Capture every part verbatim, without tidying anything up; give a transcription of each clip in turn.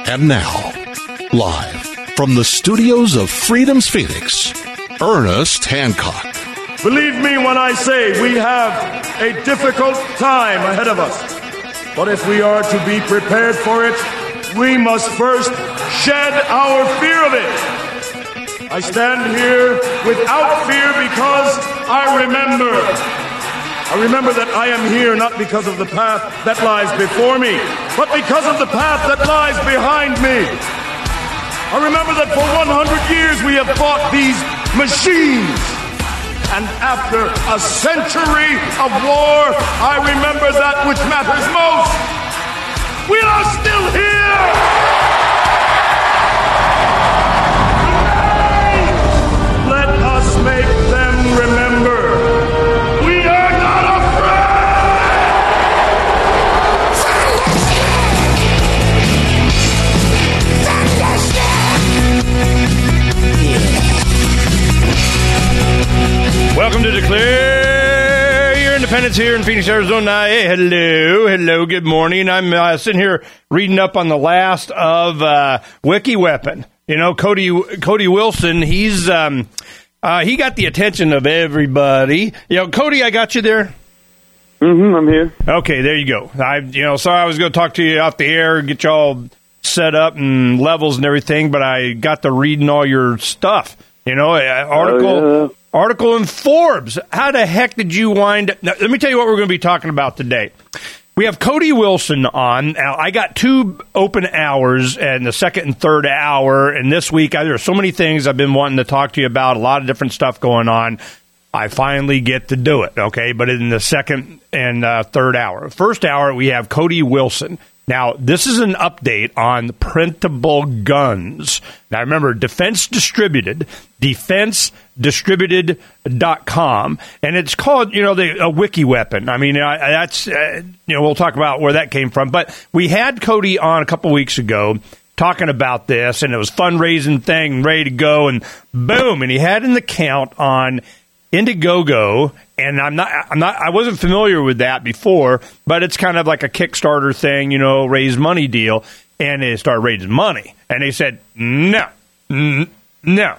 And now, live from the studios of Freedom's Phoenix, Ernest Hancock. Believe me when I say we have a difficult time ahead of us. But if we are to be prepared for it, we must first shed our fear of it. I stand here without fear because I remember. I remember that I am here not because of the path that lies before me, but because of the path that lies behind me. I remember that for one hundred years we have fought these machines. And after a century of war, I remember that which matters most. We are still here! Let us make them remember. We are not Welcome to Declare Your Independence here in Phoenix, Arizona. Hey, hello, hello, good morning. I'm uh, sitting here reading up on the last of uh, Wiki Weapon. You know, Cody Cody Wilson, he's um, uh, he got the attention of everybody. You know, Cody, I got you there. Mm-hmm, I'm here. Okay, there you go. I, you know, sorry I was going to talk to you out the air, get you all set up and levels and everything, but I got to reading all your stuff. You know, article oh, yeah. article in Forbes. How the heck did you wind up? Now, let me tell you what we're going to be talking about today. We have Cody Wilson on. Now, I got two open hours and the second and third hour. And this week, I, there are so many things I've been wanting to talk to you about, a lot of different stuff going on. I finally get to do it, okay? But in the second and uh, third hour. First hour, we have Cody Wilson. Now, this is an update on printable guns. Now, remember, Defense Distributed, defense distributed dot com, and it's called, you know, the, a wiki weapon. I mean, I, that's, uh, you know, we'll talk about where that came from. But we had Cody on a couple weeks ago talking about this, and it was fundraising thing, ready to go, and boom, and he had an account on Indiegogo, and I'm not, I'm not, I wasn't familiar with that before, but it's kind of like a Kickstarter thing, you know, raise money deal, and they started raising money, and they said, no, n- no,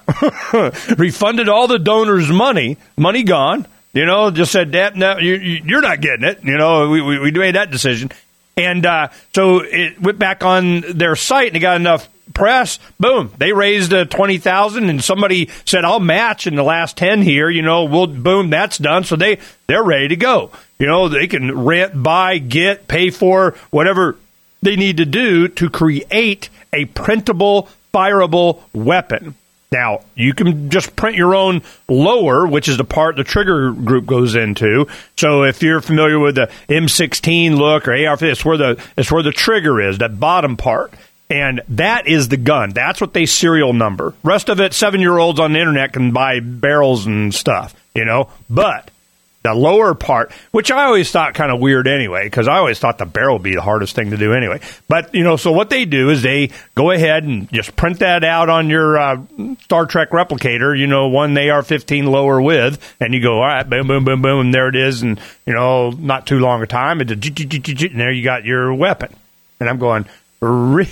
refunded all the donors' money, money gone, you know, just said that, no, you, you're not getting it, you know, we, we, we made that decision, and uh, so it went back on their site, and they got enough press, boom, they raised uh, twenty thousand dollars, and somebody said, I'll match in the last ten here, you know, we'll, boom, that's done, so they, they're ready to go. You know, they can rent, buy, get, pay for, whatever they need to do to create a printable, fireable weapon. Now, you can just print your own lower, which is the part the trigger group goes into. So if you're familiar with the M sixteen look or A R fifty, it's where the, it's where the trigger is, that bottom part. And that is the gun. That's what they serial number. Rest of it, seven-year-olds on the internet can buy barrels and stuff, you know. But the lower part, which I always thought kind of weird anyway, because I always thought the barrel would be the hardest thing to do anyway. But, you know, so what they do is they go ahead and just print that out on your uh, Star Trek replicator, you know, one A R fifteen lower with, and you go, all right, boom, boom, boom, boom, and there it is. And, you know, not too long a time, and there you got your weapon. And I'm going, really?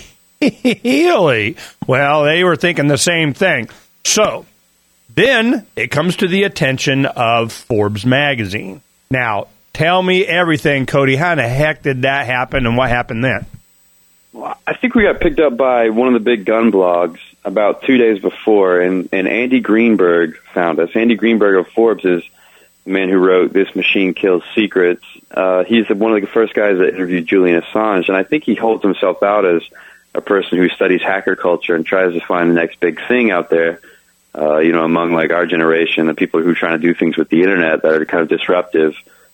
Really? Well, they were thinking the same thing. So then it comes to the attention of Forbes magazine. Now, tell me everything, Cody. How the heck did that happen, and what happened then? Well, I think we got picked up by one of the big gun blogs about two days before, and, and Andy Greenberg found us. Andy Greenberg of Forbes is the man who wrote This Machine Kills Secrets. Uh, he's one of the first guys that interviewed Julian Assange, and I think he holds himself out as a person who studies hacker culture and tries to find the next big thing out there, uh, you know, among like our generation, the people who are trying to do things with the internet that are kind of disruptive.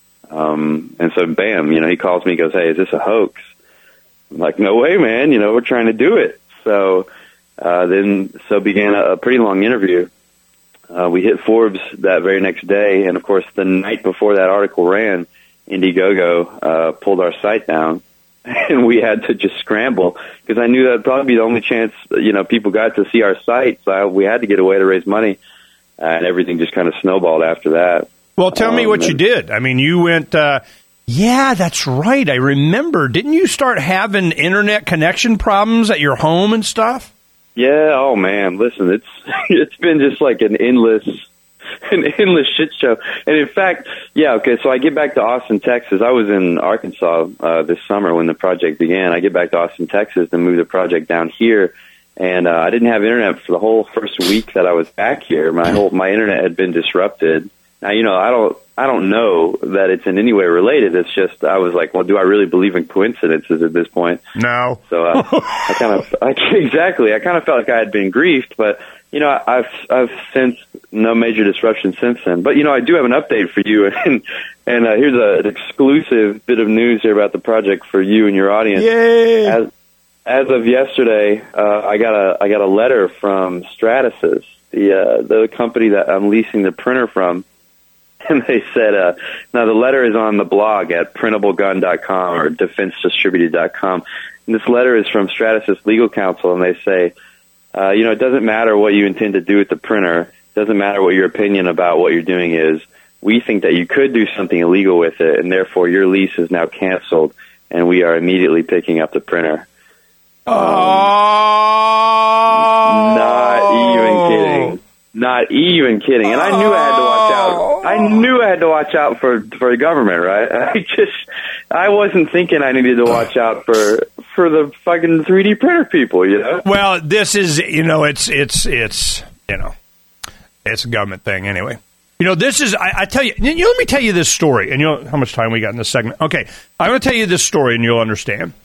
Um, and so, bam, you know, he calls me and goes, hey, is this a hoax? I'm like, no way, man. You know, we're trying to do it. So uh, then so began a, a pretty long interview. Uh, we hit Forbes that very next day. And, of course, the night before that article ran, Indiegogo uh, pulled our site down. And we had to just scramble because I knew that'd probably be the only chance, you know, people got to see our site. So I, we had to get a way to raise money, uh, and everything just kind of snowballed after that. Well, tell um, me what you did. I mean, you went, uh, Yeah, that's right. I remember. Didn't you start having internet connection problems at your home and stuff? Yeah. Oh man, listen, it's it's been just like an endless, an endless shit show. And in fact, yeah. Okay, so I get back to Austin, Texas. I was in Arkansas uh, this summer when the project began. I get back to Austin, Texas, and move the project down here. And uh, I didn't have internet for the whole first week that I was back here. My whole my internet had been disrupted. Now, you know, I don't I don't know that it's in any way related. It's just I was like, well, do I really believe in coincidences at this point? No. So uh, I kind of I, exactly I kind of felt like I had been griefed, but you know, I've I've since no major disruption since then. But you know, I do have an update for you, and and uh, here's a, an exclusive bit of news here about the project for you and your audience. Yay! As, as of yesterday, uh, I got a I got a letter from Stratasys, the uh, the company that I'm leasing the printer from. And they said, uh, now the letter is on the blog at printable gun dot com or defense distributed dot com. And this letter is from Stratasys legal counsel, and they say, uh, you know, it doesn't matter what you intend to do with the printer. It doesn't matter what your opinion about what you're doing is. We think that you could do something illegal with it, and therefore your lease is now canceled, and we are immediately picking up the printer. Um, oh! Not even kidding. Not even kidding. And I knew I had to watch out. I knew I had to watch out for for the government, right? I just, I wasn't thinking I needed to watch out for for the fucking three D printer people, you know? Well, this is, you know, it's, it's, it's, you know, it's a government thing anyway. You know, this is, I, I tell you, you know, let me tell you this story, and you know how much time we got in this segment. Okay, I'm going to tell you this story, and you'll understand.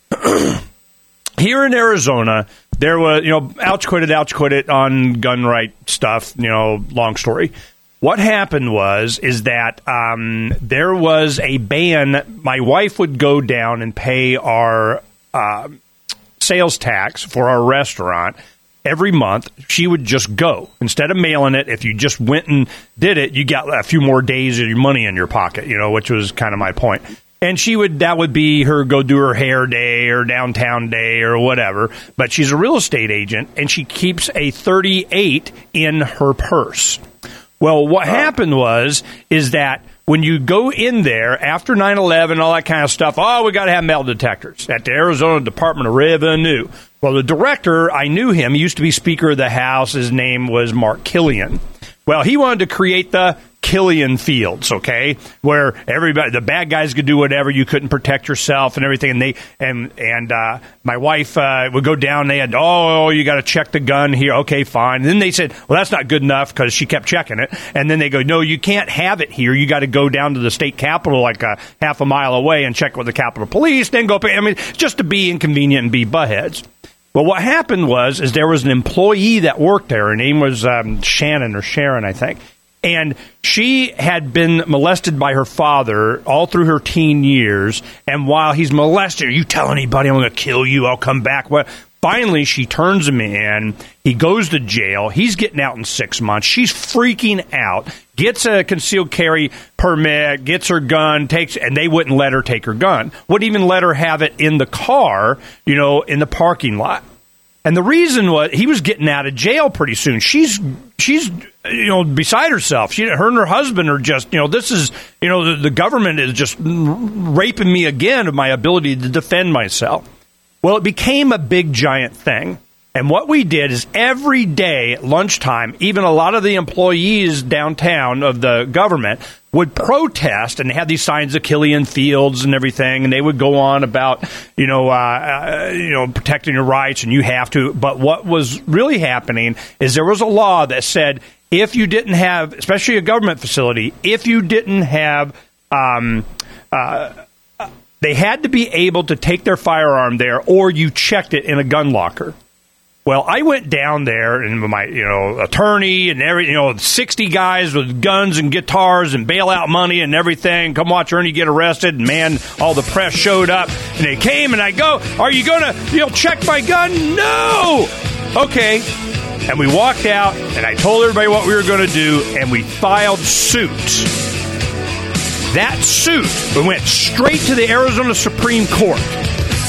Here in Arizona, there was, you know, ouch quit it, ouch quit it on gun right stuff, you know, long story. What happened was, is that um, there was a ban. My wife would go down and pay our uh, sales tax for our restaurant every month. She would just go. Instead of mailing it, if you just went and did it, you got a few more days of your money in your pocket, you know, which was kind of my point. And she would, that would be her go do her hair day or downtown day or whatever. But she's a real estate agent, and she keeps a thirty-eight in her purse. Well, what happened was, is that when you go in there after nine eleven, all that kind of stuff, oh, we got to have metal detectors at the Arizona Department of Revenue. Well, the director, I knew him. He used to be Speaker of the House. His name was Mark Killian. Well, he wanted to create the Killian Fields, okay, where everybody, the bad guys could do whatever, you couldn't protect yourself and everything. And they and and uh, my wife uh, would go down. They had, oh, you got to check the gun here. Okay, fine. And then they said, well, that's not good enough because she kept checking it. And then they go, no, you can't have it here. You got to go down to the state capitol, like a half a mile away, and check with the Capitol Police. Then go. Pay. I mean, just to be inconvenient and be buttheads. Well, what happened was, is there was an employee that worked there. Her name was um, Shannon or Sharon, I think. And she had been molested by her father all through her teen years. And while he's molesting her, you tell anybody, I'm going to kill you, I'll come back. Well, finally, she turns him in. He goes to jail. He's getting out in six months. She's freaking out. Gets a concealed carry permit, gets her gun, takes, and they wouldn't let her take her gun. Wouldn't even let her have it in the car, you know, in the parking lot. And the reason was he was getting out of jail pretty soon. She's she's you know beside herself. She, her and her husband are just you know this is you know the, the government is just raping me again of my ability to defend myself. Well, it became a big giant thing. And what we did is every day at lunchtime, even a lot of the employees downtown of the government would protest and have these signs of Killian Fields and everything, and they would go on about, you know, uh, uh, you know, protecting your rights, and you have to. But what was really happening is there was a law that said if you didn't have, especially a government facility, if you didn't have, um, uh, they had to be able to take their firearm there, or you checked it in a gun locker. Well, I went down there and my, you know, attorney and every, you know, sixty guys with guns and guitars and bailout money and everything. Come watch Ernie get arrested. And man, all the press showed up and they came and I go, are you going to, you know, check my gun? No. Okay. And we walked out and I told everybody what we were going to do and we filed suit. That suit, we went straight to the Arizona Supreme Court.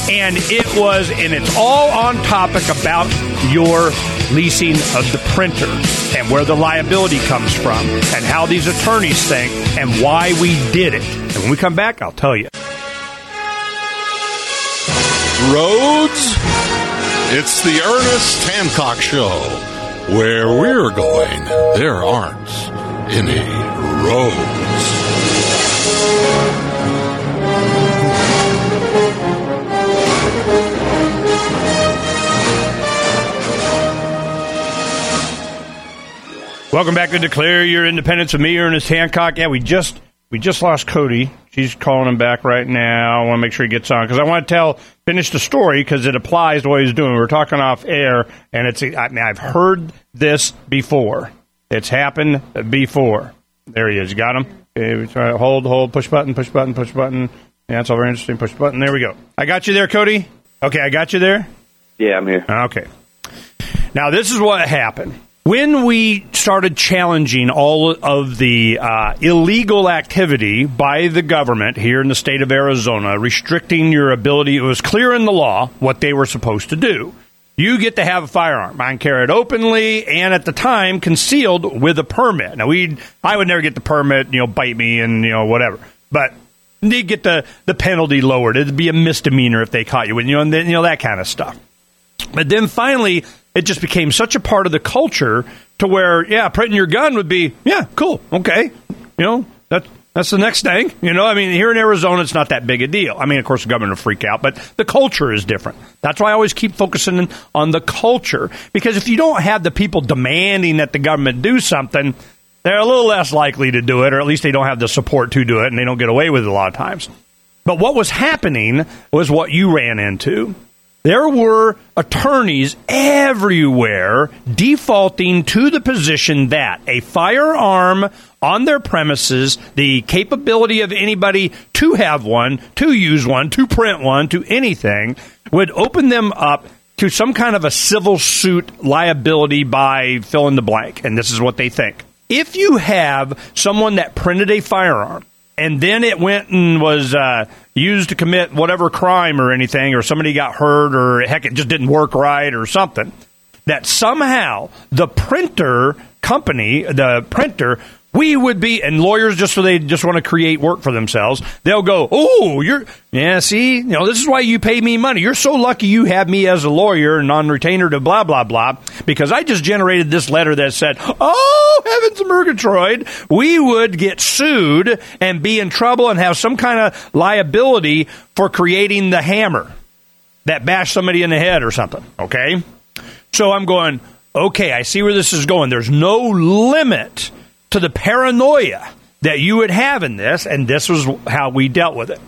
And it was, and it's all on topic about your leasing of the printer and where the liability comes from and how these attorneys think and why we did it. And when we come back, I'll tell you. Roads? It's the Ernest Hancock Show. Where we're going, there aren't any roads. Welcome back to Declare Your Independence with me, Ernest Hancock. Yeah, we just we just lost Cody. She's calling him back right now. I want to make sure he gets on because I want to tell, finish the story because it applies to what he's doing. We were talking off air, and it's I mean, I've heard this before. It's happened before. There he is. You got him? Okay, we try to hold, hold, push button, push button, push button. Yeah, it's all very interesting. Push button. There we go. I got you there, Cody? Okay, I got you there? Yeah, I'm here. Okay. Now, this is what happened. When we started challenging all of the uh, illegal activity by the government here in the state of Arizona, restricting your ability, it was clear in the law what they were supposed to do. You get to have a firearm. I can carry it openly and at the time concealed with a permit. Now, we I would never get the permit, you know, bite me and, you know, whatever. But you get the, the penalty lowered. It'd be a misdemeanor if they caught you with, you know, and then, you know, that kind of stuff. But then finally, it just became such a part of the culture to where, yeah, printing your gun would be, yeah, cool, okay. You know, that, that's the next thing. You know, I mean, here in Arizona, it's not that big a deal. I mean, of course, the government will freak out, but the culture is different. That's why I always keep focusing on the culture. Because if you don't have the people demanding that the government do something, they're a little less likely to do it, or at least they don't have the support to do it, and they don't get away with it a lot of times. But what was happening was what you ran into. There were attorneys everywhere defaulting to the position that a firearm on their premises, the capability of anybody to have one, to use one, to print one, to anything, would open them up to some kind of a civil suit liability by fill in the blank. And this is what they think. If you have someone that printed a firearm, and then it went and was uh, used to commit whatever crime or anything, or somebody got hurt, or heck, it just didn't work right or something, that somehow the printer company, the printer, we would be, and lawyers just so they just want to create work for themselves, they'll go, oh, you're, yeah, see, you know, this is why you pay me money. You're so lucky you have me as a lawyer and non-retainer to blah, blah, blah, because I just generated this letter that said, oh, heavens and Murgatroyd, we would get sued and be in trouble and have some kind of liability for creating the hammer that bashed somebody in the head or something, okay? So I'm going, okay, I see where this is going. There's no limit to the paranoia that you would have in this, and this was how we dealt with it.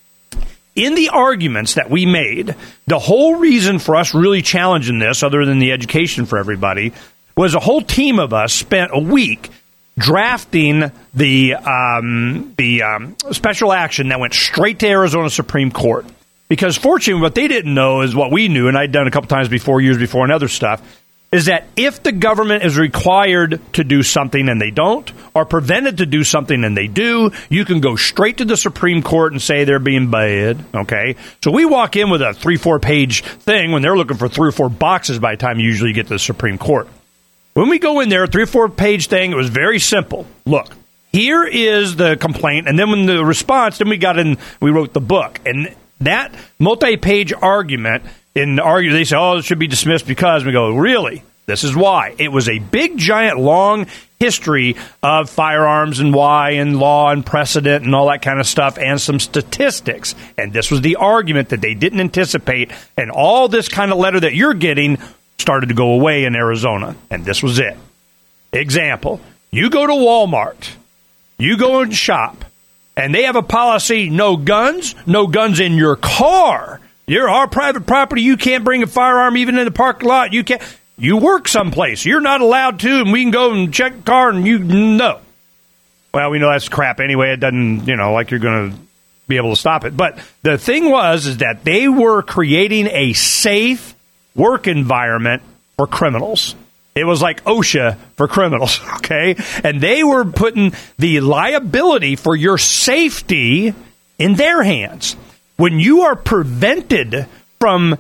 In the arguments that we made, the whole reason for us really challenging this, other than the education for everybody, was a whole team of us spent a week drafting the um, the um, special action that went straight to Arizona Supreme Court. Because fortunately, what they didn't know is what we knew, and I'd done a couple times before, years before, and other stuff, is that if the government is required to do something and they don't, or prevented to do something and they do, you can go straight to the Supreme Court and say they're being bad, okay? So we walk in with a three, four-page thing when they're looking for three or four boxes by the time you usually get to the Supreme Court. When we go in there, a three or four-page thing, it was very simple. Look, here is the complaint, and then when the response, then we got in, we wrote the book. And that multi-page argument, in argue, they say, oh, it should be dismissed because, we go, really? This is why. It was a big, giant, long history of firearms and why and law and precedent and all that kind of stuff and some statistics. And this was the argument that they didn't anticipate. And all this kind of letter that you're getting started to go away in Arizona. And this was it. Example, you go to Walmart, you go and shop, and they have a policy, no guns, no guns in your car. You're our private property. You can't bring a firearm even in the parking lot. You can't. You work someplace. You're not allowed to, and we can go and check the car, and you no. Well, we know that's crap anyway. It doesn't, you know, like you're going to be able to stop it. But the thing was is that they were creating a safe work environment for criminals. It was like OSHA for criminals, okay? And they were putting the liability for your safety in their hands. When you are prevented from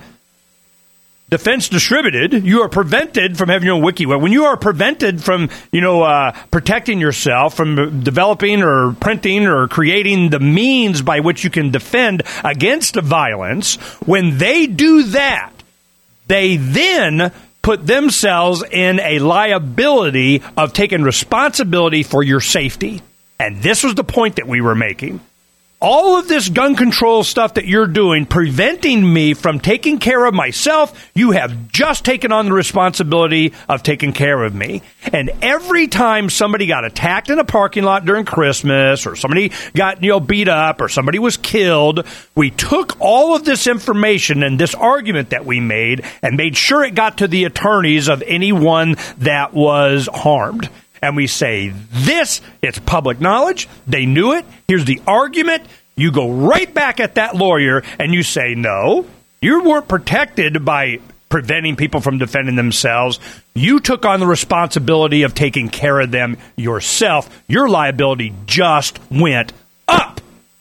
defense distributed, you are prevented from having your own wiki. When you are prevented from, you know, uh, protecting yourself from developing or printing or creating the means by which you can defend against the violence, when they do that, they then put themselves in a liability of taking responsibility for your safety. And this was the point that we were making. All of this gun control stuff that you're doing, preventing me from taking care of myself, you have just taken on the responsibility of taking care of me. And every time somebody got attacked in a parking lot during Christmas, or somebody got, you know, beat up, or somebody was killed, we took all of this information and this argument that we made and made sure it got to the attorneys of anyone that was harmed. And we say, this, it's public knowledge. They knew it. Here's the argument. You go right back at that lawyer and you say, no, you weren't protected by preventing people from defending themselves. You took on the responsibility of taking care of them yourself. Your liability just went up.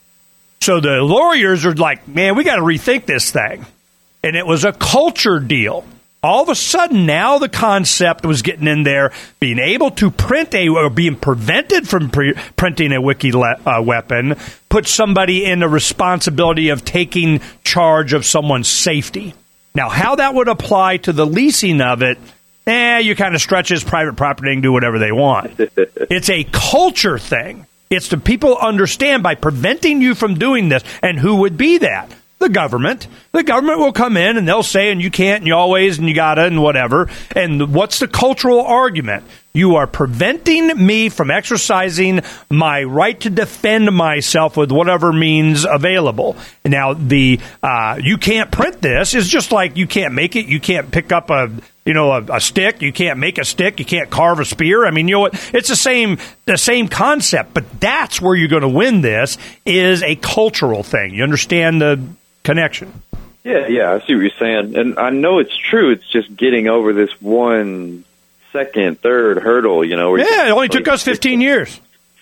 So the lawyers are like, man, we got to rethink this thing. And it was a culture deal. All of a sudden, now the concept was getting in there, being able to print a, or being prevented from pre- printing a wiki le- uh, weapon, put somebody in the responsibility of taking charge of someone's safety. Now, how that would apply to the leasing of it, eh, you kind of stretch it as private property and do whatever they want. It's a culture thing. It's the people understand by preventing you from doing this, and who would be that? The government. The government will come in and they'll say, and you can't, and you always, and you gotta, and whatever. And what's the cultural argument? You are preventing me from exercising my right to defend myself with whatever means available. Now, the uh, you can't print this is just like you can't make it. You can't pick up a you know a, a stick. You can't make a stick. You can't carve a spear. I mean, you know what? It's the same the same concept. But that's where you're going to win. This is a cultural thing. You understand the connection? Yeah, yeah, I see what you're saying. And I know it's true. It's just getting over this one second, third hurdle, you know. Where yeah, you, it only took us fifteen years.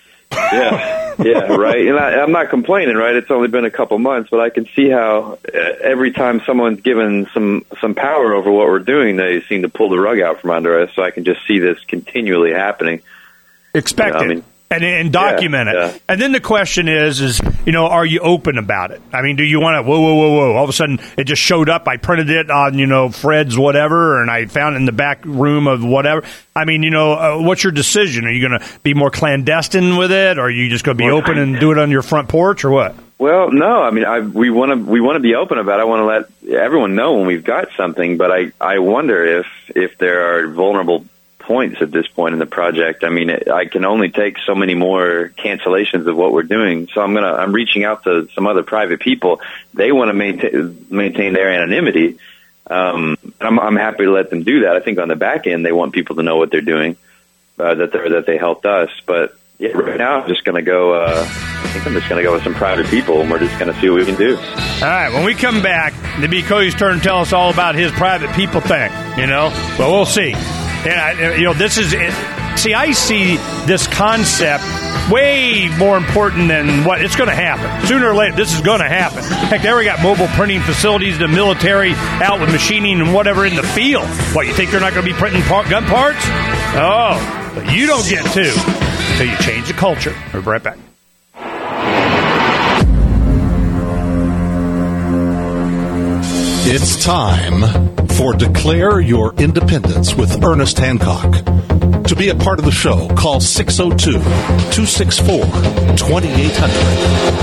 Yeah, yeah, right. And I, I'm not complaining, right? It's only been a couple months, but I can see how uh, every time someone's given some, some power over what we're doing, they seem to pull the rug out from under us. So I can just see this continually happening. Expect you know, it. I mean, And, and document yeah, it. yeah. And then the question is, is, you know, are you open about it? I mean, do you want to, whoa, whoa, whoa, whoa, all of a sudden it just showed up, I printed it on, you know, Fred's whatever, and I found it in the back room of whatever. I mean, you know, uh, what's your decision? Are you going to be more clandestine with it, or are you just going to be well, open and do it on your front porch, or what? Well, no, I mean, I, we want to we want to be open about it. I want to let everyone know when we've got something, but I, I wonder if, if there are vulnerable points at this point in the project. I mean, it, I can only take so many more cancellations of what we're doing. So I'm gonna I'm reaching out to some other private people. They want to maintain maintain their anonymity. Um, I'm, I'm happy to let them do that. I think on the back end, they want people to know what they're doing, uh, that they that they helped us. But yeah, right now, I'm just gonna go. Uh, I think I'm just gonna go with some private people, and we're just gonna see what we can do. All right, when we come back, it'll be Cody's turn to tell us all about his private people thing. You know, but we'll see. And, I, you know, this is it. See, I see this concept way more important than what it's going to happen. Sooner or later, this is going to happen. Heck, they already got mobile printing facilities, the military out with machining and whatever in the field. What, you think they're not going to be printing par- gun parts? Oh, but you don't get to until you change the culture. We'll be right back. It's time for Declare Your Independence with Ernest Hancock. To be a part of the show, call six oh two, two six four, two eight zero zero.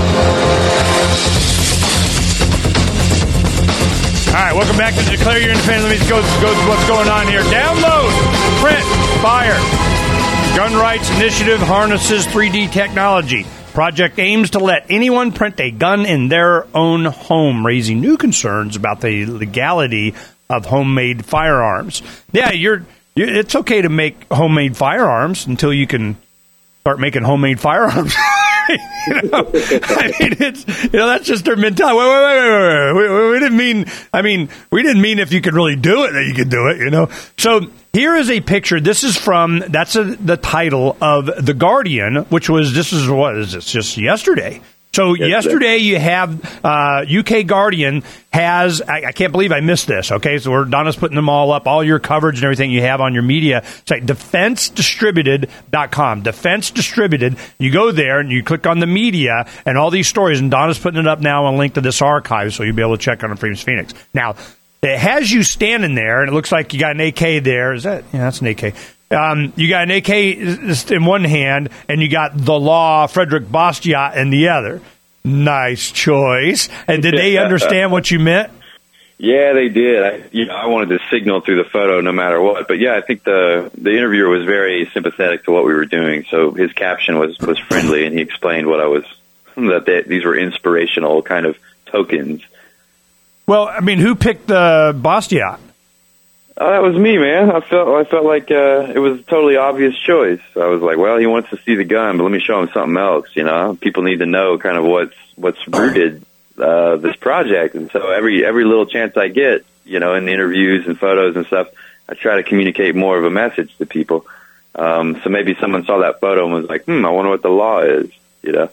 All right, welcome back to Declare Your Independence. Let me just go, go through what's going on here. Download, print, fire. Gun Rights Initiative harnesses three D technology. Project aims to let anyone print a gun in their own home, raising new concerns about the legality of homemade firearms. Yeah, you're, you're it's okay to make homemade firearms until you can start making homemade firearms. You know, I mean, it's, you know, that's just their mentality. Wait, wait, wait, wait, wait. We, we didn't mean, I mean, we didn't mean if you could really do it that you could do it, you know. So here is a picture. This is from, that's a, the title of The Guardian, which was, this is, what is this, just yesterday. So yes, yesterday you have uh, U K Guardian has, I, I can't believe I missed this, okay? So we're, Donna's putting them all up, all your coverage and everything you have on your media site, defense distributed dot com. Defense Distributed. You go there and you click on the media and all these stories, and Donna's putting it up now and a link to this archive so you'll be able to check on Freedom's Phoenix. Now, it has you standing there, and it looks like you got an A K there. Is that? Yeah, that's an A K. Um, you got an A K in one hand, and you got the law, Frederick Bastiat, in the other. Nice choice. And did they understand what you meant? Yeah, they did. I, you know, I wanted to signal through the photo no matter what. But yeah, I think the the interviewer was very sympathetic to what we were doing. So his caption was was friendly, and he explained what I was that they, these were inspirational kind of tokens. Well, I mean, who picked the Bastiat? Oh, that was me, man. I felt I felt like uh, it was a totally obvious choice. I was like, well, he wants to see the gun, but let me show him something else. You know, people need to know kind of what's what's rooted uh, this project, and so every every little chance I get, you know, in the interviews and photos and stuff, I try to communicate more of a message to people. Um, so maybe someone saw that photo and was like, hmm, I wonder what the law is. You know.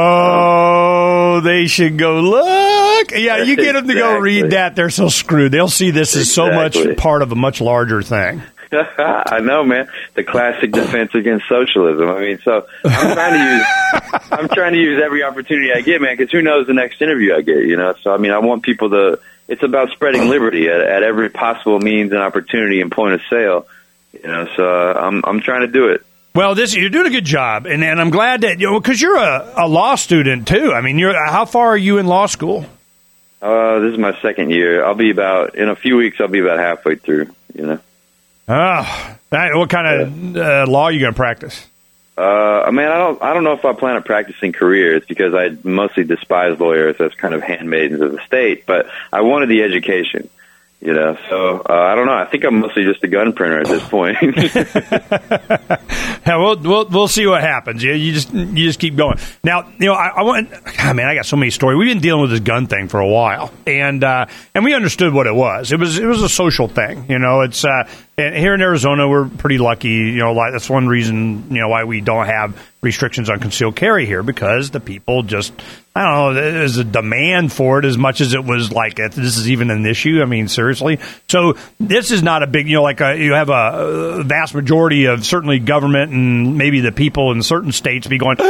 Oh, um, they should go look. Yeah, you get them to go read that. They're so screwed. They'll see this as so Exactly. much part of a much larger thing. I know, man. The classic defense against socialism. I mean, so I'm trying to use I'm trying to use every opportunity I get, man, because who knows the next interview I get, you know? So, I mean, I want people to, it's about spreading liberty at, at every possible means and opportunity and point of sale, you know? So uh, I'm I'm trying to do it. Well, this you're doing a good job, and, and I'm glad that, you know, because you're a, a law student, too. I mean, you're how far are you in law school? Uh, this is my second year. I'll be about, in a few weeks, I'll be about halfway through, you know? Oh, that, what kind of uh, law are you going to practice? Uh, I mean, I don't, I don't know if I plan on practicing careers because I mostly despise lawyers as kind of handmaidens of the state, but I wanted the education, you know, so uh, I don't know. I think I'm mostly just a gun printer at this point. Yeah, we'll, we'll we'll see what happens. You, you just you just keep going. Now, you know, I, I want. God, man, I got so many stories. We've been dealing with this gun thing for a while, and uh, and we understood what it was. It was it was a social thing. You know, it's uh, and here in Arizona, we're pretty lucky. You know, like, that's one reason, you know, why we don't have restrictions on concealed carry here, because the people just, I don't know, there's a demand for it as much as it was like, this is even an issue. I mean, seriously. So this is not a big, you know, like a, you have a, a vast majority of certainly government and maybe the people in certain states be going,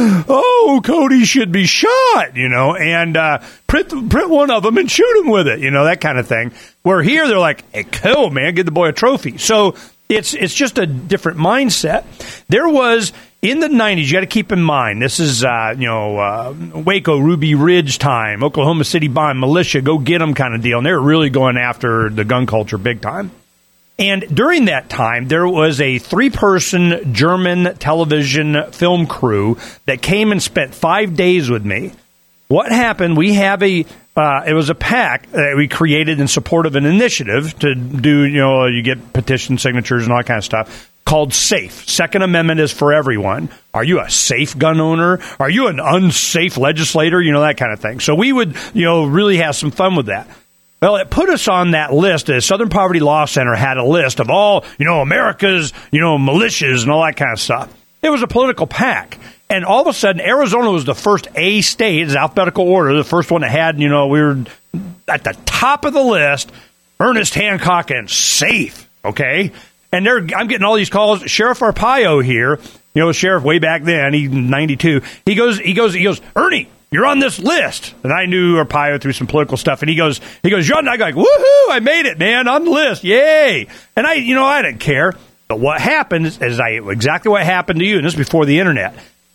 oh, Cody should be shot, you know, and uh, print, print one of them and shoot him with it, you know, that kind of thing. Where here they're like, hey, cool, man, give the boy a trophy. So it's it's just a different mindset. There was, in the nineties, you got to keep in mind, this is, uh, you know, uh, Waco, Ruby Ridge time, Oklahoma City bomb, militia, go get them kind of deal. And they were really going after the gun culture big time. And during that time, there was a three-person German television film crew that came and spent five days with me. What happened, we have a, uh, it was a PAC that we created in support of an initiative to do, you know, you get petition signatures and all that kind of stuff, called SAFE. Second Amendment is for everyone. Are you a safe gun owner? Are you an unsafe legislator? You know, that kind of thing. So we would, you know, really have some fun with that. Well, it put us on that list. The Southern Poverty Law Center had a list of all, you know, America's, you know, militias and all that kind of stuff. It was a political PAC. And all of a sudden, Arizona was the first A state, it's alphabetical order, the first one that had, you know, we were at the top of the list, Ernest Hancock and SAFE, okay? And they're, I'm getting all these calls. Sheriff Arpaio here, you know, sheriff way back then, he's ninety-two. He goes, he goes, he goes, Ernie, you're on this list. And I knew Arpaio through some political stuff. And he goes, he goes, you're on. I go like, woohoo! I made it, man, on the list, yay! And I, you know, I didn't care. But what happened is, is I exactly what happened to you, and this is before the internet.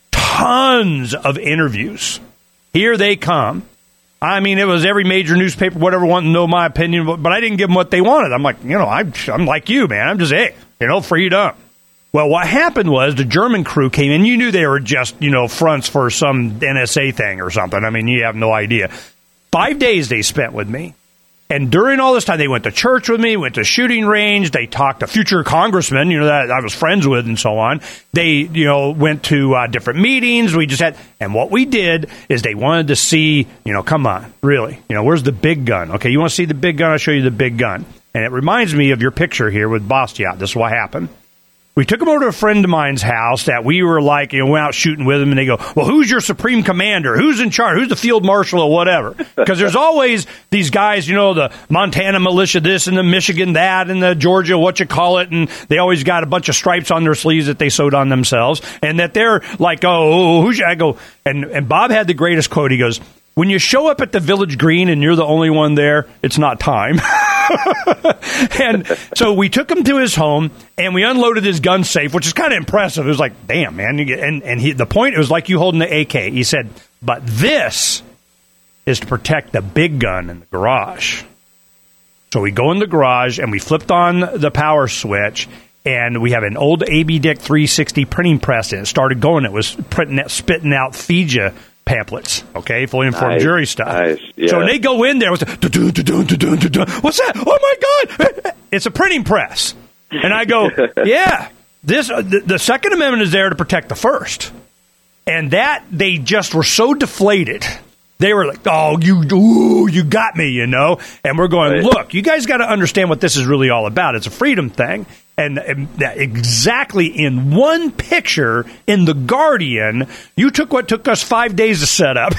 Tons of interviews. Here they come. I mean, it was every major newspaper, whatever, wanted to know my opinion, but, but I didn't give them what they wanted. I'm like, you know, I'm, I'm like you, man. I'm just, hey, you know, freedom. Well, what happened was the German crew came in. You knew they were just, you know, fronts for some N S A thing or something. I mean, you have no idea. Five days they spent with me. And during all this time, they went to church with me, went to shooting range. They talked to future congressmen, you know, that I was friends with and so on. They, you know, went to uh, different meetings. We just had, and what we did is they wanted to see, you know, come on, really, you know, where's the big gun? Okay, you want to see the big gun? I'll show you the big gun. And it reminds me of your picture here with Bastiat. This is what happened. We took him over to a friend of mine's house that we were like, you know, went out shooting with him, and they go, well, who's your supreme commander? Who's in charge? Who's the field marshal or whatever? Because there's always these guys, you know, the Montana militia this and the Michigan that and the Georgia what you call it, and they always got a bunch of stripes on their sleeves that they sewed on themselves, and that they're like, oh, who's your, I go, and, and Bob had the greatest quote. He goes, when you show up at the Village Green and you're the only one there, it's not time. And so we took him to his home, and we unloaded his gun safe, which is kind of impressive. It was like, damn, man. You get, and and he, the point, it was like you holding the A K. He said, but this is to protect the big gun in the garage. So we go in the garage, and we flipped on the power switch, and we have an old A B Dick three sixty printing press, and it started going. It was printing, spitting out F I J A pamphlets, okay, fully informed nice, jury stuff. Nice, yeah. So when they go in there, it was like, what's that? Oh my God! It's a printing press, and I go, yeah. This uh, the, the Second Amendment is there to protect the First, and that they just were so deflated. They were like, oh, you, ooh, you got me, you know. And we're going, right. Look, you guys got to understand what this is really all about. It's a freedom thing. And, and that exactly in one picture in The Guardian, you took what took us five days to set up.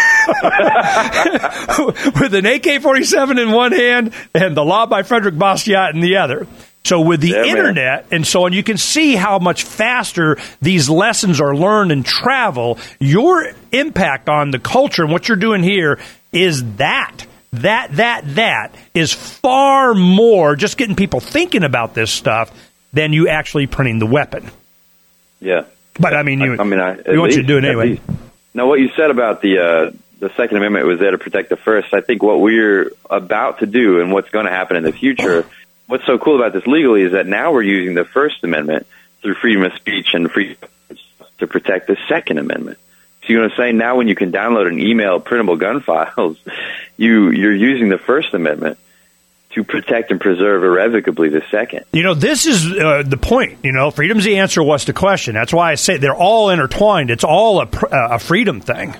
With an A K forty-seven in one hand and the Law by Frederick Bastiat in the other. So with the yeah, internet man. and so on, you can see how much faster these lessons are learned and travel. Your impact on the culture and what you're doing here is that. That, that, that is far more just getting people thinking about this stuff than you actually printing the weapon. Yeah. But, I mean, you, I, I mean, I, you want least, you to do it anyway. Now, what you said about the uh, the Second Amendment was there to protect the First. I think what we're about to do and what's going to happen in the future, what's so cool about this legally is that now we're using the First Amendment through freedom of speech and freedom to protect the Second Amendment. So you know what I'm saying? Now when you can download and email printable gun files, you, you're using the First Amendment to protect and preserve irrevocably the Second. You know, this is uh, the point. You know, freedom's the answer, what's the question? That's why I say they're all intertwined. It's all a, a freedom thing.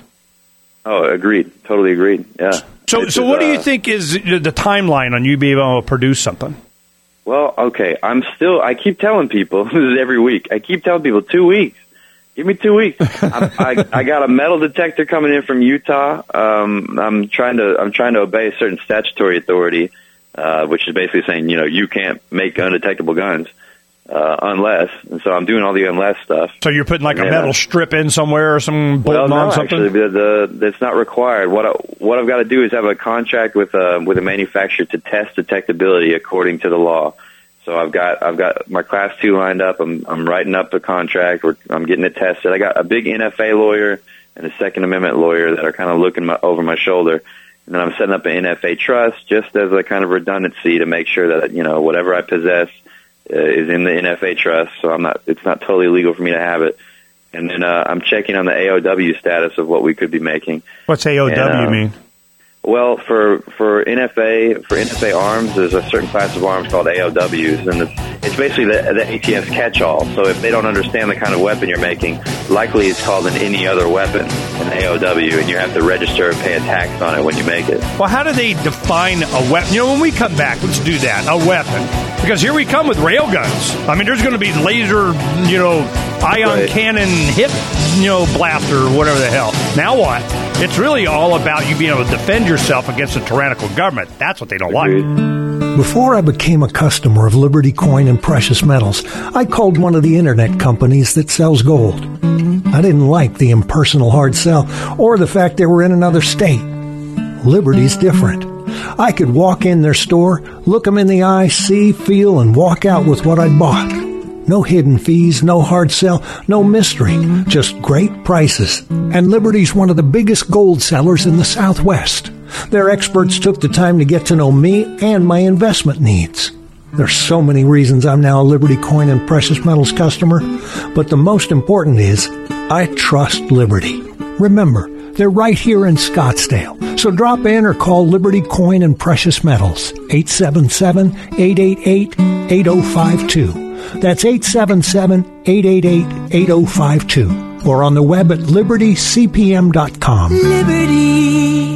Oh, agreed. Totally agreed. Yeah. So, this so is, what do you uh, think is the timeline on you being able to produce something? Well, okay. I'm still, I keep telling people, this is every week, I keep telling people two weeks. Give me two weeks. I, I, I got a metal detector coming in from Utah. Um, I'm trying to, I'm trying to obey a certain statutory authority, uh, which is basically saying, you know, you can't make undetectable guns, uh, unless, and so I'm doing all the unless stuff. So you're putting like and a metal uh, strip in somewhere or some well, bolting no, on something? Actually, the, the, it's not required. What I, what I've got to do is have a contract with, uh, with a manufacturer to test detectability according to the law. So I've got I've got my class two lined up. I'm I'm writing up a contract. We're, I'm getting it tested. I got a big N F A lawyer and a Second Amendment lawyer that are kind of looking my, over my shoulder. And then I'm setting up an N F A trust just as a kind of redundancy to make sure that, you know, whatever I possess uh, is in the N F A trust. So I'm not it's not totally illegal for me to have it. And then uh, I'm checking on the A O W status of what we could be making. What's A O W and, um, mean? Well, for for N F A for N F A arms, there's a certain class of arms called A O Ws, and it's, it's basically the, the A T F's catch-all. So if they don't understand the kind of weapon you're making, likely it's called an any other weapon, an A O W, and you have to register and pay a tax on it when you make it. Well, how do they define a weapon? You know, when we come back, let's do that, a weapon. Because here we come with railguns. I mean, there's going to be laser, you know, ion right. cannon hip, you know, blaster or whatever the hell. Now what? It's really all about you being able to defend yourself against a tyrannical government. That's what they don't Agreed. like. Before I became a customer of Liberty Coin and Precious Metals, I called one of the internet companies that sells gold. I didn't like the impersonal hard sell or the fact they were in another state. Liberty's different. I could walk in their store, look them in the eye, see, feel, and walk out with what I'd bought. No hidden fees, no hard sell, no mystery, just great prices. And Liberty's one of the biggest gold sellers in the Southwest. Their experts took the time to get to know me and my investment needs. There's so many reasons I'm now a Liberty Coin and Precious Metals customer, but the most important is I trust Liberty. Remember, they're right here in Scottsdale. So drop in or call Liberty Coin and Precious Metals, eight seven seven, eight eight eight, eight oh five two. That's eight seven seven, eight eight eight, eight oh five two. Or on the web at liberty c p m dot com. Liberty.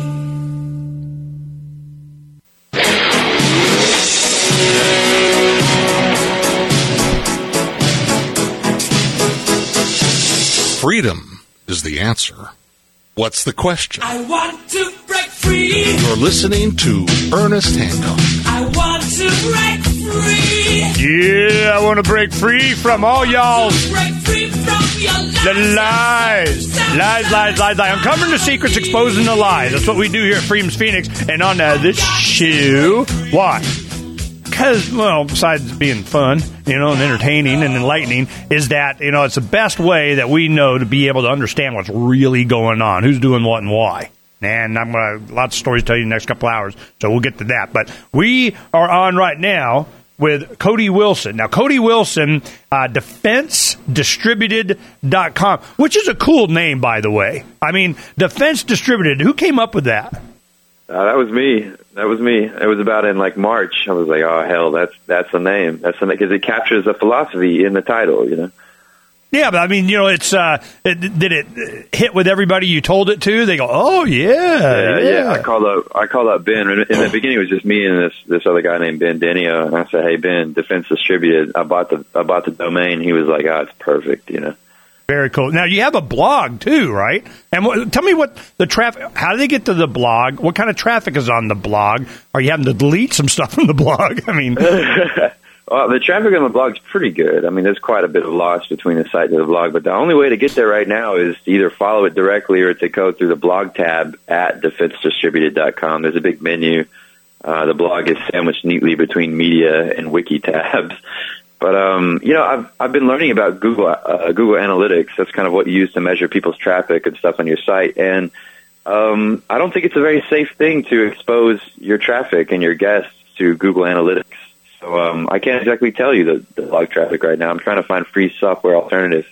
freedom is the answer. What's the question? I want to break free. You're listening to Ernest Hancock. I want to break free. Yeah, I want to break free from all y'all's Break free from your lies. the lies. Lies, lies, lies, lies. Uncovering the secrets, exposing the lies. That's what we do here at Freedom's Phoenix. And on uh, this show, why? Because, well, besides being fun, you know, and entertaining and enlightening, is that, you know, it's the best way that we know to be able to understand what's really going on, who's doing what and why. And I'm going to lots of stories to tell you in the next couple hours, so we'll get to that. But we are on right now with Cody Wilson. Now, Cody Wilson, uh, defense distributed dot com, which is a cool name, by the way. I mean, Defense Distributed, who came up with that? Uh, that was me. That was me. It was about in like March. I was like, oh hell, that's that's the name. That's the because it captures the philosophy in the title, you know. Yeah, but I mean, you know, it's uh, it, did it hit with everybody you told it to? They go, oh yeah, yeah. yeah. yeah. I called up. I called up Ben. In the beginning, it was just me and this this other guy named Ben Denio, and I said, hey Ben, Defense Distributed. I bought the I bought the domain. He was like, oh, it's perfect, you know. Very cool. Now, you have a blog, too, right? And what, tell me what the traffic, how do they get to the blog? What kind of traffic is on the blog? Are you having to delete some stuff from the blog? I mean... Well, the traffic on the blog is pretty good. I mean, there's quite a bit of loss between the site and the blog, but the only way to get there right now is to either follow it directly or to go through the blog tab at defense distributed dot com. There's a big menu. Uh, the blog is sandwiched neatly between media and wiki tabs. But, um, you know, I've I've been learning about Google uh, Google Analytics. That's kind of what you use to measure people's traffic and stuff on your site. And um, I don't think it's a very safe thing to expose your traffic and your guests to Google Analytics. So um, I can't exactly tell you the, the blog traffic right now. I'm trying to find free software alternatives.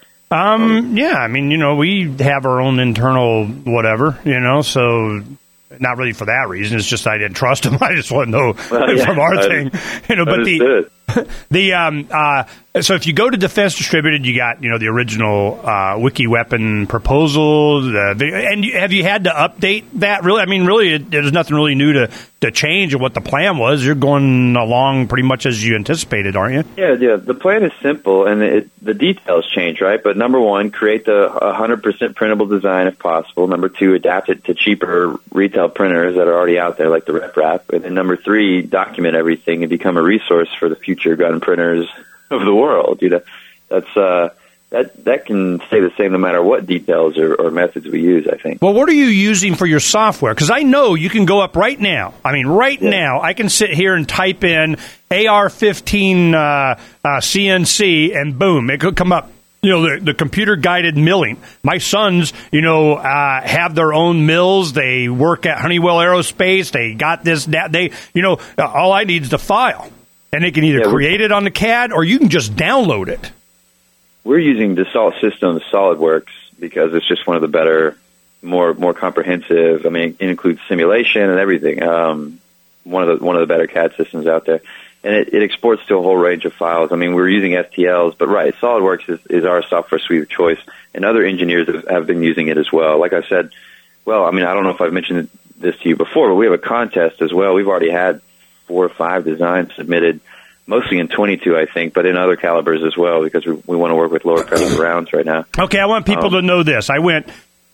Um, yeah, I mean, you know, we have our own internal whatever, you know, so... Not really for that reason. It's just I didn't trust him. I just want to know well, yeah, from our I, thing, you know. But understood. the the um uh so if you go to Defense Distributed, you got you know the original uh, wiki weapon proposal. The, and you, have you had to update that? Really, I mean, really, it, there's nothing really new to to change of what the plan was. You're going along pretty much as you anticipated, aren't you? Yeah, yeah. The plan is simple, and it, the details change, right? But number one, create the one hundred percent printable design if possible. Number two, adapt it to cheaper retail printers that are already out there, like the RepRap. And then number three, document everything and become a resource for the future gun printers of the world. You know, that's uh, that that can stay the same no matter what details or, or methods we use, I think. Well, what are you using for your software? Because I know you can go up right now. I mean, right yeah. now, I can sit here and type in A R fifteen uh, uh, C N C, and boom, it could come up. You know, the, the computer-guided milling. My sons, you know, uh, have their own mills. They work at Honeywell Aerospace. They got this, that. They, you know, uh, all I need is the file. And they can either yeah, create it on the C A D or you can just download it. We're using Dassault Systems SolidWorks because it's just one of the better, more more comprehensive. I mean, it includes simulation and everything. Um, one of the one of the better C A D systems out there. And it, it exports to a whole range of files. I mean, we're using S T Ls, but right, SolidWorks is, is our software suite of choice, and other engineers have, have been using it as well. Like I said, well, I mean, I don't know if I've mentioned this to you before, but we have a contest as well. We've already had four or five designs submitted, mostly in twenty-two, I think, but in other calibers as well, because we, we want to work with lower pressure rounds right now. Okay, I want people um, to know this. I went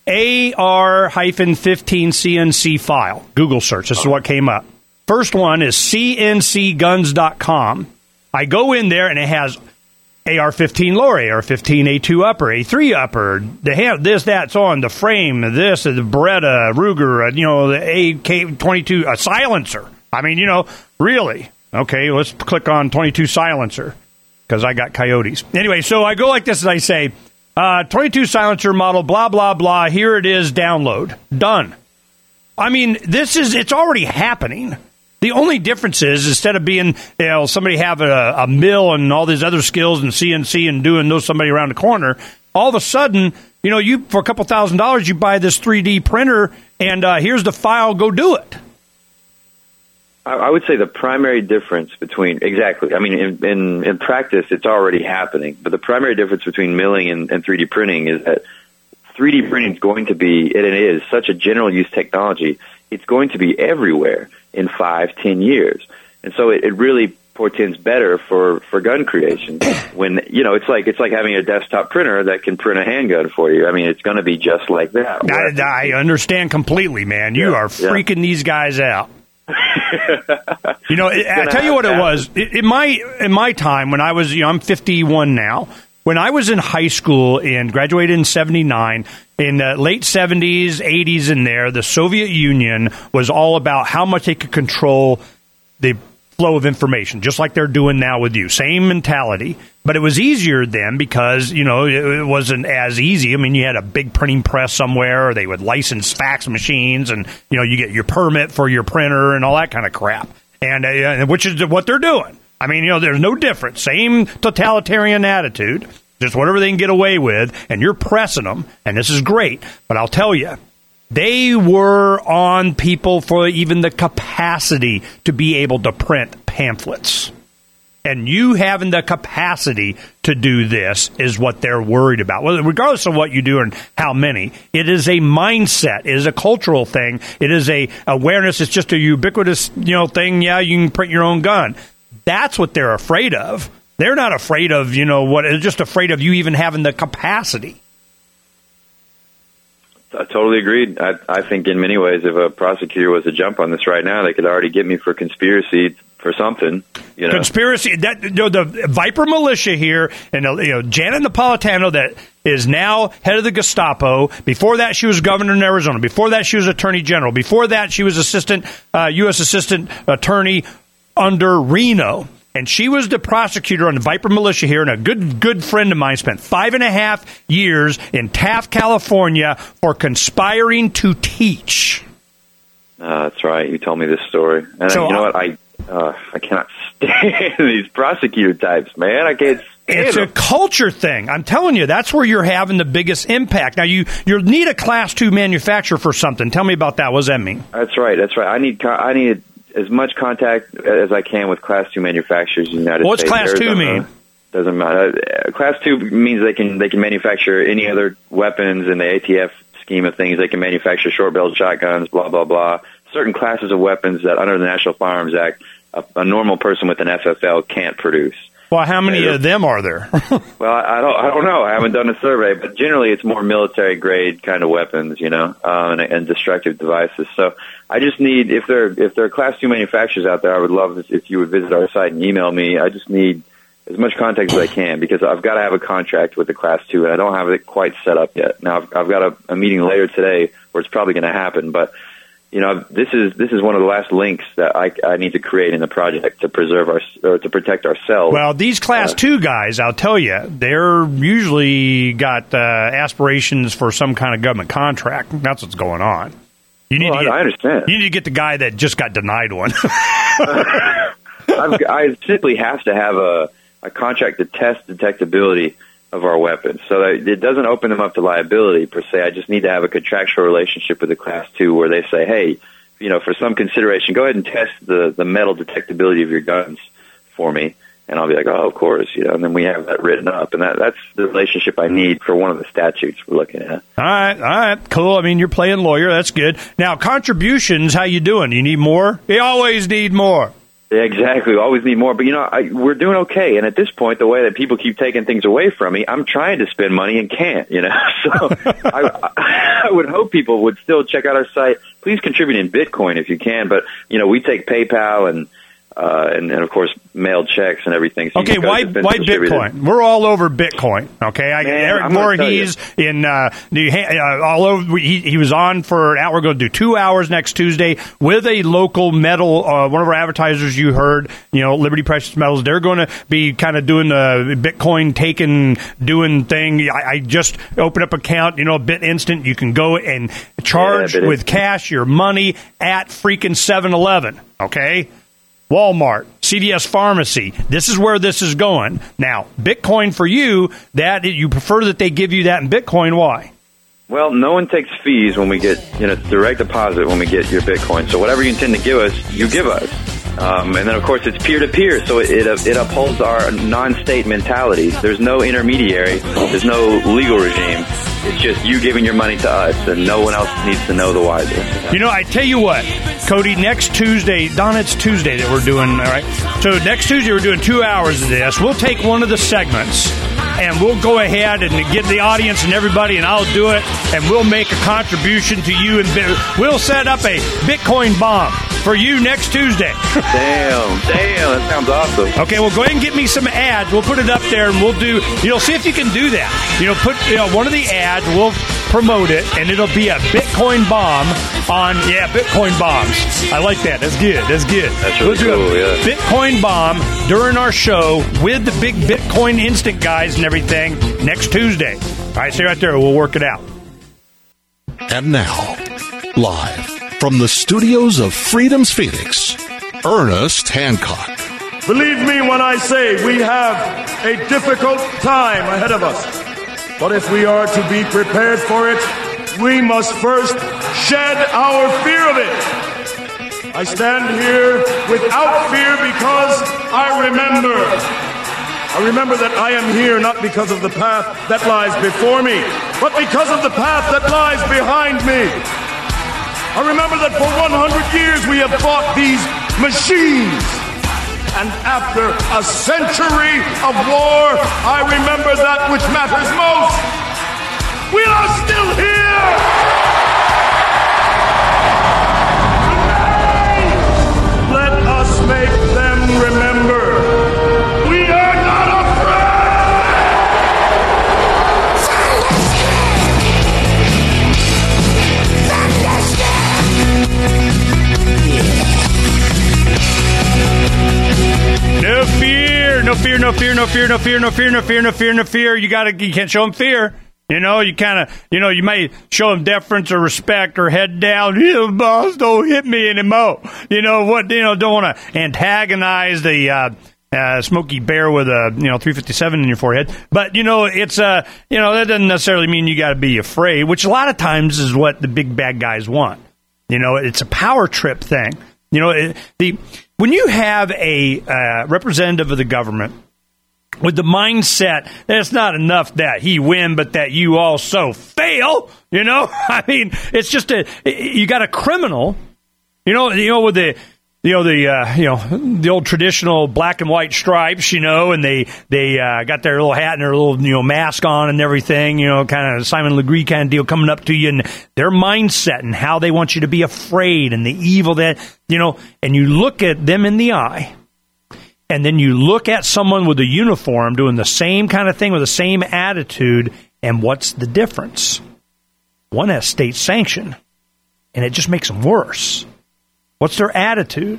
A R fifteen C N C file, Google search. This is what came up. First one is C N C guns dot com. I go in there, and it has A R fifteen lower, A R fifteen A two upper, A three upper. They have this, that, so on. The frame, this, the Beretta, Ruger, you know, the A K twenty-two, a silencer. I mean, you know, really. Okay, let's click on twenty-two silencer, because I got coyotes. Anyway, so I go like this, and I say, uh, twenty-two silencer model, blah, blah, blah. Here it is, download. Done. I mean, this is, it's already happening. The only difference is, instead of being, you know, somebody have a, a mill and all these other skills and C N C and doing know somebody around the corner, all of a sudden, you know, you for a couple thousand dollars, you buy this three D printer, and uh, here's the file, go do it. I, I would say the primary difference between, exactly, I mean, in, in, in practice, it's already happening, but the primary difference between milling and, and three D printing is that three D printing is going to be, and it is, such a general use technology, it's going to be everywhere in five, ten years. And so it, it really portends better for, for gun creation. When, you know, it's like it's like having a desktop printer that can print a handgun for you. I mean, it's going to be just like that. I, I understand completely, man. You Yeah, are freaking yeah. these guys out. You know, I tell you what it was. In my in my time, when I was, you know, I'm fifty-one now. When I was in high school and graduated in seventy-nine, in the late seventies, eighties, in there, the Soviet Union was all about how much they could control the flow of information, just like they're doing now with you. Same mentality, but it was easier then because, you know, it wasn't as easy. I mean, you had a big printing press somewhere, or they would license fax machines, and, you know, you get your permit for your printer and all that kind of crap, and uh, which is what they're doing. I mean, you know, there's no difference. Same totalitarian attitude, just whatever they can get away with, and you're pressing them, and this is great. But I'll tell you, they were on people for even the capacity to be able to print pamphlets. And you having the capacity to do this is what they're worried about. Well, regardless of what you do and how many, it is a mindset. It is a cultural thing. It is a awareness. It's just a ubiquitous, you know, thing. Yeah, you can print your own gun. That's what they're afraid of. They're not afraid of, you know, what. They're just afraid of you even having the capacity. I totally agreed. I, I think in many ways, if a prosecutor was to jump on this right now, they could already get me for conspiracy for something. You know, conspiracy. That, you know, the Viper militia here, and uh, you know, Janet Napolitano, that is now head of the Gestapo. Before that, she was governor in Arizona. Before that, she was attorney general. Before that, she was assistant uh, U S assistant attorney under Reno. And she was the prosecutor on the Viper militia here, and a good good friend of mine spent five and a half years in Taft, California, for conspiring to teach. Uh, that's right. You told me this story. And So, you know uh, what? I uh, I cannot stand these prosecutor types, man. I can't stand It's a them. culture thing. I'm telling you, that's where you're having the biggest impact. Now, you you need a Class two manufacturer for something. Tell me about that. What does that mean? That's right. That's right. I need co- I need as much contact as I can with Class two manufacturers in the United What's States. Class two Arizona. mean? Doesn't matter. Uh, Class two means they can they can manufacture any other weapons in the A T F scheme of things. They can manufacture short-barreled shotguns, blah, blah, blah. Certain classes of weapons that under the National Firearms Act, a, a normal person with an F F L can't produce. Well, how many Yeah. of them are there? Well, I, I don't, I don't know. I haven't done a survey, but generally it's more military grade kind of weapons, you know, uh, and, and destructive devices. So I just need, if there, if there are Class two manufacturers out there, I would love if, if you would visit our site and email me. I just need as much context as I can because I've got to have a contract with the Class two, and I don't have it quite set up yet. Now I've, I've got a, a meeting later today where it's probably going to happen, but. You know, this is this is one of the last links that I, I need to create in the project to preserve our or to protect ourselves. Well, these Class Uh, two guys, I'll tell you, they're usually got uh, aspirations for some kind of government contract. That's what's going on. You need Well, to get, I understand. You need to get the guy that just got denied one. I've, I simply have to have a, a contract to test detectability of our weapons, so that it doesn't open them up to liability per se. I just need to have a contractual relationship with the Class two where they say, hey, you know, for some consideration, go ahead and test the, the metal detectability of your guns for me. And I'll be like, oh, of course, you know, and then we have that written up. And that, that's the relationship I need for one of the statutes we're looking at. All right, all right, cool. I mean, you're playing lawyer. That's good. Now, contributions, how you doing? You need more? You always need more. Yeah, exactly. We always need more. But, you know, I, we're doing okay. And at this point, the way that people keep taking things away from me, I'm trying to spend money and can't, you know. So I, I would hope people would still check out our site. Please contribute in Bitcoin if you can. But, you know, we take PayPal and, uh, and, and of course, mailed checks and everything. So Okay, why why Bitcoin? We're all over Bitcoin. Okay, I, Man, Eric I'm gonna Voorhees in uh, New ha- uh, all over. He, he was on for an hour. We're going to do two hours next Tuesday with a local metal. Uh, one of our advertisers, you heard, you know, Liberty Precious Metals. They're going to be kind of doing the Bitcoin taking doing thing. I, I just opened up an account. You know, Bit Instant. You can go and charge Yeah, with cash your money at freaking seven eleven. Okay. Walmart, C V S Pharmacy. This is where this is going. Now, Bitcoin for you, that you prefer that they give you that in Bitcoin. Why? Well, no one takes fees when we get, you know, it's direct deposit when we get your Bitcoin. So whatever you intend to give us, you give us. Um, and then, of course, it's peer-to-peer, so it, it, it upholds our non-state mentality. There's no intermediary. There's no legal regime. It's just you giving your money to us, and no one else needs to know the wiser. You know, I tell you what, Cody, next Tuesday, Don, it's Tuesday that we're doing, all right? So next Tuesday we're doing two hours of this. We'll take one of the segments, and we'll go ahead and get the audience and everybody, and I'll do it, and we'll make a contribution to you, and we'll set up a Bitcoin bomb for you next Tuesday. Damn, damn, that sounds awesome. Okay, well, go ahead and get me some ads. We'll put it up there, and we'll do, you know, see if you can do that. You know, put, you know, one of the ads, we'll promote it, and it'll be a Bitcoin bomb on, yeah, Bitcoin bombs. I like that. That's good. That's good. That's really we'll do cool, a yeah. Bitcoin bomb during our show with the big Bitcoin instant guys and everything next Tuesday. All right, stay right there. We'll work it out. And now, live from the studios of Freedom's Phoenix, Ernest Hancock. Believe me when I say we have a difficult time ahead of us. But if we are to be prepared for it, we must first shed our fear of it. I stand here without fear because I remember. I remember that I am here not because of the path that lies before me, but because of the path that lies behind me. I remember that for one hundred years we have fought these machines. And after a century of war, I remember that which matters most. We are still here! Today, let us make them remember. We are not No fear, no fear, no fear, no fear, no fear, no fear, no fear, no fear, no fear. You gotta, you can't show them fear. You know, you kind of, you know, you may show them deference or respect or head down. You know, boss, don't hit me anymore. You know what? You know, don't want to antagonize the uh, uh, Smokey Bear with a you know three fifty-seven in your forehead. But you know, it's uh, you know, that doesn't necessarily mean you got to be afraid, which a lot of times is what the big bad guys want. You know, it's a power trip thing. You know, it, the when you have a uh, representative of the government with the mindset that it's not enough that he win, but that you also fail, you know? I mean, it's just a, you got a criminal, you know, you know, with the, you know, the, uh, you know, the old traditional black and white stripes, you know, and they, they, uh, got their little hat and their little, you know, mask on and everything, you know, kind of Simon Legree kind of deal coming up to you, and their mindset and how they want you to be afraid and the evil that, you know, and you look at them in the eye. And then you look at someone with a uniform doing the same kind of thing with the same attitude, and what's the difference? One has state sanction, and it just makes them worse. What's their attitude?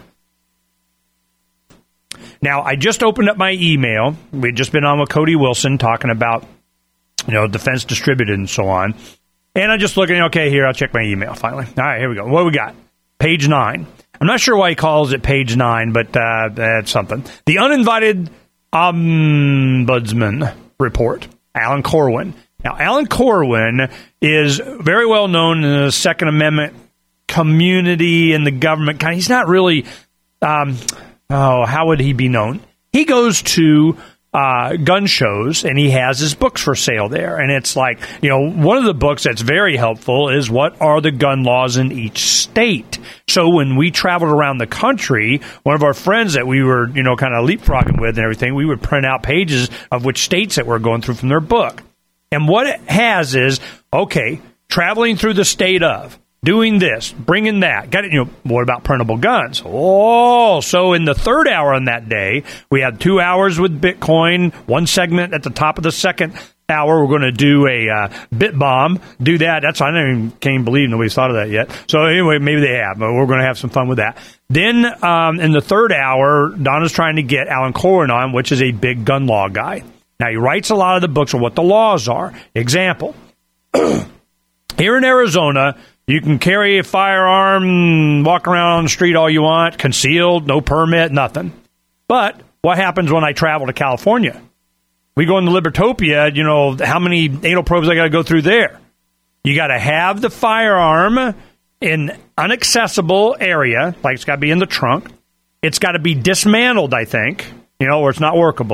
Now, I just opened up my email. We'd just been on with Cody Wilson talking about, you know, defense distributed and so on. And I'm just looking, okay, here, I'll check my email finally. All right, here we go. What do we got? Page nine. I'm not sure why he calls it page nine, but uh, that's something. The Uninvited Ombudsman Report, Alan Corwin. Now, Alan Corwin is very well known in the Second Amendment community and the government. Kind of, he's not really, um, oh, how would he be known? He goes to uh, gun shows, and he has his books for sale there. And it's like, you know, one of the books that's very helpful is What Are the Gun Laws in Each State? So when we traveled around the country, one of our friends that we were, you know, kind of leapfrogging with and everything, we would print out pages of which states that we're going through from their book. And what it has is, okay, traveling through the state of, doing this, bringing that. Got it? You know, what about printable guns? Oh, so in the third hour on that day, we had two hours with Bitcoin, one segment at the top of the second hour. We're going to do a uh, bit bomb. Do that. That's I don't even, can't even believe nobody's thought of that yet. So anyway, maybe they have, but we're going to have some fun with that. Then um, in the third hour, Donna's trying to get Alan Corwin on, which is a big gun law guy. Now, he writes a lot of the books on what the laws are. Example, here in Arizona, you can carry a firearm, walk around on the street all you want, concealed, no permit, nothing. But what happens when I travel to California? We go into Libertopia, you know, how many anal probes I got to go through there? You got to have the firearm in inaccessible area, like it's got to be in the trunk. It's got to be dismantled, I think, you know, or it's not workable.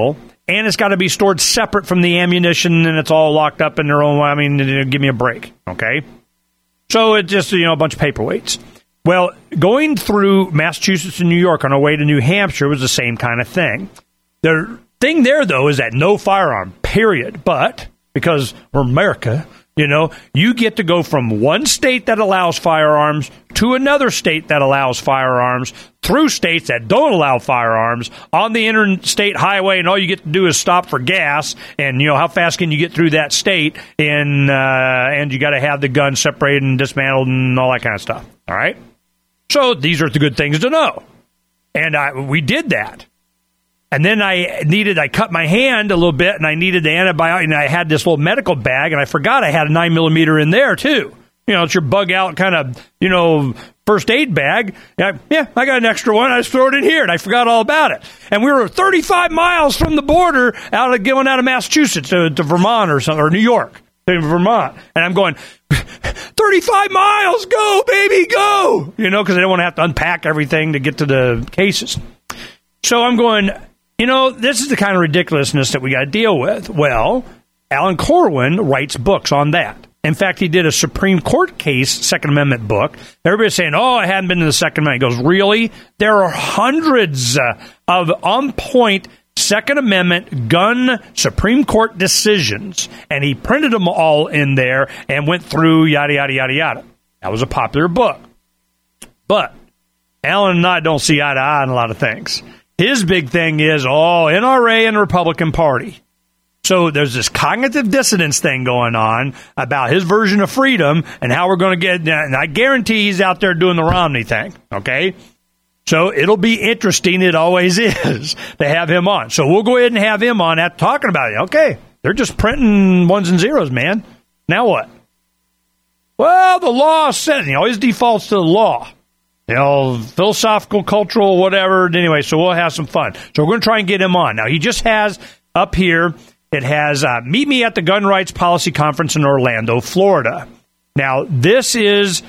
and it's got to be stored separate from the ammunition, and it's all locked up in their own. I mean, give me a break, okay? So it's just, you know, a bunch of paperweights. Well, going through Massachusetts and New York on our way to New Hampshire was the same kind of thing. The thing there, though, is that no firearm, period. But because we're America, you know, you get to go from one state that allows firearms to another state that allows firearms, through states that don't allow firearms, on the interstate highway, and all you get to do is stop for gas. And, you know, how fast can you get through that state? And, uh, and you got to have the gun separated and dismantled and all that kind of stuff. All right? So these are the good things to know. And I, we did that. And then I needed, I cut my hand a little bit, and I needed the antibiotic, and I had this little medical bag, and I forgot I had a nine millimeter in there, too. You know, it's your bug out kind of, you know, first aid bag. Yeah, yeah, I got an extra one. I just throw it in here, and I forgot all about it. And we were thirty-five miles from the border, out of going out of Massachusetts to, to Vermont or something, or New York to Vermont. And I'm going, thirty-five miles, go, baby, go! You know, because I didn't want to have to unpack everything to get to the cases. So I'm going, you know, this is the kind of ridiculousness that we got to deal with. Well, Alan Corwin writes books on that. In fact, he did a Supreme Court case, Second Amendment book. Everybody's saying, oh, I hadn't been to the Second Amendment. He goes, really? There are hundreds uh, of on-point Second Amendment gun Supreme Court decisions, and he printed them all in there and went through yada, yada, yada, yada. That was a popular book. But Alan and I don't see eye to eye on a lot of things. His big thing is, oh, N R A and the Republican Party. So there's this cognitive dissonance thing going on about his version of freedom and how we're going to get, and I guarantee he's out there doing the Romney thing, okay? So it'll be interesting, it always is, to have him on. So we'll go ahead and have him on after talking about it. Okay, they're just printing ones and zeros, man. Now what? Well, the law said, he always defaults to the law. You know, philosophical, cultural, whatever. Anyway, so we'll have some fun. So we're going to try and get him on. Now, he just has up here, it has uh, Meet Me at the Gun Rights Policy Conference in Orlando, Florida. Now, this is,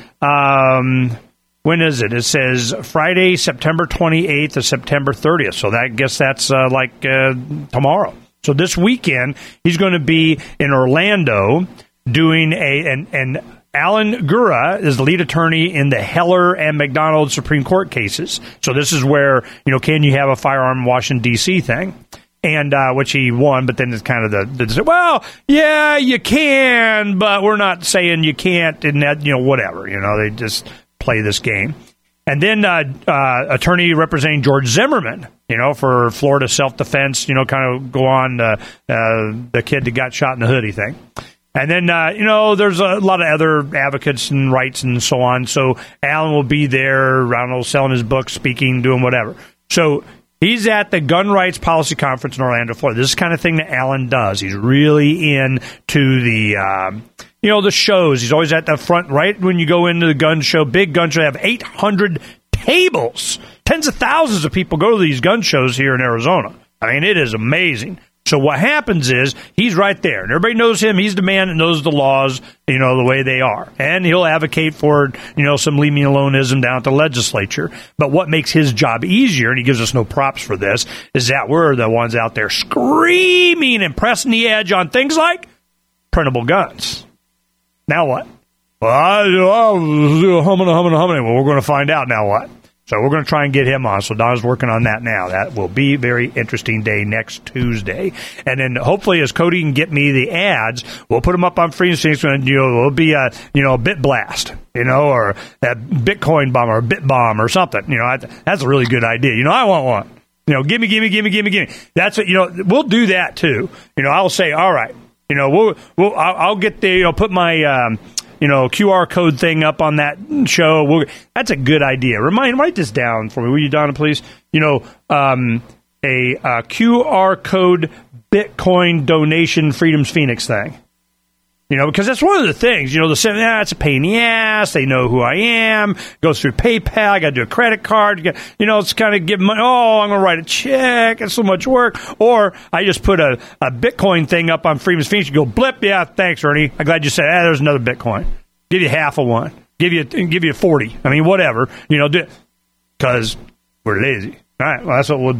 um, when is it? It says Friday, September twenty-eighth to September thirtieth. So that, I guess that's uh, like uh, tomorrow. So this weekend, he's going to be in Orlando doing a, and, and Alan Gura is the lead attorney in the Heller and McDonald Supreme Court cases. So this is where, you know, can you have a firearm in Washington, D C thing? And uh, which he won, but then it's kind of the, the, well, yeah, you can, but we're not saying you can't, and that, you know, whatever. You know, they just play this game. And then uh, uh, attorney representing George Zimmerman, you know, for Florida self-defense, you know, kind of go on uh, uh, the kid that got shot in the hoodie thing. And then, uh, you know, there's a lot of other advocates and rights and so on. So Alan will be there, I don't know, selling his book, speaking, doing whatever. So he's at the Gun Rights Policy Conference in Orlando, Florida. This is the kind of thing that Alan does. He's really into the, um, you know, the shows. He's always at the front, right when you go into the gun show, big gun show. They have eight hundred tables. Tens of thousands of people go to these gun shows here in Arizona. I mean, it is amazing. So what happens is he's right there, and everybody knows him. He's the man that knows the laws, you know, the way they are. And he'll advocate for, you know, some leave me aloneism down at the legislature. But what makes his job easier, and he gives us no props for this, is that we're the ones out there screaming and pressing the edge on things like printable guns. Now what? Well, I, oh, humming, humming, humming. Well, we're going to find out now what. So we're going to try and get him on. So Don's working on that now. That will be a very interesting day next Tuesday. And then hopefully as Cody can get me the ads, we'll put them up on Freedom Station, and, you know, it'll be a, you know, a bit blast, you know, or a Bitcoin bomb or a bit bomb or something. You know, that's a really good idea. You know, I want one. You know, give me, give me, give me, give me, give me. That's what, you know, we'll do that too. You know, I'll say, all right, you know, we'll, we'll, I'll, I'll get the, you know, put my, um, you know, Q R code thing up on that show. We'll, that's a good idea. Remind, write this down for me, will you, Donna, please? You know, um, a uh, Q R code Bitcoin donation Freedom's Phoenix thing. You know, because that's one of the things, you know, the ah, it's a pain in the ass. They know who I am. Goes through PayPal. I got to do a credit card. You know, it's kind of give money. Oh, I'm going to write a check. It's so much work. Or I just put a, a Bitcoin thing up on Freedom's Phoenix. You go, blip. Yeah, thanks, Ernie. I'm glad you said, ah, there's another Bitcoin. Give you half of one. Give you, give you forty. I mean, whatever. You know, because we're lazy. All right, well, that's what we'll do.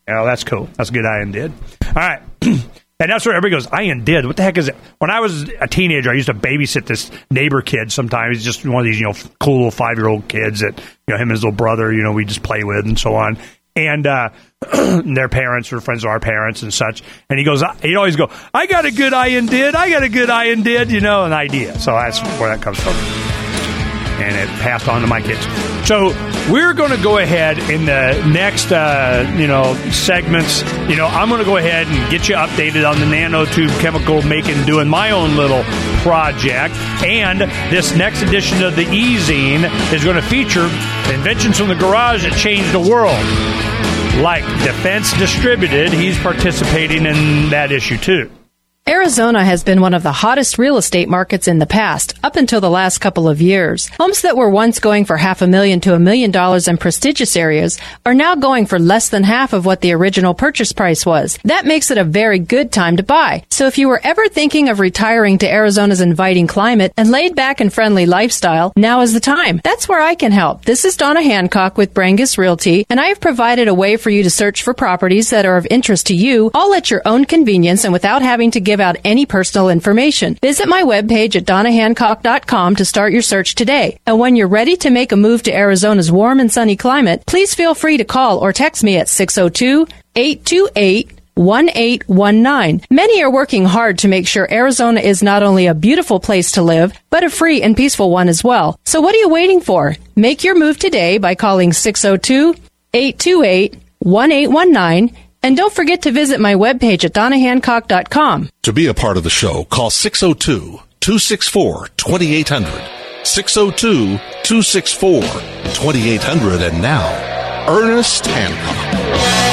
Yeah, that's cool. That's a good I and did. All right. And that's where everybody goes, I and did. What the heck is it? When I was a teenager, I used to babysit this neighbor kid sometimes. He's just one of these, you know, cool little five-year-old kids that, you know, him and his little brother, you know, we just play with and so on. And uh, their parents were friends of our parents and such. And he goes, he'd always go, I got a good I and did. I got a good I and did, you know, an idea. So that's where that comes from. And it passed on to my kids. So we're going to go ahead in the next, uh, you know, segments. You know, I'm going to go ahead and get you updated on the nanotube chemical making, doing my own little project. And this next edition of the E-Zine is going to feature inventions from the garage that changed the world. Like Defense Distributed, he's participating in that issue too. Arizona has been one of the hottest real estate markets in the past, up until the last couple of years. Homes that were once going for half a million to a million dollars in prestigious areas are now going for less than half of what the original purchase price was. That makes it a very good time to buy. So if you were ever thinking of retiring to Arizona's inviting climate and laid back and friendly lifestyle, now is the time. That's where I can help. This is Donna Hancock with Brangus Realty, and I have provided a way for you to search for properties that are of interest to you, all at your own convenience and without having to give out any personal information. Visit my webpage at donna hancock dot com to start your search today. And when you're ready to make a move to Arizona's warm and sunny climate, please feel free to call or text me at six oh two, eight two eight, one eight one nine. Many are working hard to make sure Arizona is not only a beautiful place to live, but a free and peaceful one as well. So what are you waiting for? Make your move today by calling six oh two, eight two eight, one eight one nine. And don't forget to visit my webpage at donna hancock dot com. To be a part of the show, call six oh two, two six four, two eight hundred. six oh two, two six four, two eight hundred. And now, Ernest Hancock.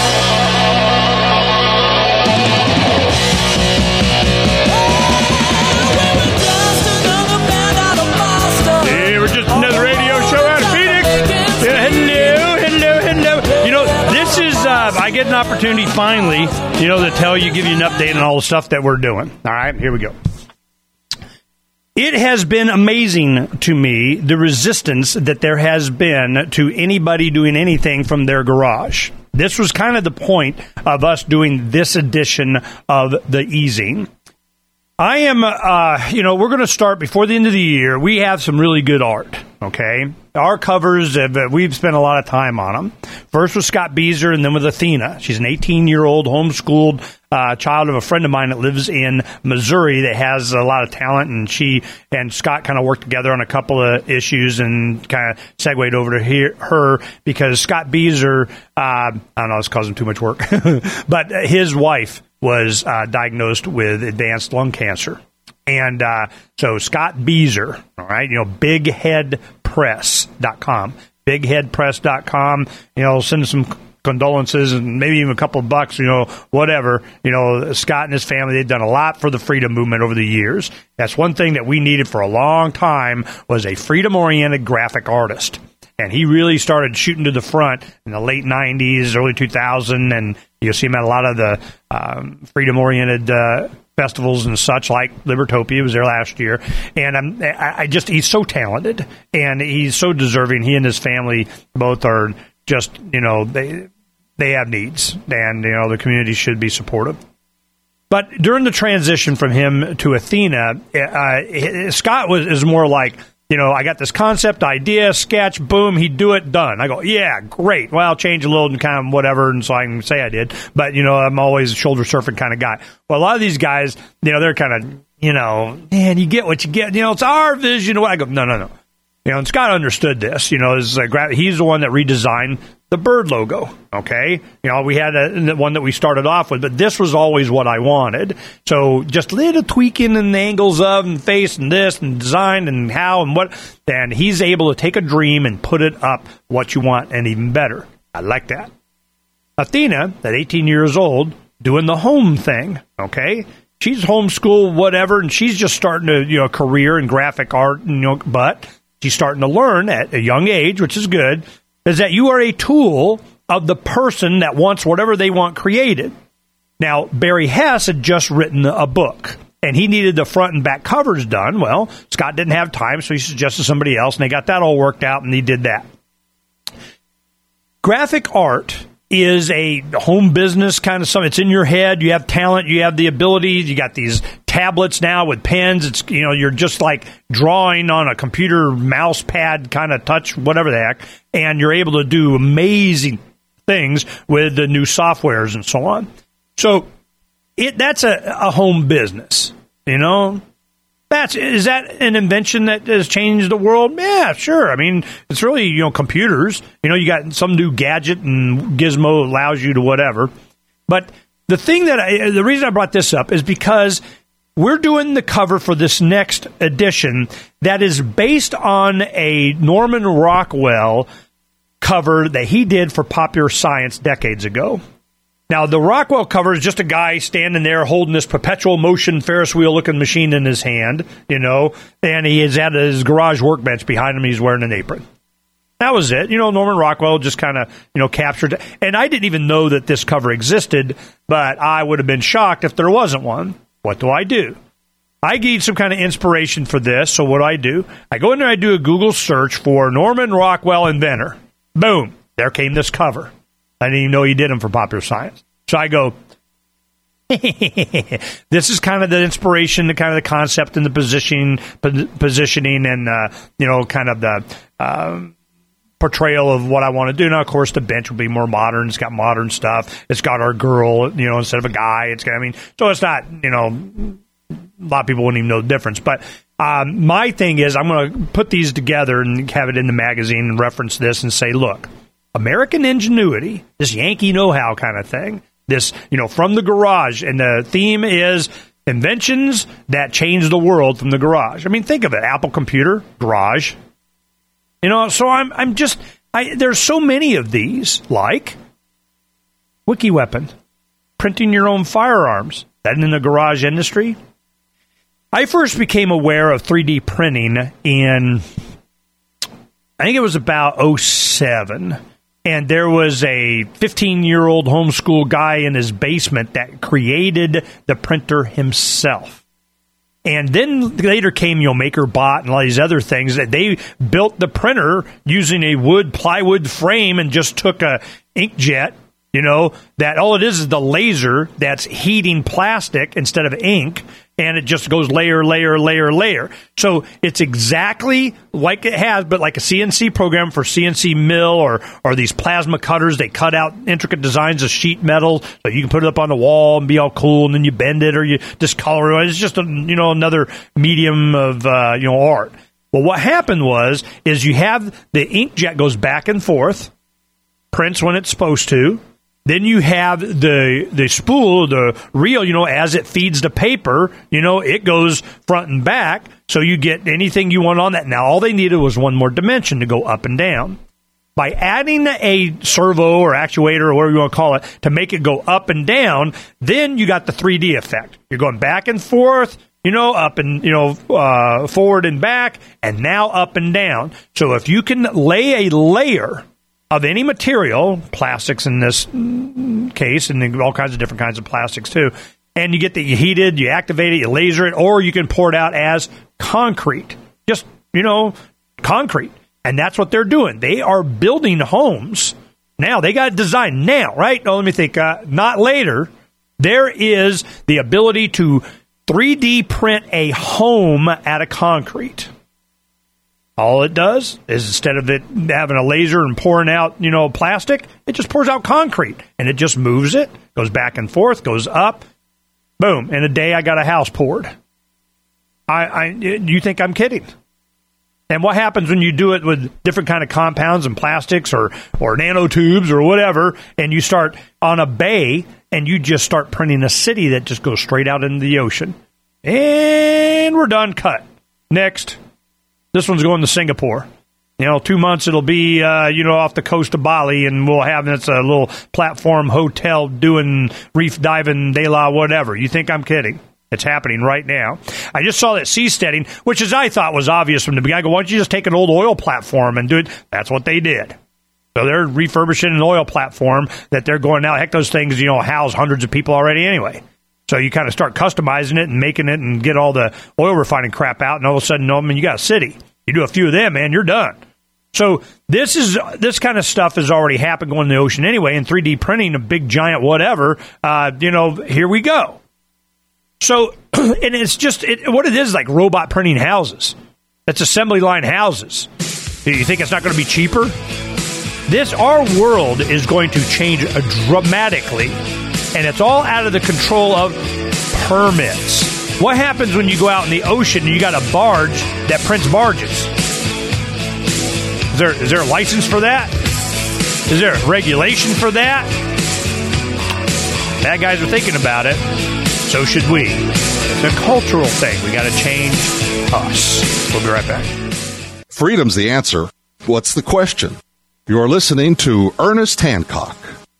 I get an opportunity finally, you know, to tell you, give you an update on all the stuff that we're doing. All right, here we go. It has been amazing to me, the resistance that there has been to anybody doing anything from their garage. This was kind of the point of us doing this edition of the E-Zine. I am, uh, you know, we're going to start before the end of the year. We have some really good art, okay? Our covers, have, uh, we've spent a lot of time on them. First with Scott Beezer and then with Athena. She's an eighteen-year-old homeschooled uh, child of a friend of mine that lives in Missouri that has a lot of talent, and she and Scott kind of worked together on a couple of issues and kind of segued over to hear, her because Scott Beezer, uh, I don't know, it's causing too much work, but his wife was uh, diagnosed with advanced lung cancer. And uh, so Scott Beezer, all right, you know, big head press dot com, big head press dot com, you know, send some condolences and maybe even a couple of bucks, you know, whatever. You know, Scott and his family, they've done a lot for the freedom movement over the years. That's one thing that we needed for a long time was a freedom-oriented graphic artist. And he really started shooting to the front in the late nineties, early two thousand, and you'll see him at a lot of the um, freedom-oriented uh, festivals and such, like Libertopia was there last year. And I'm, I just, he's so talented, and he's so deserving. He and his family both are just, you know, they they have needs, and, you know, the community should be supportive. But during the transition from him to Athena, uh, Scott was is more like, you know, I got this concept, idea, sketch, boom, he'd do it, done. I go, yeah, great. Well, I'll change a little and kind of whatever, and so I can say I did. But, you know, I'm always a shoulder surfing kind of guy. Well, a lot of these guys, you know, they're kind of, you know, man, you get what you get. You know, it's our vision. I go, no, no, no. You know, and Scott understood this. You know, is uh, he's the one that redesigned the bird logo, okay? You know, we had a, one that we started off with, but this was always what I wanted. So just little tweaking and angles of and face and this and design and how and what. And he's able to take a dream and put it up what you want and even better. I like that. Athena, at eighteen years old, doing the home thing, okay? She's homeschooled, whatever, and she's just starting to, you know, career in graphic art, you know, but she's starting to learn at a young age, which is good, is that you are a tool of the person that wants whatever they want created. Now, Barry Hess had just written a book, and he needed the front and back covers done. Well, Scott didn't have time, so he suggested somebody else, and they got that all worked out, and he did that. Graphic art is a home business kind of something. It's in your head. You have talent. You have the ability. You got these tablets now with pens. It's, you know, you're just like drawing on a computer mouse pad kind of touch, whatever the heck, and you're able to do amazing things with the new softwares and so on. So it that's a, a home business, you know. That's is that an invention that has changed the world? Yeah, sure. I mean, it's really, you know, computers. You know, you got some new gadget and gizmo allows you to whatever. But the thing that I, the reason I brought this up is because we're doing the cover for this next edition that is based on a Norman Rockwell cover that he did for Popular Science decades ago. Now, the Rockwell cover is just a guy standing there holding this perpetual motion Ferris wheel-looking machine in his hand, you know, and he is at his garage workbench behind him. He's wearing an apron. That was it. You know, Norman Rockwell just kind of, you know, captured it. And I didn't even know that this cover existed, but I would have been shocked if there wasn't one. What do I do? I need some kind of inspiration for this, so what do I do? I go in there, I do a Google search for Norman Rockwell inventor. Boom. There came this cover. I didn't even know he did them for Popular Science. So I go, this is kind of the inspiration, the kind of the concept and the positioning, positioning and, uh, you know, kind of the um, portrayal of what I want to do. Now, of course, the bench will be more modern. It's got modern stuff. It's got our girl, you know, instead of a guy. It's got, I mean, so it's not, you know, a lot of people wouldn't even know the difference. But um, my thing is I'm going to put these together and have it in the magazine and reference this and say, look, American ingenuity, this Yankee know-how kind of thing, this, you know, from the garage. And the theme is inventions that change the world from the garage. I mean, think of it. Apple computer, garage. You know, so I'm I'm just, I, there's so many of these, like WikiWeapon, printing your own firearms. That in the garage industry. I first became aware of three D printing in, I think it was about oh seven. And there was a fifteen-year-old homeschool guy in his basement that created the printer himself. And then later came, you know, MakerBot and all these other things that they built the printer using a wood plywood frame and just took a inkjet, you know, that all it is is the laser that's heating plastic instead of ink. And it just goes layer, layer, layer, layer. So it's exactly like it has, but like a C N C program for C N C mill or or these plasma cutters. They cut out intricate designs of sheet metal so you can put it up on the wall and be all cool, and then you bend it or you discolor it. It's just a, you know, another medium of uh, you know art. Well, what happened was is you have the inkjet goes back and forth, prints when it's supposed to. Then you have the the spool, the reel, you know, as it feeds the paper, you know, it goes front and back, so you get anything you want on that. Now, all they needed was one more dimension to go up and down. By adding a servo or actuator or whatever you want to call it to make it go up and down, then you got the three D effect. You're going back and forth, you know, up and, you know, uh, forward and back, and now up and down. So if you can lay a layer of any material, plastics in this case, and all kinds of different kinds of plastics too, and you get that you heat it, you activate it, you laser it, or you can pour it out as concrete. Just, you know, concrete. And that's what they're doing. They are building homes. Now, they got it designed now, right? Oh, let me think. Uh, not later. There is the ability to three D print a home out of concrete. All it does is instead of it having a laser and pouring out, you know, plastic, it just pours out concrete. And it just moves it, goes back and forth, goes up. Boom. In a day, I got a house poured. I, I, you think I'm kidding? And what happens when you do it with different kind of compounds and plastics or, or nanotubes or whatever, and you start on a bay and you just start printing a city that just goes straight out into the ocean. And we're done. Cut. Next. This one's going to Singapore. You know, two months it'll be, uh, you know, off the coast of Bali, and we'll have it's a little platform hotel doing reef diving, de la whatever. You think I'm kidding? It's happening right now. I just saw that Seasteading, which as I thought was obvious from the beginning. I go, why don't you just take an old oil platform and do it? That's what they did. So they're refurbishing an oil platform that they're going now. Heck, those things, you know, house hundreds of people already anyway. So you kind of start customizing it and making it and get all the oil refining crap out, and all of a sudden, no, I mean, you got a city. You do a few of them, man, you're done. So this is this kind of stuff has already happened going in the ocean anyway, and three D printing a big giant whatever, uh, you know, here we go. So, and it's just, it, what it is is like robot printing houses. That's assembly line houses. Do you think it's not going to be cheaper? This, our world is going to change dramatically, and it's all out of the control of permits. What happens when you go out in the ocean and you got a barge that prints barges? Is there, is there a license for that? Is there a regulation for that? Bad guys are thinking about it. So should we. It's a cultural thing. We got to change us. We'll be right back. Freedom's the answer. What's the question? You're listening to Ernest Hancock.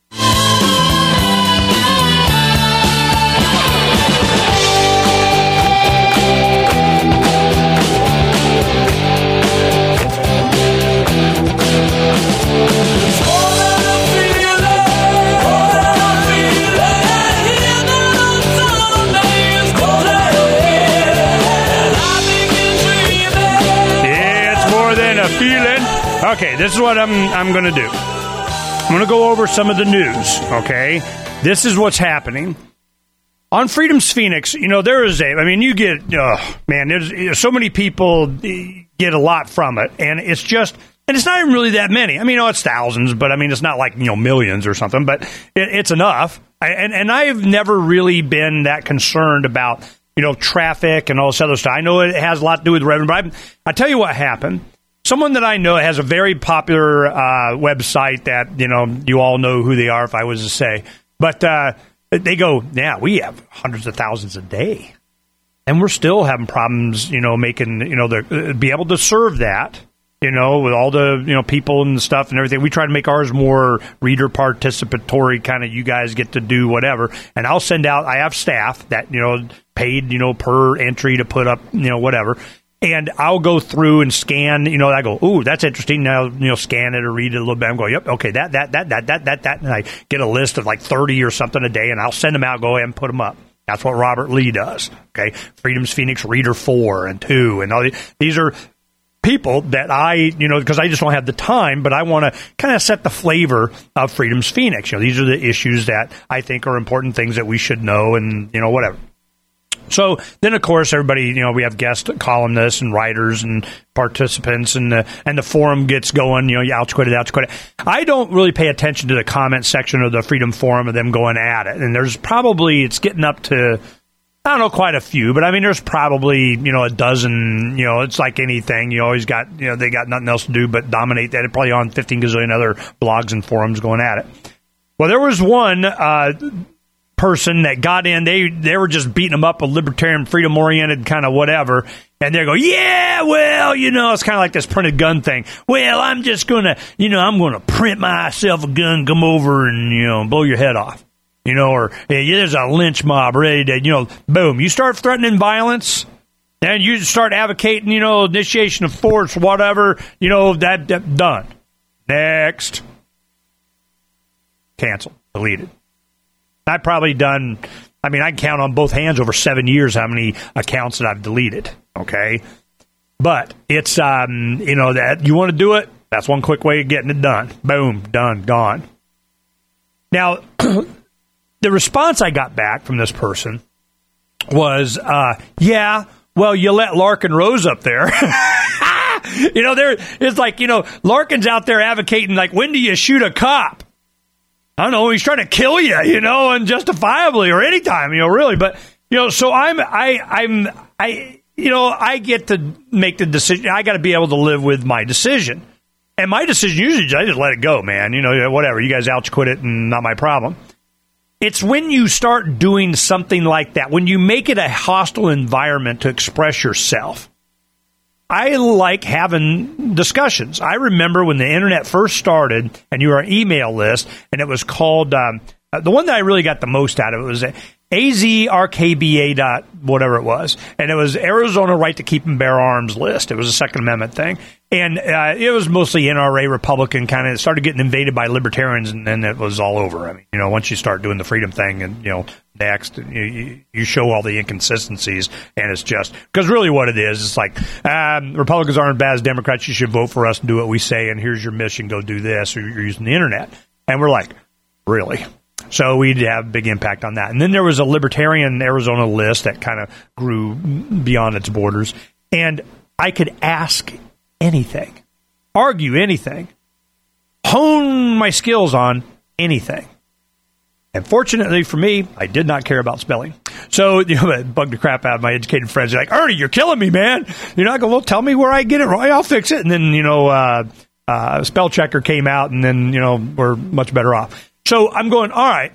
Feeling. Okay, this is what I'm I'm going to do. I'm going to go over some of the news, okay? This is what's happening. On Freedom's Phoenix, you know, there is a, I mean, you get, oh, man, there's so many people get a lot from it, and it's just, and it's not even really that many. I mean, oh, it's thousands, but I mean, it's not like, you know, millions or something, but it, it's enough. I, and, and I've never really been that concerned about, you know, traffic and all this other stuff. I know it has a lot to do with revenue, but I, I tell you what happened. Someone that I know has a very popular uh, website that, you know, you all know who they are if I was to say. But uh, they go, yeah, we have hundreds of thousands a day. And we're still having problems, you know, making, you know, the, be able to serve that, you know, with all the, you know, people and stuff and everything. We try to make ours more reader participatory, kind of you guys get to do whatever. And I'll send out, I have staff that, you know, paid, you know, per entry to put up, you know, whatever. And I'll go through and scan, you know, I go, ooh, that's interesting. Now, you know, scan it or read it a little bit. I'm going, yep, okay, that, that, that, that, that, that, that. And I get a list of like thirty or something a day, and I'll send them out, go ahead and put them up. That's what Robert Lee does, okay? Freedom's Phoenix Reader four and two. And all these, these are people that I, you know, because I just don't have the time, but I want to kind of set the flavor of Freedom's Phoenix. You know, these are the issues that I think are important things that we should know and, you know, whatever. So then, of course, everybody, you know, we have guest columnists and writers and participants, and the, and the forum gets going, you know, you ouch quit it, ouch quit it. I don't really pay attention to the comment section of the Freedom Forum of them going at it. And there's probably, it's getting up to, I don't know, quite a few, but I mean, there's probably, you know, a dozen, you know, it's like anything. You always got, you know, they got nothing else to do but dominate that. It's probably on fifteen gazillion other blogs and forums going at it. Well, there was one, uh, person that got in, they they were just beating them up with libertarian, freedom oriented kind of whatever, and they go, yeah, well, you know, it's kind of like this printed gun thing. Well, I'm just gonna, you know, I'm gonna print myself a gun, come over and, you know, blow your head off, you know, or hey, there's a lynch mob ready to, you know, boom, you start threatening violence, and you start advocating, you know, initiation of force, whatever, you know, that, that done. Next, canceled, deleted. I've probably done, I mean, I can count on both hands over seven years how many accounts that I've deleted, okay? But it's, um, you know, that you want to do it, that's one quick way of getting it done. Boom, done, gone. Now, the response I got back from this person was, uh, yeah, well, you let Larkin Rose up there. You know, there it's like, you know, Larkin's out there advocating, like, when do you shoot a cop? I don't know, he's trying to kill you, you know, unjustifiably or anytime, you know, really. But, you know, so I'm, I, I'm, I, you know, I get to make the decision. I got to be able to live with my decision. And my decision, usually, I just let it go, man. You know, whatever. You guys ouch quit it and not my problem. It's when you start doing something like that, when you make it a hostile environment to express yourself. I like having discussions. I remember when the internet first started and you were on email list, and it was called, um, the one that I really got the most out of it was, A Z R K B A dot whatever it was. And it was Arizona Right to Keep and Bear Arms list. It was a Second Amendment thing. And uh, it was mostly N R A Republican kind of. It started getting invaded by libertarians, and then it was all over. I mean, you know, once you start doing the freedom thing and, you know, next, you, you show all the inconsistencies, and it's just, because really what it is, it's like, um, Republicans aren't as bad as Democrats, you should vote for us and do what we say, and here's your mission, go do this, or you're using the internet. And we're like, really? So we'd have a big impact on that. And then there was a libertarian Arizona list that kind of grew beyond its borders. And I could ask anything, argue anything, hone my skills on anything. And fortunately for me, I did not care about spelling. So, you know, it bugged the crap out of my educated friends. They're like, Ernie, you're killing me, man. You're not going to, well, tell me where I get it wrong. I'll fix it. And then, you know, uh, uh, spell checker came out, and then, you know, we're much better off. So I'm going, all right,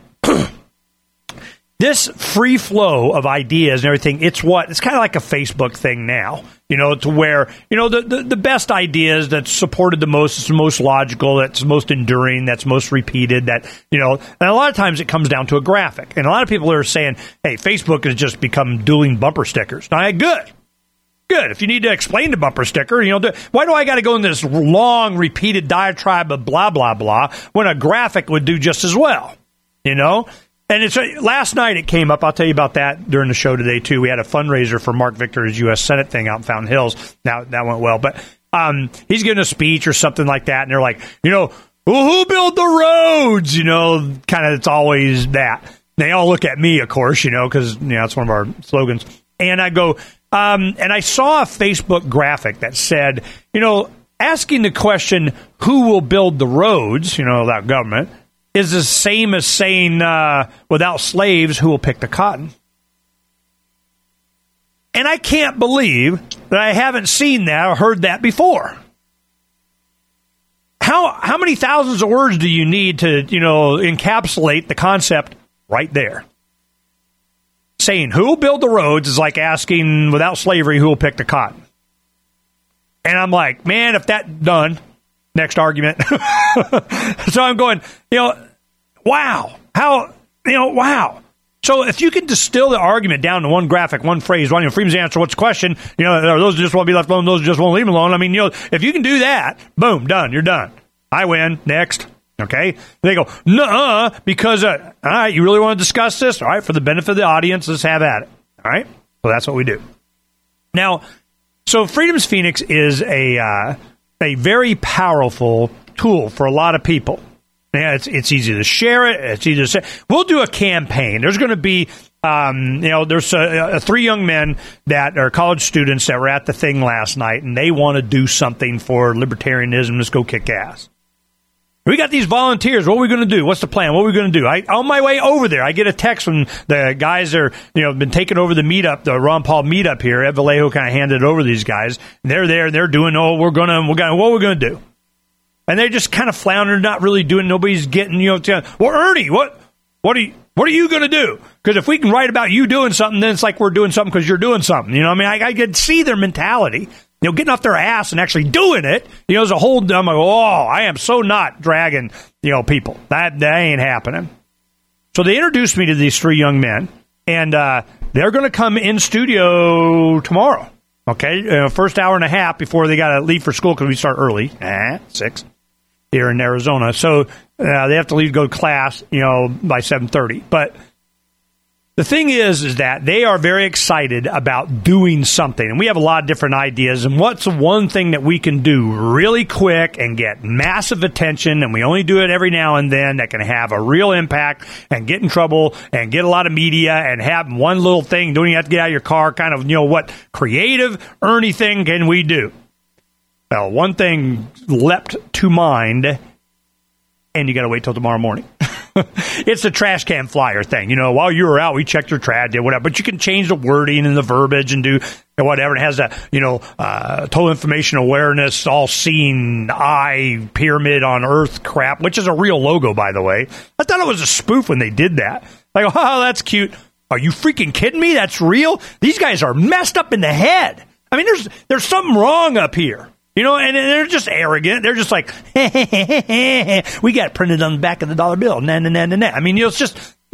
this free flow of ideas and everything, it's what, it's kind of like a Facebook thing now, you know, to where, you know, the, the, the best ideas that's supported the most, it's the most logical, that's most enduring, that's most repeated, that, you know, and a lot of times it comes down to a graphic. And a lot of people are saying, hey, Facebook has just become dueling bumper stickers. Now, good. Good. If you need to explain the bumper sticker, you know, do, why do I got to go in this long, repeated diatribe of blah, blah, blah, when a graphic would do just as well, you know? And it's last night it came up. I'll tell you about that during the show today, too. We had a fundraiser for Mark Victor's U S Senate thing out in Fountain Hills. Now, that went well. But um, he's giving a speech or something like that, and they're like, you know, well, who built the roads? You know, kind of it's always that. They all look at me, of course, you know, because, you know, it's one of our slogans. And I go... Um, and I saw a Facebook graphic that said, you know, asking the question, who will build the roads, you know, that government, is the same as saying, uh, without slaves, who will pick the cotton? And I can't believe that I haven't seen that or heard that before. How, how many thousands of words do you need to, you know, encapsulate the concept right there? Saying who will build the roads is like asking, without slavery, who will pick the cotton. And I'm like, man, if that done, next argument. So I'm going, you know, wow, how, you know, wow. So if you can distill the argument down to one graphic, one phrase, one, you know, freedom's answer, what's the question? You know, those just won't be left alone, those just won't leave them alone. I mean, you know, if you can do that, boom, done, you're done. I win, next. Okay? They go, nuh-uh, because, uh, all right, you really want to discuss this? All right, for the benefit of the audience, let's have at it. All right? So that's what we do. Now, so Freedom's Phoenix is a uh, a very powerful tool for a lot of people. Yeah, it's it's easy to share it. It's easy to say. We'll do a campaign. There's going to be, um, you know, there's uh, three young men that are college students that were at the thing last night, and they want to do something for libertarianism. Let's go kick ass. We got these volunteers. What are we going to do? What's the plan? What are we going to do? I, on my way over there, I get a text from the guys that are, you know, been taking over the meetup, the Ron Paul meetup here. Ed Vallejo kind of handed it over to these guys. And they're there. They're doing, oh, we're going to, we're going to, what are we going to do? And they just kind of flounder, not really doing, nobody's getting, you know, t- well, Ernie, what, what are you, what are you going to do? Because if we can write about you doing something, then it's like we're doing something because you're doing something. You know what I mean? I, I could see their mentality. You know, getting off their ass and actually doing it, you know, as a whole, I'm like, oh, I am so not dragging, you know, people. That, that ain't happening. So they introduced me to these three young men, and uh, they're going to come in studio tomorrow, okay? Uh, first hour and a half before they got to leave for school because we start early, eh, six, here in Arizona. So uh, they have to leave to go to class, you know, by seven thirty. But the thing is, is that they are very excited about doing something. And we have a lot of different ideas. And what's the one thing that we can do really quick and get massive attention, and we only do it every now and then, that can have a real impact and get in trouble and get a lot of media and have one little thing, don't even have to get out of your car, kind of, you know, what creative Ernie thing can we do? Well, one thing leapt to mind, and you got to wait till tomorrow morning. It's the trash can flyer thing. You know, while you were out, we checked your trash, did whatever. But you can change the wording and the verbiage and do whatever. It has that, you know, uh, total information awareness, all-seeing eye pyramid on Earth crap, which is a real logo, by the way. I thought it was a spoof when they did that. Like, oh, that's cute. Are you freaking kidding me? That's real? These guys are messed up in the head. I mean, there's there's something wrong up here. You know, and, and they're just arrogant. They're just like, we got it printed on the back of the dollar bill. Nah, nah, nah, nah, nah. I mean, you know, it's just,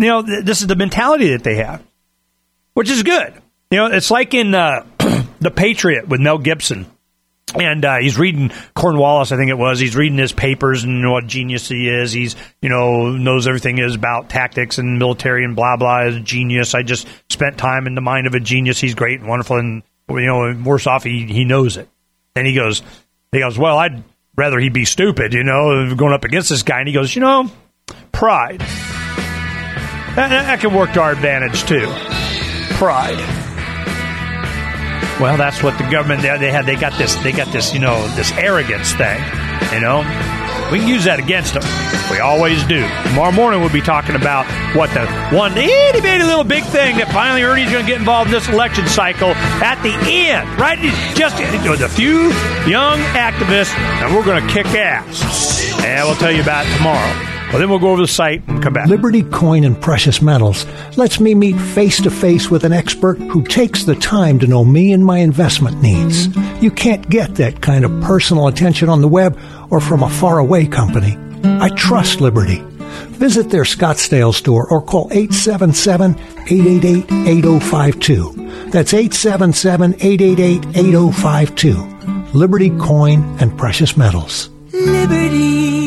you know, th- this is the mentality that they have, which is good. You know, it's like in uh, The Patriot with Mel Gibson. And uh, he's reading Cornwallis, I think it was. He's reading his papers and you know what genius he is. He's, you know, knows everything is about tactics and military and blah, blah, is a genius. I just spent time in the mind of a genius. He's great and wonderful. And, you know, worse off, he, he knows it. And he goes, he goes, well, I'd rather he be stupid, you know, going up against this guy. And he goes, you know, pride. That, that can work to our advantage, too. Pride. Well, that's what the government they had. They got this. They got this. You know, this arrogance thing. You know, we can use that against them. We always do. Tomorrow morning we'll be talking about what the one itty bitty little big thing that finally Ernie's going to get involved in this election cycle at the end. Right, just with a few young activists, and we're going to kick ass. And we'll tell you about it tomorrow. Well, then we'll go over the site and come back. Liberty Coin and Precious Metals lets me meet face-to-face with an expert who takes the time to know me and my investment needs. You can't get that kind of personal attention on the web or from a faraway company. I trust Liberty. Visit their Scottsdale store or call eight seven seven, eight eight eight, eight oh five two. That's eight seven seven, eight eight eight, eight oh five two. Liberty Coin and Precious Metals. Liberty.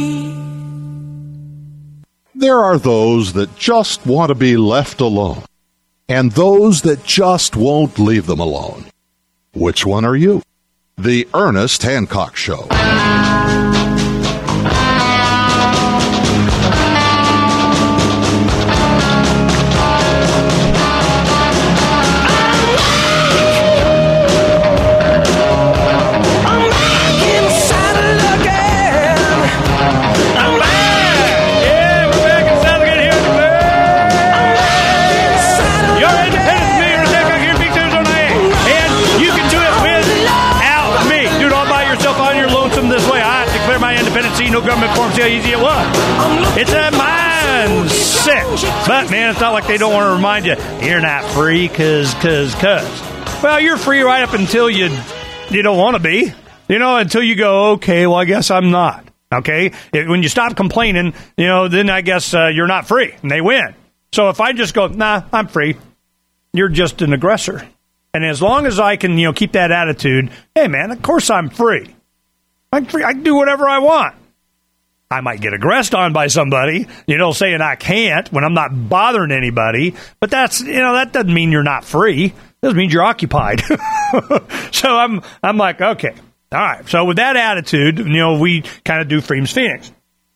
There are those that just want to be left alone, and those that just won't leave them alone. Which one are you? The Ernest Hancock Show. No government form, see how easy it was. It's a mindset. But, man, it's not like they don't want to remind you, you're not free because, because, because. Well, you're free right up until you you don't want to be. You know, until you go, okay, well, I guess I'm not. Okay? It, when you stop complaining, you know, then I guess uh, you're not free, and they win. So if I just go, nah, I'm free, you're just an aggressor. And as long as I can, you know, keep that attitude, hey, man, of course I'm free. I'm free. I can do whatever I want. I might get aggressed on by somebody, you know, saying I can't when I'm not bothering anybody. But that's, you know, that doesn't mean you're not free. It doesn't mean you're occupied. So I'm, I'm like, okay, all right. So with that attitude, you know, we kind of do Freedom's Phoenix.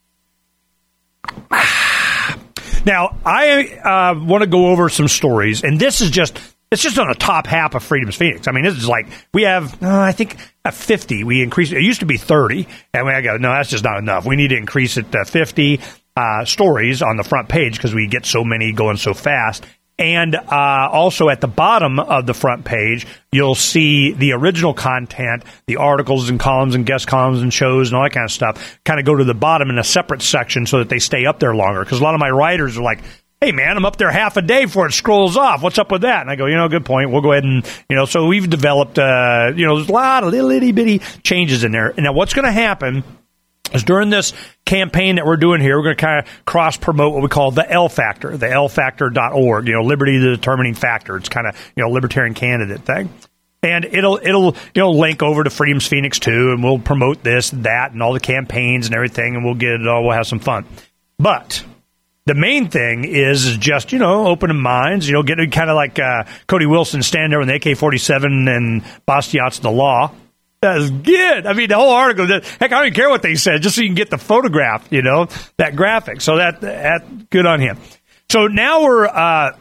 Now, I uh, want to go over some stories, and this is just. It's just on the top half of Freedom's Phoenix. I mean, this is like, we have, uh, I think, at fifty. We increased, it used to be thirty. And we go, no, that's just not enough. We need to increase it to fifty uh, stories on the front page because we get so many going so fast. And uh, also at the bottom of the front page, you'll see the original content, the articles and columns and guest columns and shows and all that kind of stuff, kind of go to the bottom in a separate section so that they stay up there longer. Because a lot of my writers are like, hey, man, I'm up there half a day before it scrolls off. What's up with that? And I go, you know, good point. We'll go ahead and, you know, so we've developed, uh, you know, there's a lot of little itty bitty changes in there. And now what's going to happen is during this campaign that we're doing here, we're going to kind of cross promote what we call the L Factor, the L factor dot org, you know, liberty, the determining factor. It's kind of, you know, libertarian candidate thing. And it'll, it'll, you know, link over to Freedom's Phoenix too. And we'll promote this, that, and all the campaigns and everything. And we'll get it all. We'll have some fun. But the main thing is, is just, you know, opening minds, you know, getting kind of like uh, Cody Wilson standing there with an A K forty-seven and Bastiat's the law. That's good. I mean, the whole article, heck, I don't even care what they said, just so you can get the photograph, you know, that graphic. So that, that good on him. So now we're uh,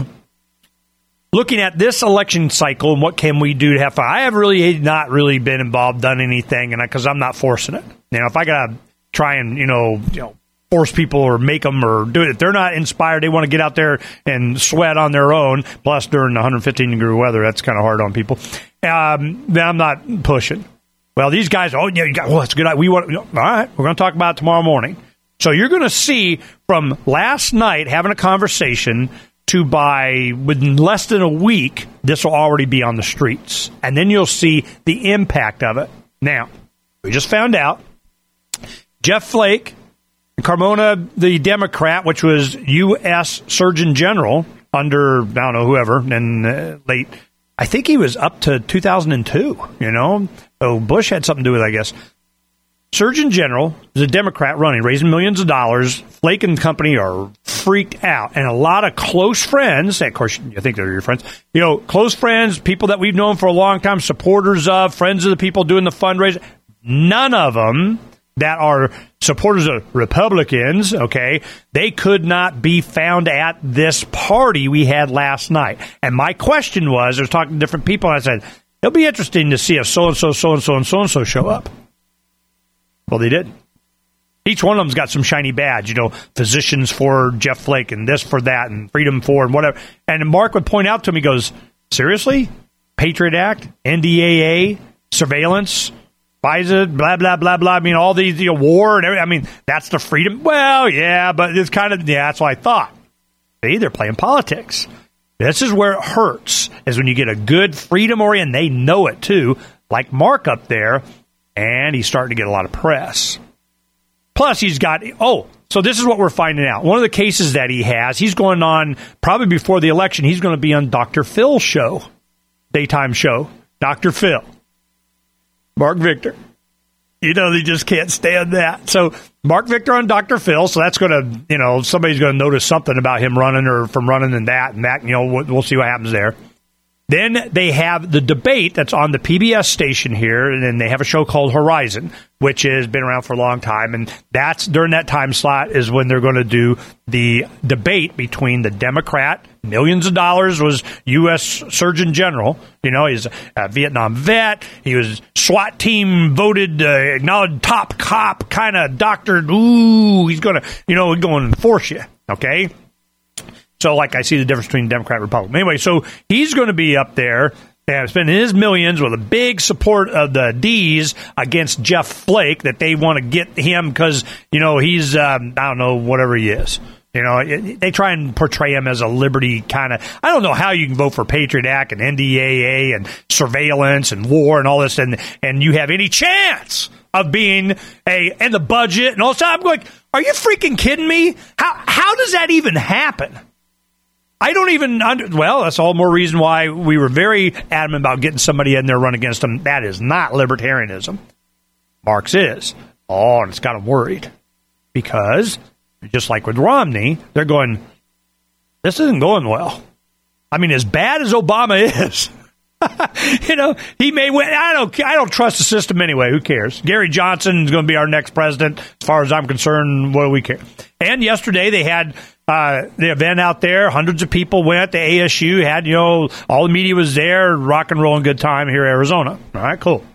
looking at this election cycle and what can we do to have fun. I have really not really been involved, done anything, and because I'm not forcing it. You know, if I got to try and, you know, you know, force people or make them or do it. If they're not inspired, they want to get out there and sweat on their own. Plus, during one hundred fifteen degree weather, that's kind of hard on people. Um, then I'm not pushing. Well, these guys, oh, yeah, you got, well, that's a good idea. We want, all right, we're going to talk about it tomorrow morning. So you're going to see from last night having a conversation to by within less than a week, this will already be on the streets. And then you'll see the impact of it. Now, we just found out Jeff Flake Carmona, the Democrat, which was U S Surgeon General under, I don't know, whoever, and uh, late, I think he was up to two thousand two, you know? So Bush had something to do with it, I guess. Surgeon General is a Democrat running, raising millions of dollars. Flake and company are freaked out. And a lot of close friends, of course, I think they're your friends, you know, close friends, people that we've known for a long time, supporters of, friends of the people doing the fundraising, none of them that are supporters of Republicans, okay, they could not be found at this party we had last night. And my question was, I was talking to different people, and I said, it'll be interesting to see if so-and-so, so-and-so, and so-and-so show up. Well, they did. Each one of them's got some shiny badge, you know, physicians for Jeff Flake and this for that and freedom for and whatever. And Mark would point out to me, he goes, seriously? Patriot Act, N D A A, surveillance, FISA, blah, blah, blah, blah. I mean, all these, you know, war and everything. I mean, that's the freedom. Well, yeah, but it's kind of, yeah, that's what I thought. See, they're playing politics. This is where it hurts, is when you get a good freedom oriented, they know it too, like Mark up there, and he's starting to get a lot of press. Plus, he's got, oh, so this is what we're finding out. One of the cases that he has, he's going on, probably before the election, he's going to be on Doctor Phil's show, daytime show, Doctor Phil. Mark Victor. You know, they just can't stand that. So, Mark Victor on Doctor Phil, so that's going to, you know, somebody's going to notice something about him running or from running and that and that, you know, we'll, we'll see what happens there. Then they have the debate that's on the P B S station here, and then they have a show called Horizon, which has been around for a long time, and that's during that time slot is when they're going to do the debate between the Democrat, millions of dollars, was U S Surgeon General, you know, he's a Vietnam vet, he was SWAT team voted, uh, acknowledged top cop, kind of doctored, ooh, he's going to, you know, going to enforce you, okay? So, like, I see the difference between Democrat and Republican. Anyway, so he's going to be up there and spending his millions with a big support of the D's against Jeff Flake, that they want to get him because, you know, he's, um, I don't know, whatever he is. You know, it, they try and portray him as a liberty kind of, I don't know how you can vote for Patriot Act and N D A A and surveillance and war and all this, and, and you have any chance of being a, and the budget and all that. I'm going, are you freaking kidding me? How How does that even happen? I don't even under, well, that's all more reason why we were very adamant about getting somebody in there run against them. That is not libertarianism. Marx is. Oh, and it's got them worried. Because, just like with Romney, they're going, this isn't going well. I mean, as bad as Obama is, you know, he may win. I don't I don't trust the system anyway. Who cares? Gary Johnson is going to be our next president. As far as I'm concerned, what do we care? And yesterday they had uh, the event out there. Hundreds of people went. The A S U had, you know, all the media was there. Rock and roll and good time here in Arizona. All right, cool.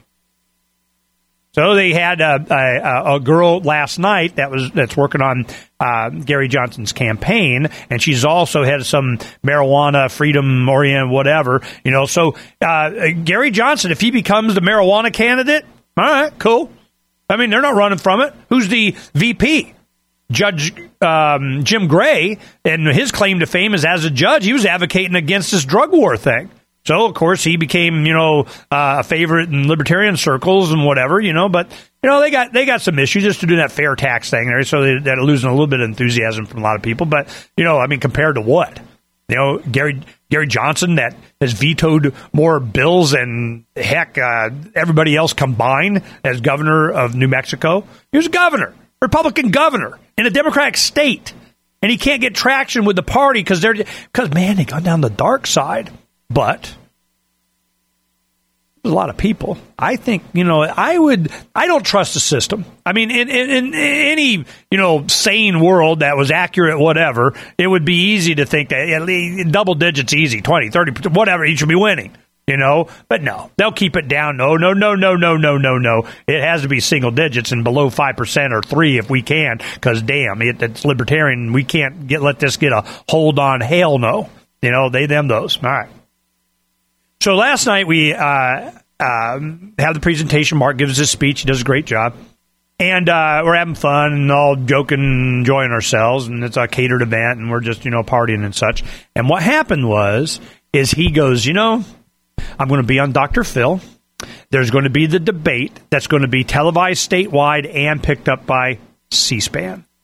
So they had a, a, a girl last night that was that's working on uh, Gary Johnson's campaign, and she's also had some marijuana freedom oriented whatever, you know. So uh, Gary Johnson, if he becomes the marijuana candidate, all right, cool. I mean, they're not running from it. Who's the V P? Judge um, Jim Gray, and his claim to fame is as a judge, he was advocating against this drug war thing. So, of course, he became, you know, uh, a favorite in libertarian circles and whatever, you know. But, you know, they got they got some issues just to do that fair tax thing there. So they, they're losing a little bit of enthusiasm from a lot of people. But, you know, I mean, compared to what? You know, Gary Gary Johnson that has vetoed more bills than, heck, uh, everybody else combined as governor of New Mexico. He was a governor, Republican governor in a Democratic state. And he can't get traction with the party because they're because, man, they gone down the dark side. But there's a lot of people. I think, you know, I would, I don't trust the system. I mean, in, in, in any, you know, sane world that was accurate, whatever, it would be easy to think that at least double digits easy, twenty, thirty, whatever, he should be winning, you know. But no, they'll keep it down. No, no, no, no, no, no, no, no. It has to be single digits and below five percent or three if we can, because damn, it, it's libertarian. We can't get let this get a hold on. Hell no. You know, they, them, those. All right. So last night we uh, um, have the presentation. Mark gives his speech. He does a great job. And uh, we're having fun and all joking and enjoying ourselves. And it's a catered event and we're just, you know, partying and such. And what happened was, is he goes, you know, I'm going to be on Doctor Phil. There's going to be the debate that's going to be televised statewide and picked up by C-SPAN.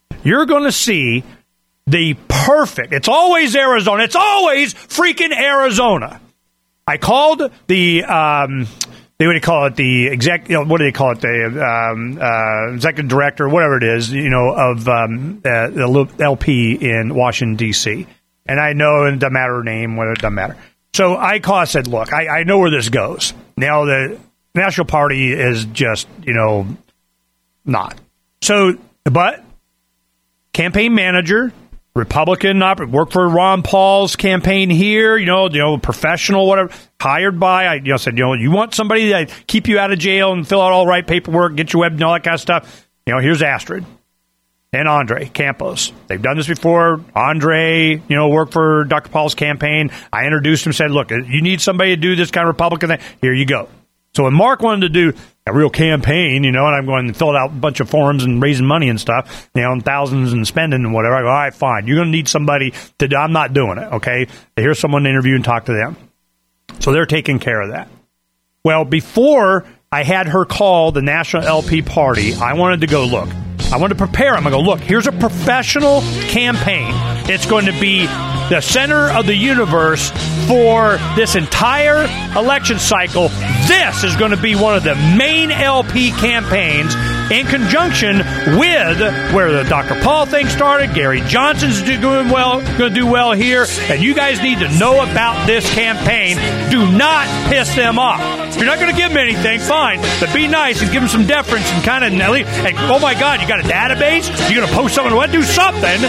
you're going to see the perfect, it's always Arizona, it's always freaking Arizona. I called the, um, they what do you call it, the exec, you know, what do they call it, the um, uh, executive director, whatever it is, you know, of um, uh, the L P in Washington, D C. And I know it doesn't matter her name, whether it doesn't matter. So I called, I said, look, I, I know where this goes. Now the National Party is just, you know, not. So, but campaign manager, Republican, worked for Ron Paul's campaign here, you know, you know, professional, whatever, hired by, I you know, said, you know, you want somebody to keep you out of jail and fill out all right paperwork, get your web and all that kind of stuff. You know, here's Astrid and Andre Campos. They've done this before. Andre, you know, worked for Doctor Paul's campaign. I introduced him, said, look, you need somebody to do this kind of Republican thing. Here you go. So when Mark wanted to do a real campaign, you know, and I'm going to fill out a bunch of forms and raising money and stuff, you know, and thousands and spending and whatever, I go, all right, fine. You're going to need somebody to do, I'm not doing it, okay? Here's someone to interview and talk to them. So they're taking care of that. Well, before I had her call the National L P Party, I wanted to go, look, I wanted to prepare them. I go, look, here's a professional campaign. It's going to be the center of the universe for this entire election cycle. This is going to be one of the main L P campaigns in conjunction with where the Doctor Paul thing started. Gary Johnson's doing well, going to do well here, and you guys need to know about this campaign. Do not piss them off. If you're not going to give them anything, fine, but be nice and give them some deference and kind of, and oh my God, you got a database? You're going to post something? What? Do something.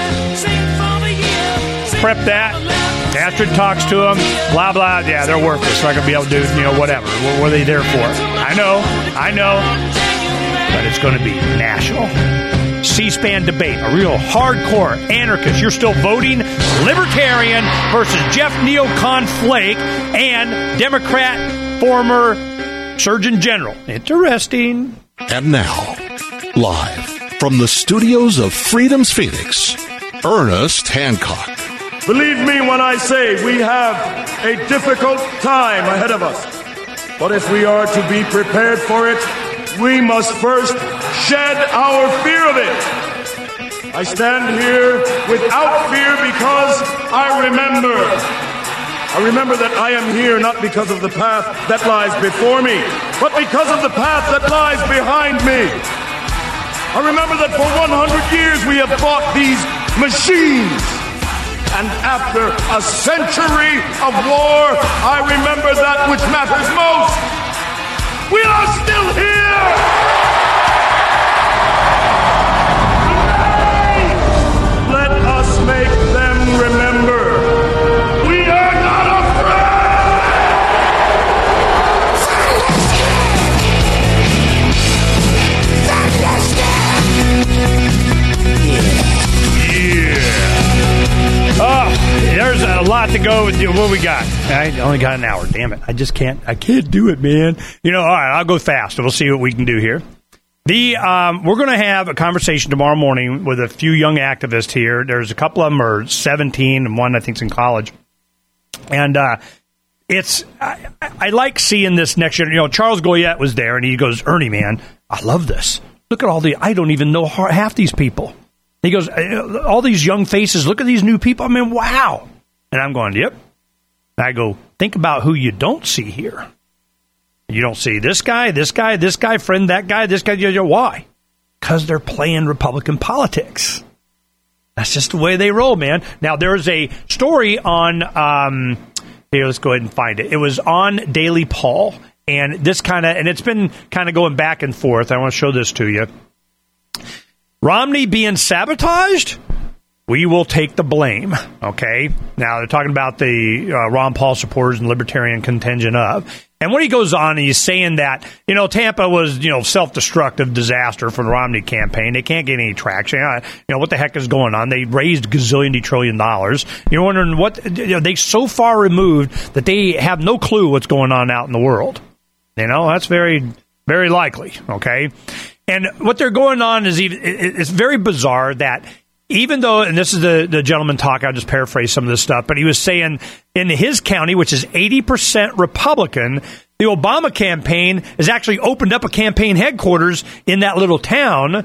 Prep that. Astrid talks to them. Blah, blah. Yeah, they're worthless. They're not going to be able to do, you know, whatever. What were they there for? I know. I know. But it's going to be national. C-SPAN debate. A real hardcore anarchist. You're still voting Libertarian versus Jeff Neocon Flake and Democrat former Surgeon General. Interesting. And now, live from the studios of Freedom's Phoenix, Ernest Hancock. Believe me when I say we have a difficult time ahead of us. But if we are to be prepared for it, we must first shed our fear of it. I stand here without fear because I remember. I remember that I am here not because of the path that lies before me, but because of the path that lies behind me. I remember that for one hundred years we have fought these machines. And after a century of war, I remember that which matters most. We are still here! Today, let us make them remember. We are not Oh, there's a lot to go with. What we got? I only got an hour. Damn it! I just can't. I can't do it, man. You know. All right, I'll go fast. We'll see what we can do here. The um, we're going to have a conversation tomorrow morning with a few young activists here. There's a couple of them are seventeen, and one I think's in college. And uh, it's I, I like seeing this next year. You know, Charles Goyette was there, and he goes, "Ernie, man, I love this. Look at all the. I don't even know half these people." He goes, all these young faces, look at these new people. I mean, wow. And I'm going, yep. And I go, think about who you don't see here. You don't see this guy, this guy, this guy, friend, that guy, this guy. Why? Because they're playing Republican politics. That's just the way they roll, man. Now, there's a story on, um, here, let's go ahead and find it. It was on Daily Paul. And this kind of, and it's been kind of going back and forth. I want to show this to you. Romney being sabotaged, we will take the blame, okay? Now, they're talking about the uh, Ron Paul supporters and libertarian contingent of. And when he goes on, he's saying that, you know, Tampa was, you know, self-destructive disaster for the Romney campaign. They can't get any traction. You know, what the heck is going on? They raised gazillion trillion dollars. You're wondering what, you know, they so far removed that they have no clue what's going on out in the world. You know, that's very, very likely, okay? And what they're going on is even, it's very bizarre that even though, and this is the, the gentleman talk, I'll just paraphrase some of this stuff, but he was saying in his county, which is eighty percent Republican, the Obama campaign has actually opened up a campaign headquarters in that little town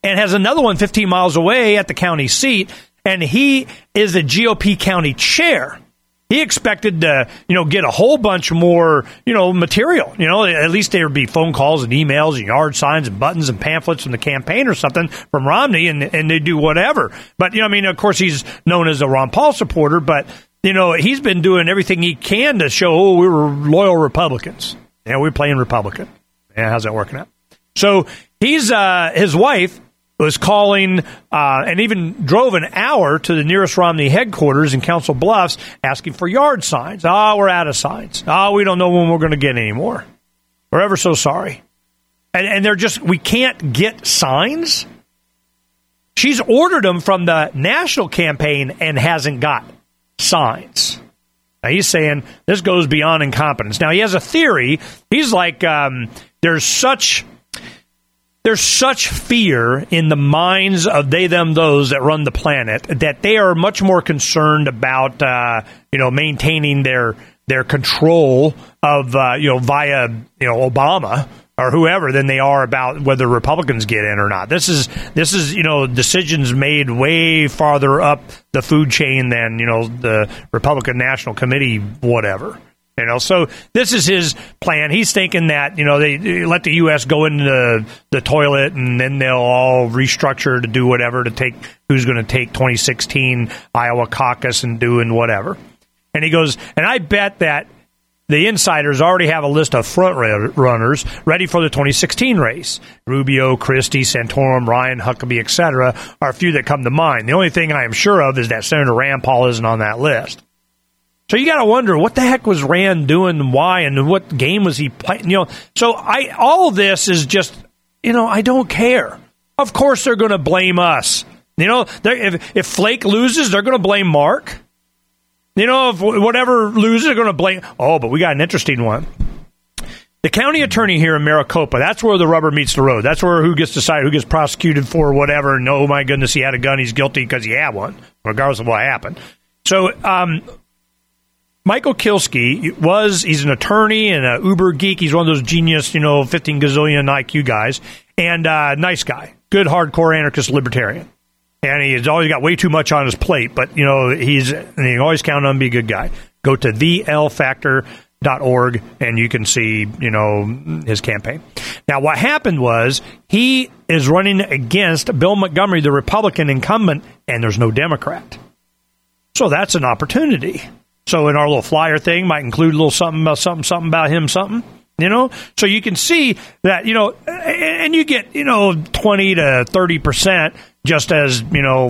and has another one fifteen miles away at the county seat, and he is a G O P county chair. He expected to, you know, get a whole bunch more, you know, material. You know, at least there would be phone calls and emails and yard signs and buttons and pamphlets from the campaign or something from Romney, and, and they do whatever. But, you know, I mean, of course, he's known as a Ron Paul supporter, but, you know, he's been doing everything he can to show, oh, we were loyal Republicans. Yeah, we're playing Republican. Yeah, how's that working out? So he's, uh, his wife was calling uh, and even drove an hour to the nearest Romney headquarters in Council Bluffs asking for yard signs. Ah, oh, we're out of signs. Ah, oh, we don't know when we're going to get any more. We're ever so sorry. And, and they're just, we can't get signs. She's ordered them from the national campaign and hasn't got signs. Now, he's saying this goes beyond incompetence. Now, he has a theory. He's like, um, there's such... There's such fear in the minds of they, them, those that run the planet that they are much more concerned about, uh, you know, maintaining their their control of, uh, you know, via, you know, Obama or whoever than they are about whether Republicans get in or not. This is this is, you know, decisions made way farther up the food chain than, you know, the Republican National Committee, whatever. You know, so this is his plan. He's thinking that, you know, they, they let the U S go into the, the toilet and then they'll all restructure to do whatever to take who's going to take twenty sixteen Iowa caucus and doing whatever. And he goes, and I bet that the insiders already have a list of front runners ready for the twenty sixteen race. Rubio, Christie, Santorum, Ryan, Huckabee, et cetera are a few that come to mind. The only thing I am sure of is that Senator Rand Paul isn't on that list. So you got to wonder, what the heck was Rand doing and why, and what game was he playing? You know, so I all of this is just, you know, I don't care. Of course they're going to blame us. You know, if, if Flake loses, they're going to blame Mark. You know, if whatever loses, they're going to blame. Oh, but we got an interesting one. The county attorney here in Maricopa, that's where the rubber meets the road. That's where who gets decided, who gets prosecuted for whatever. And oh, my goodness, he had a gun. He's guilty because he had one, regardless of what happened. So, um... Michael Kilsky was, he's an attorney and an uber geek. He's one of those genius, you know, fifteen gazillion I Q guys. And uh, nice guy. Good, hardcore anarchist libertarian. And he's always got way too much on his plate. But, you know, he's, and you can always count on him to be a good guy. Go to the l factor dot org and you can see, you know, his campaign. Now, what happened was he is running against Bill Montgomery, the Republican incumbent, and there's no Democrat. So that's an opportunity. So in our little flyer thing, might include a little something about something, something about him, something, you know? So you can see that, you know, and you get, you know, twenty to thirty percent just as, you know,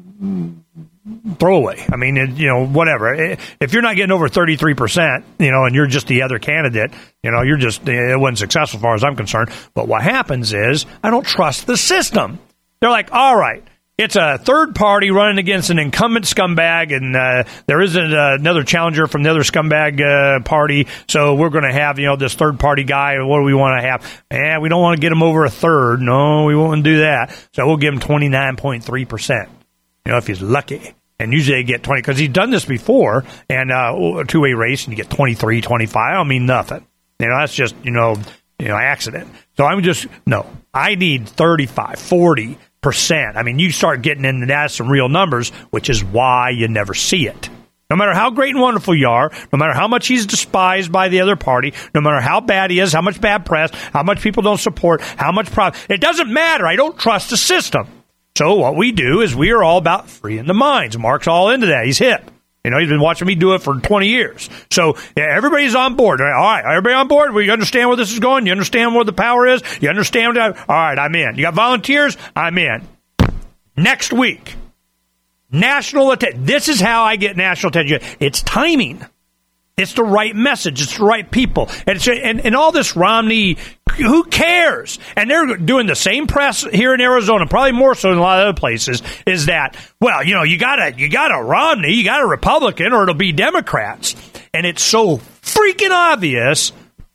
throwaway. I mean, it, you know, whatever. If you're not getting over thirty-three percent, you know, and you're just the other candidate, you know, you're just, it wasn't successful as far as I'm concerned. But what happens is I don't trust the system. They're like, all right. It's a third party running against an incumbent scumbag, and uh, there isn't uh, another challenger from the other scumbag uh, party, so we're going to have, you know, this third party guy. What do we want to have? Eh, we don't want to get him over a third. No, we won't do that. So we'll give him twenty-nine point three percent, you know, if he's lucky. And usually they get twenty, because he's done this before, and uh, a two-way race, and you get twenty-three, twenty-five. I don't mean nothing. You know, that's just, you know, you know, accident. So I'm just, no, I need thirty-five, forty percent. I mean, you start getting into that, some real numbers, which is why you never see it. No matter how great and wonderful you are, no matter how much he's despised by the other party, no matter how bad he is, how much bad press, how much people don't support, how much problem, it doesn't matter. I don't trust the system. So what we do is we are all about freeing the minds. Mark's all into that. He's hip. You know, he's been watching me do it for twenty years. So yeah, everybody's on board. All right, everybody on board? We understand where this is going? You understand where the power is? You understand? What I, all right, I'm in. You got volunteers? I'm in. Next week, national attention. This is how I get national attention. It's timing. It's the right message. It's the right people. And, it's, and, and all this Romney, who cares? And they're doing the same press here in Arizona, probably more so than a lot of other places, is that, well, you know, you got a, you got a Romney, you got a Republican, or it'll be Democrats. And it's so freaking obvious.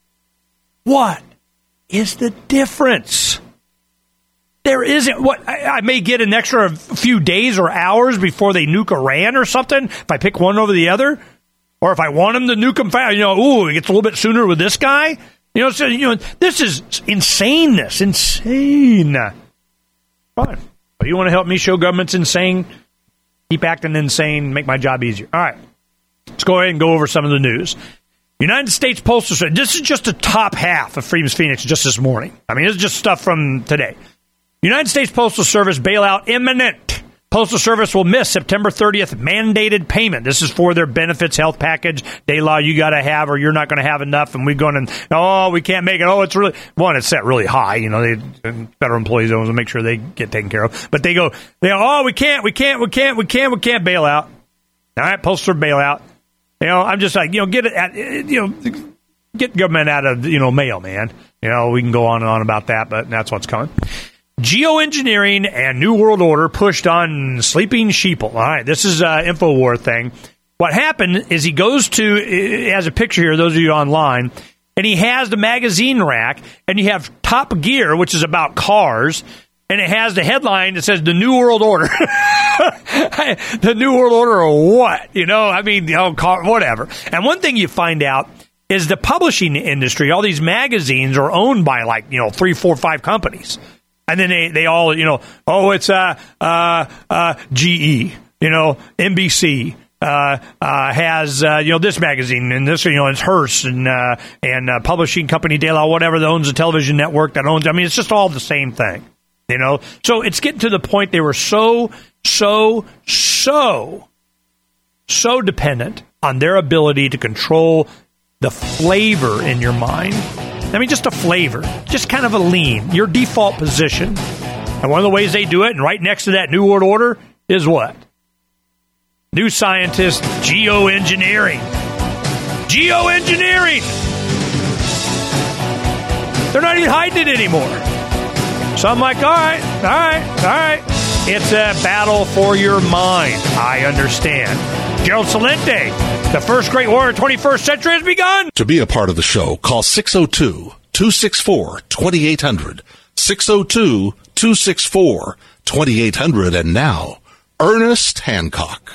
What is the difference? There isn't. What I, I may get an extra few days or hours before they nuke Iran or something if I pick one over the other. Or if I want him to nuke him fast, you know, ooh, it gets a little bit sooner with this guy. You know, so, you know, this is insaneness, insane. Fine. But you want to help me show government's insane? Keep acting insane, make my job easier. All right. Let's go ahead and go over some of the news. United States Postal Service. This is just the top half of Freedom's Phoenix just this morning. I mean, this is just stuff from today. United States Postal Service bailout imminent. Postal Service will miss September thirtieth mandated payment. This is for their benefits health package. Day law you got to have or you're not going to have enough. And we're going to, oh, we can't make it. Oh, it's really, one, it's set really high. You know, they federal employees always make sure they get taken care of. But they go, they go, oh, we can't, we can't, we can't, we can't, we can't bail out. All right, Postal Service bailout. You know, I'm just like, you know, get it at, you know, get government out of, you know, mail, man. You know, we can go on and on about that, but that's what's coming. Geoengineering and New World Order pushed on sleeping sheeple. All right, this is an InfoWar thing. What happened is he goes to, it has a picture here, those of you online, and he has the magazine rack, and you have Top Gear, which is about cars, and it has the headline that says the New World Order. The New World Order or what? You know, I mean, you know, car, whatever. And one thing you find out is the publishing industry, all these magazines are owned by like, you know, three, four, five companies. And then they, they all, you know, oh, it's uh, uh, uh, G E, you know, N B C uh, uh, has, uh, you know, this magazine and this, you know, it's Hearst and uh, and uh, publishing company, De La, whatever, that owns a television network that owns, I mean, it's just all the same thing, you know. So it's getting to the point they were so, so, so, so dependent on their ability to control the flavor in your mind. I mean, just a flavor, just kind of a lean, your default position. And one of the ways they do it, and right next to that New World Order, is what? New scientist, geoengineering. Geoengineering! They're not even hiding it anymore. So I'm like, all right, all right, all right. It's a battle for your mind. I understand. Gerald Celente, the first great war of the twenty-first century has begun. To be a part of the show, call six oh two, two six four, two eight hundred. six oh two, two six four, two eight hundred. And now, Ernest Hancock.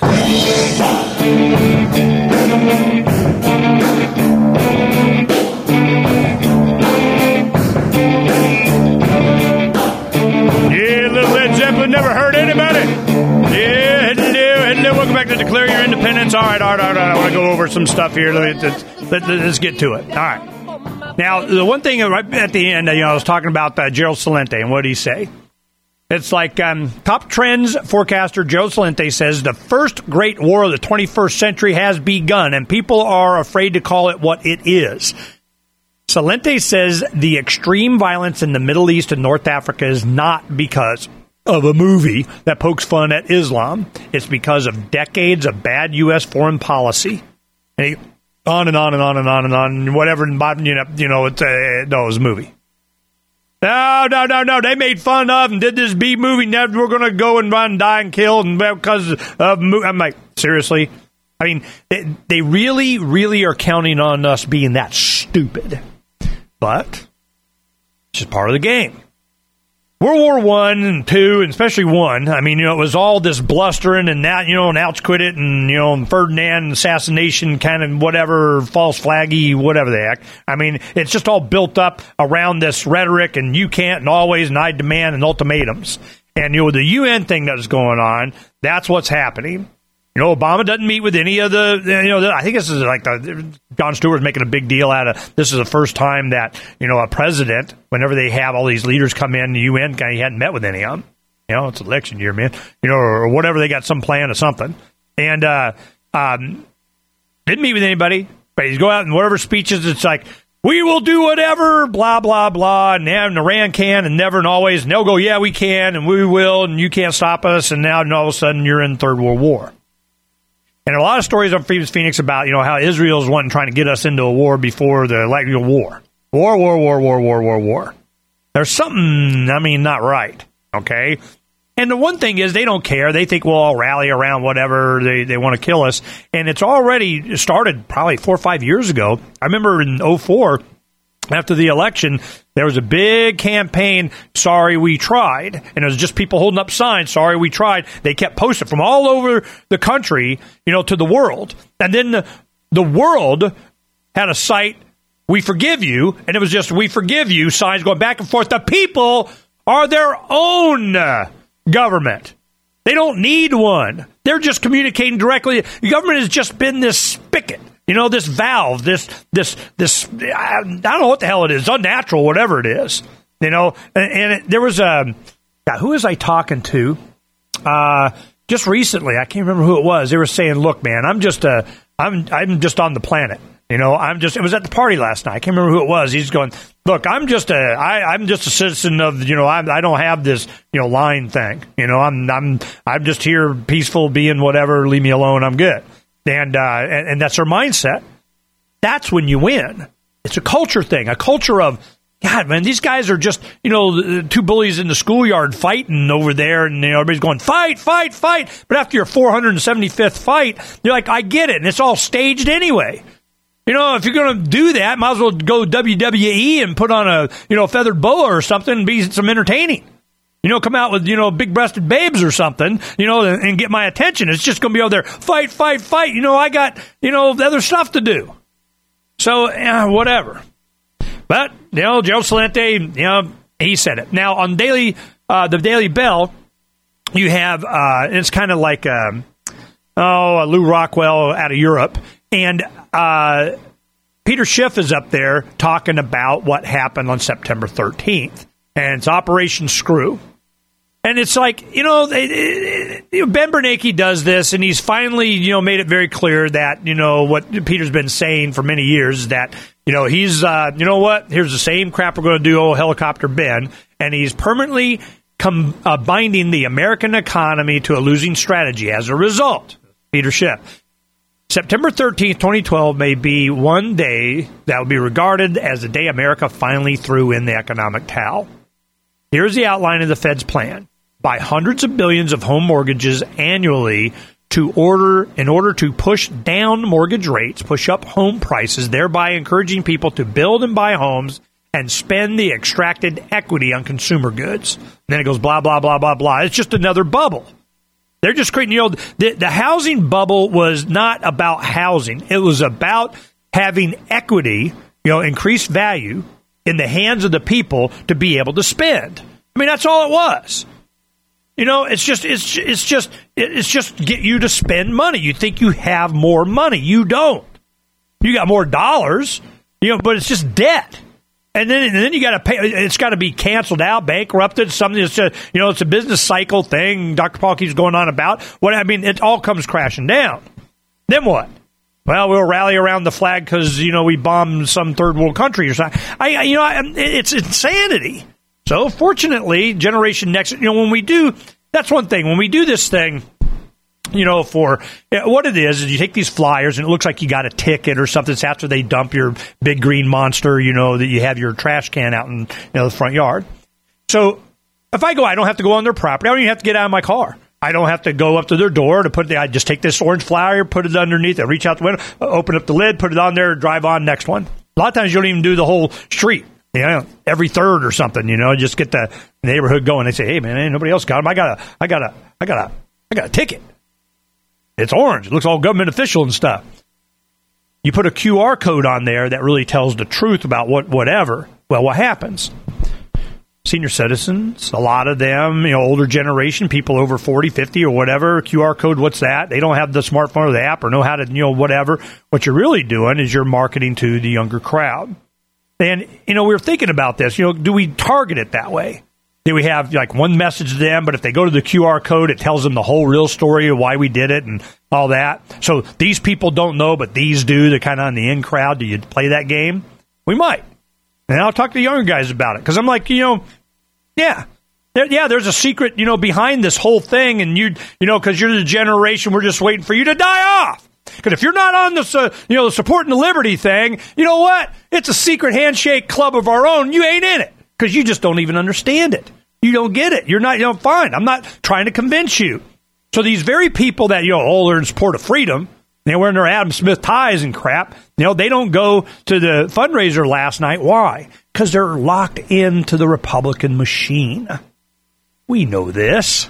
Yeah, little Led Zeppelin never hurt anybody. Yeah, hello, hello. Welcome back to Declare Your Independence. All right, all right, all right. I want to go over some stuff here. Let me, let's, let, let's get to it. All right. Now, the one thing right at the end, you know, I was talking about uh, Gerald Celente, and what did he say? It's like um, top trends forecaster Gerald Celente says the first great war of the twenty-first century has begun, and people are afraid to call it what it is. Celente says the extreme violence in the Middle East and North Africa is not because of a movie that pokes fun at Islam. It's because of decades of bad U S foreign policy. And he, on and on and on and on and on, whatever, you know, you know it's a, no, it was a movie. No, no, no, no. They made fun of and did this B movie. Now we're going to go and run, die, and kill and because of. I'm like, seriously? I mean, they, they really, really are counting on us being that stupid. But it's just part of the game. World War One and Two, and especially One. I mean, you know, it was all this blustering, and now, you know, Nouch quit it, and you know, Ferdinand assassination, kind of whatever, false flaggy, whatever the heck. I mean, it's just all built up around this rhetoric, and you can't, and always, and I demand, and ultimatums. And you know, the U N thing that's going on, that's what's happening. You know, Obama doesn't meet with any of the, you know, I think this is like the, Jon Stewart's making a big deal out of, this is the first time that, you know, a president, whenever they have all these leaders come in, the U N guy, he hadn't met with any of them. You know, it's election year, man. You know, or, or whatever, they got some plan or something. And, uh, um, didn't meet with anybody, but he's go out and whatever speeches, it's like, we will do whatever, blah, blah, blah, and, and Iran can, and never and always, and they'll go, yeah, we can, and we will, and you can't stop us, and now and all of a sudden you're in Third World War. And a lot of stories on Freedom's Phoenix about, you know, how Israel's one trying to get us into a war before the, like, you know, war. War, war, war, war, war, war, war. There's something, I mean, not right, okay? And the one thing is they don't care. They think we'll all rally around whatever they, they want to kill us. And it's already started probably four or five years ago. I remember in oh four, after the election, there was a big campaign, sorry we tried. And it was just people holding up signs, sorry we tried. They kept posting from all over the country, you know, to the world. And then the, the world had a site, we forgive you. And it was just, we forgive you, signs going back and forth. The people are their own uh, government. They don't need one. They're just communicating directly. The government has just been this spigot, you know, this valve, this, this, this, I don't know what the hell it is, unnatural, whatever it is, you know. And, and it, there was a, God, who was I talking to? Uh, just recently, I can't remember who it was. They were saying, look, man, I'm just a, I'm, I'm just on the planet. You know, I'm just, it was at the party last night. I can't remember who it was. He's going, look, I'm just a, I, I'm just a citizen of, you know, I, I don't have this, you know, line thing. You know, I'm, I'm, I'm just here peaceful, being whatever, leave me alone, I'm good. And, uh, and, and that's their mindset. That's when you win. It's a culture thing, a culture of, God, man, these guys are just, you know, two bullies in the schoolyard fighting over there, and you know, everybody's going, fight, fight, fight. But after your four hundred seventy-fifth fight, you're like, I get it, and it's all staged anyway. You know, if you're going to do that, might as well go W W E and put on a, you know, feathered boa or something and be some entertaining. You know, come out with, you know, big-breasted babes or something, you know, and, and get my attention. It's just going to be over there, fight, fight, fight. You know, I got, you know, other stuff to do. So, eh, whatever. But, you know, Joe Salente, you know, he said it. Now, on Daily, uh, the Daily Bell, you have, uh, it's kind of like, um, oh, Lou Rockwell out of Europe. And uh, Peter Schiff is up there talking about what happened on September thirteenth. And it's Operation Screw. And it's like, you know, they, they, Ben Bernanke does this, and he's finally, you know, made it very clear that, you know, what Peter's been saying for many years is that, you know, he's, uh, you know what, here's the same crap we're going to do, old Helicopter Ben. And he's permanently com- uh, binding the American economy to a losing strategy as a result. Peter Schiff. September thirteenth, twenty twelve may be one day that will be regarded as the day America finally threw in the economic towel. Here's the outline of the Fed's plan. Buy hundreds of billions of home mortgages annually to order in order to push down mortgage rates, push up home prices, thereby encouraging people to build and buy homes and spend the extracted equity on consumer goods. And then it goes blah, blah, blah, blah, blah. It's just another bubble. They're just creating, you know, the, the housing bubble was not about housing. It was about having equity, you know, increased value in the hands of the people to be able to spend. I mean, that's all it was. You know, it's just, it's, it's just, it's just get you to spend money. You think you have more money. You don't. You got more dollars, you know, but it's just debt. And then, and then you got to pay. It's got to be canceled out, bankrupted. Something that's a, you know, it's a business cycle thing. Doctor Paul keeps going on about what I mean. It all comes crashing down. Then what? Well, we'll rally around the flag because you know we bombed some third world country or something. I, you know, I, it's insanity. So fortunately, Generation Next. You know, when we do, that's one thing. When we do this thing. You know, for what it is, is you take these flyers and it looks like you got a ticket or something. It's after they dump your big green monster, you know, that you have your trash can out in you know, the front yard. So if I go, I don't have to go on their property. I don't even have to get out of my car. I don't have to go up to their door to put the, I just take this orange flyer, put it underneath it, reach out the window, open up the lid, put it on there, drive on, next one. A lot of times you don't even do the whole street. You know, every third or something, you know, just get the neighborhood going. They say, hey, man, ain't nobody else got them. I got a, I got a, I got a, I got a ticket. It's orange. It looks all government official and stuff. You put a Q R code on there that really tells the truth about what whatever. Well, what happens? Senior citizens, a lot of them, you know, older generation, people over forty, fifty or whatever, Q R code, what's that? They don't have the smartphone or the app or know how to, you know, whatever. What you're really doing is you're marketing to the younger crowd. And, you know, we were thinking about this. You know, do we target it that way? Do we have like one message to them, but if they go to the Q R code, it tells them the whole real story of why we did it and all that. So these people don't know, but these do. They're kind of on the in crowd. Do you play that game? We might. And I'll talk to the younger guys about it because I'm like, you know, yeah, there, yeah, there's a secret, you know, behind this whole thing. And you, you know, because you're the generation, we're just waiting for you to die off. Because if you're not on the, uh, you know, the supporting the liberty thing, you know what? It's a secret handshake club of our own. You ain't in it. Because you just don't even understand it. You don't get it. You're not, you know, fine. I'm not trying to convince you. So these very people that, you know, oh, they're in support of freedom, they're wearing their Adam Smith ties and crap, you know, they don't go to the fundraiser last night. Why? Because they're locked into the Republican machine. We know this.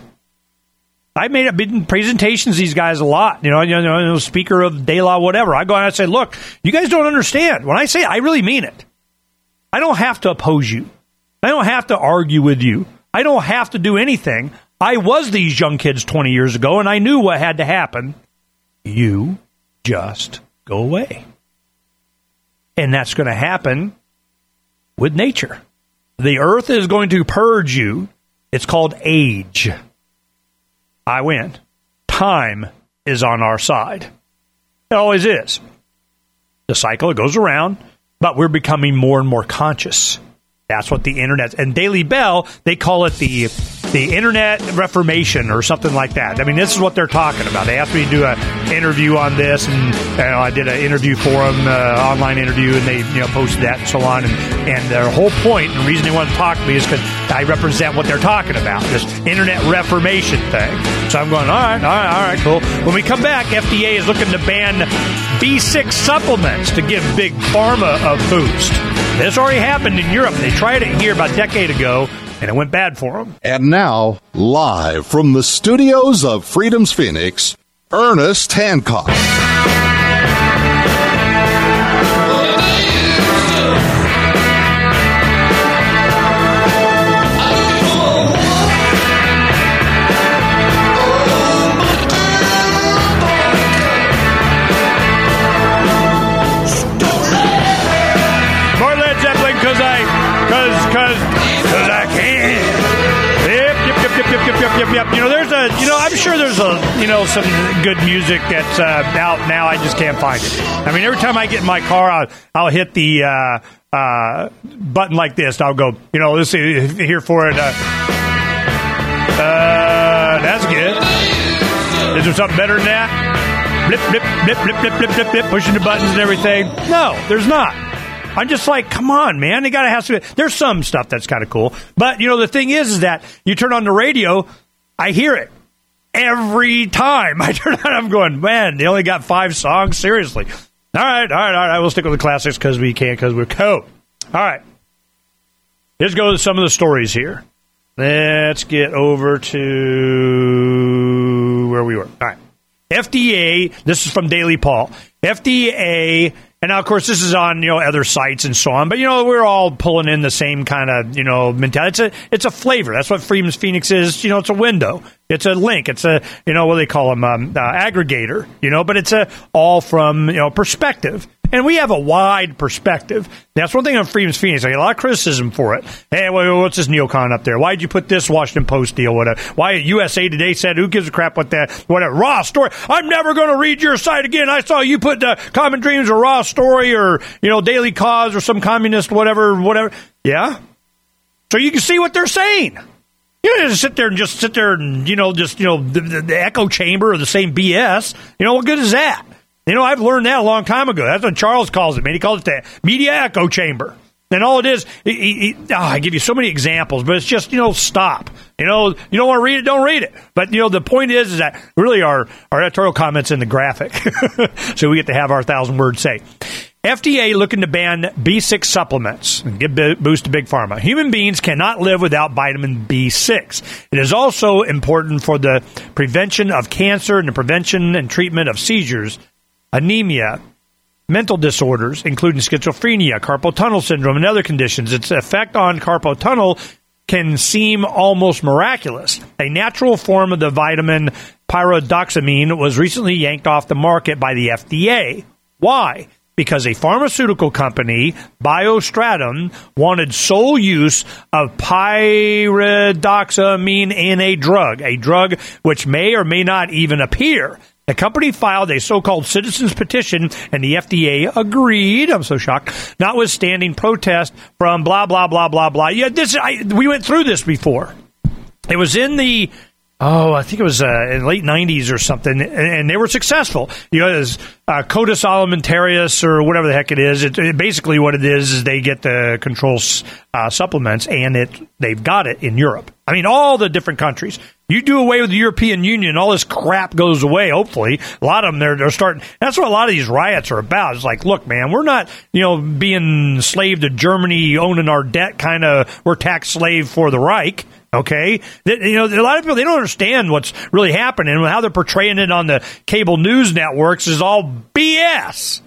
I made up in presentations these guys a lot, you know, you know, you know speaker of De La whatever. I go and I say, look, you guys don't understand. When I say it, I really mean it. I don't have to oppose you. I don't have to argue with you. I don't have to do anything. I was these young kids twenty years ago, and I knew what had to happen. You just go away. And that's going to happen with nature. The earth is going to purge you. It's called age. I win. Time is on our side. It always is. The cycle, it goes around, but we're becoming more and more conscious. That's what the internet, and Daily Bell, they call it the the Internet Reformation or something like that. I mean, this is what they're talking about. They asked me to do an interview on this, and you know, I did an interview for them, uh, online interview, and they you know posted that and so on. And, and their whole point, and the reason they want to talk to me is because I represent what they're talking about, this Internet Reformation thing. So I'm going, all right, all right, all right, cool. When we come back, F D A is looking to ban B six supplements to give Big Pharma a boost. This already happened in Europe. They tried it here about a decade ago, and it went bad for them. And now, live from the studios of Freedom's Phoenix, Ernest Hancock. Because I, because, because, because I can. Yep, yep, yep, yep, yep, yep, yep, yep. You know, there's a, you know, I'm sure there's a, you know, some good music that's uh, out now. I just can't find it. I mean, every time I get in my car, I'll, I'll hit the uh, uh, button like this. I'll go, you know, let's see, here for it. Uh, uh, that's good. Is there something better than that? Blip, blip, blip, blip, blip, blip, blip, blip, pushing the buttons and everything. No, there's not. I'm just like, come on, man. They got to have some. There's some stuff that's kind of cool. But, you know, the thing is, is that you turn on the radio, I hear it every time. I turn on, I'm going, man, they only got five songs? Seriously. All right, all right, all right. We'll stick with the classics because we can, because we're cool. All right. Let's go to some of the stories here. Let's get over to where we were. All right. F D A, this is from Daily Paul. F D A, and now, of course, this is on, you know, other sites and so on, but, you know, we're all pulling in the same kind of, you know, mentality. It's a, it's a flavor. That's what Freedom's Phoenix is. You know, it's a window. It's a link. It's a, you know, what do they call them, um, uh, aggregator, you know, but it's a all from, you know, perspective. And we have a wide perspective. That's one thing on Freedom's Phoenix. I get a lot of criticism for it. Hey, well, what's this neocon up there? Why'd you put this Washington Post deal? Whatever. Why U S A Today said, who gives a crap what that, whatever. Raw story. I'm never going to read your site again. I saw you put uh, Common Dreams or Raw Story or, you know, Daily Cause or some communist whatever, whatever. Yeah? So you can see what they're saying. You don't just sit there and just sit there and, you know, just, you know, the, the, the echo chamber of the same B S. You know, what good is that? You know, I've learned that a long time ago. That's what Charles calls it, man. He calls it the media echo chamber. And all it is, he, he, oh, I give you so many examples, but it's just, you know, stop. You know, you don't want to read it, don't read it. But, you know, the point is, is that really our, our editorial comments in the graphic. So we get to have our thousand words say. F D A looking to ban B six supplements and give a boost to Big Pharma. Human beings cannot live without vitamin B six. It is also important for the prevention of cancer and the prevention and treatment of seizures, anemia, mental disorders, including schizophrenia, carpal tunnel syndrome, and other conditions. Its effect on carpal tunnel can seem almost miraculous. A natural form of the vitamin pyridoxamine was recently yanked off the market by the F D A. Why? Because a pharmaceutical company, BioStratum, wanted sole use of pyridoxamine in a drug, a drug which may or may not even appear. The company filed a so-called citizens petition, and the F D A agreed. I'm so shocked. Notwithstanding protest from blah, blah, blah, blah, blah. Yeah, this I, we went through this before. It was in the, oh, I think it was uh, in the late nineties or something, and, and they were successful. You know, there's uh, Codex Alimentarius or whatever the heck it is. It, it, basically what it is is they get the control uh, supplements, and it they've got it in Europe. I mean, all the different countries. You do away with the European Union, all this crap goes away, hopefully. A lot of them, they're, they're starting. That's what a lot of these riots are about. It's like, look, man, we're not, you know, being slave to Germany, owning our debt, kind of, we're tax slave for the Reich, okay? They, you know, a lot of people, they don't understand what's really happening, and how they're portraying it on the cable news networks is all B S.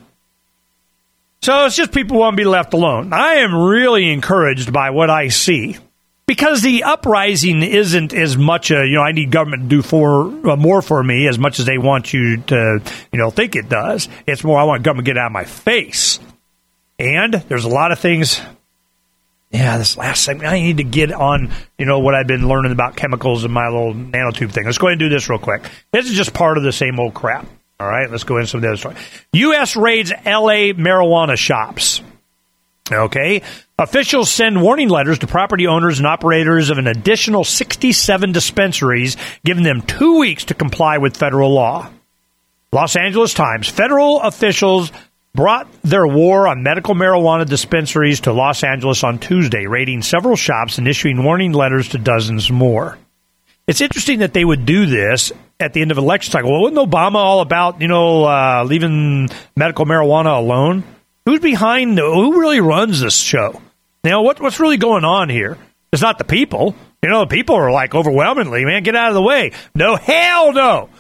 So it's just people want to be left alone. I am really encouraged by what I see. because the uprising isn't as much a, you know, I need government to do for uh, more for me as much as they want you to, you know, think it does. It's more I want government to get out of my face. And there's a lot of things. Yeah, this last segment, I need to get on, you know, what I've been learning about chemicals and my little nanotube thing. Let's go ahead and do this real quick. This is just part of the same old crap. All right, let's go into some of the other story. U S raids L A marijuana shops. Okay. Officials send warning letters to property owners and operators of an additional sixty-seven dispensaries, giving them two weeks to comply with federal law. Los Angeles Times. Federal officials brought their war on medical marijuana dispensaries to Los Angeles on Tuesday, raiding several shops and issuing warning letters to dozens more. It's interesting that they would do this at the end of an election cycle. Well, wasn't Obama all about, you know, uh, leaving medical marijuana alone? Who's behind, who really runs this show? You know, what, what's really going on here? It's not the people. You know, the people are like overwhelmingly, man, get out of the way. No, hell no.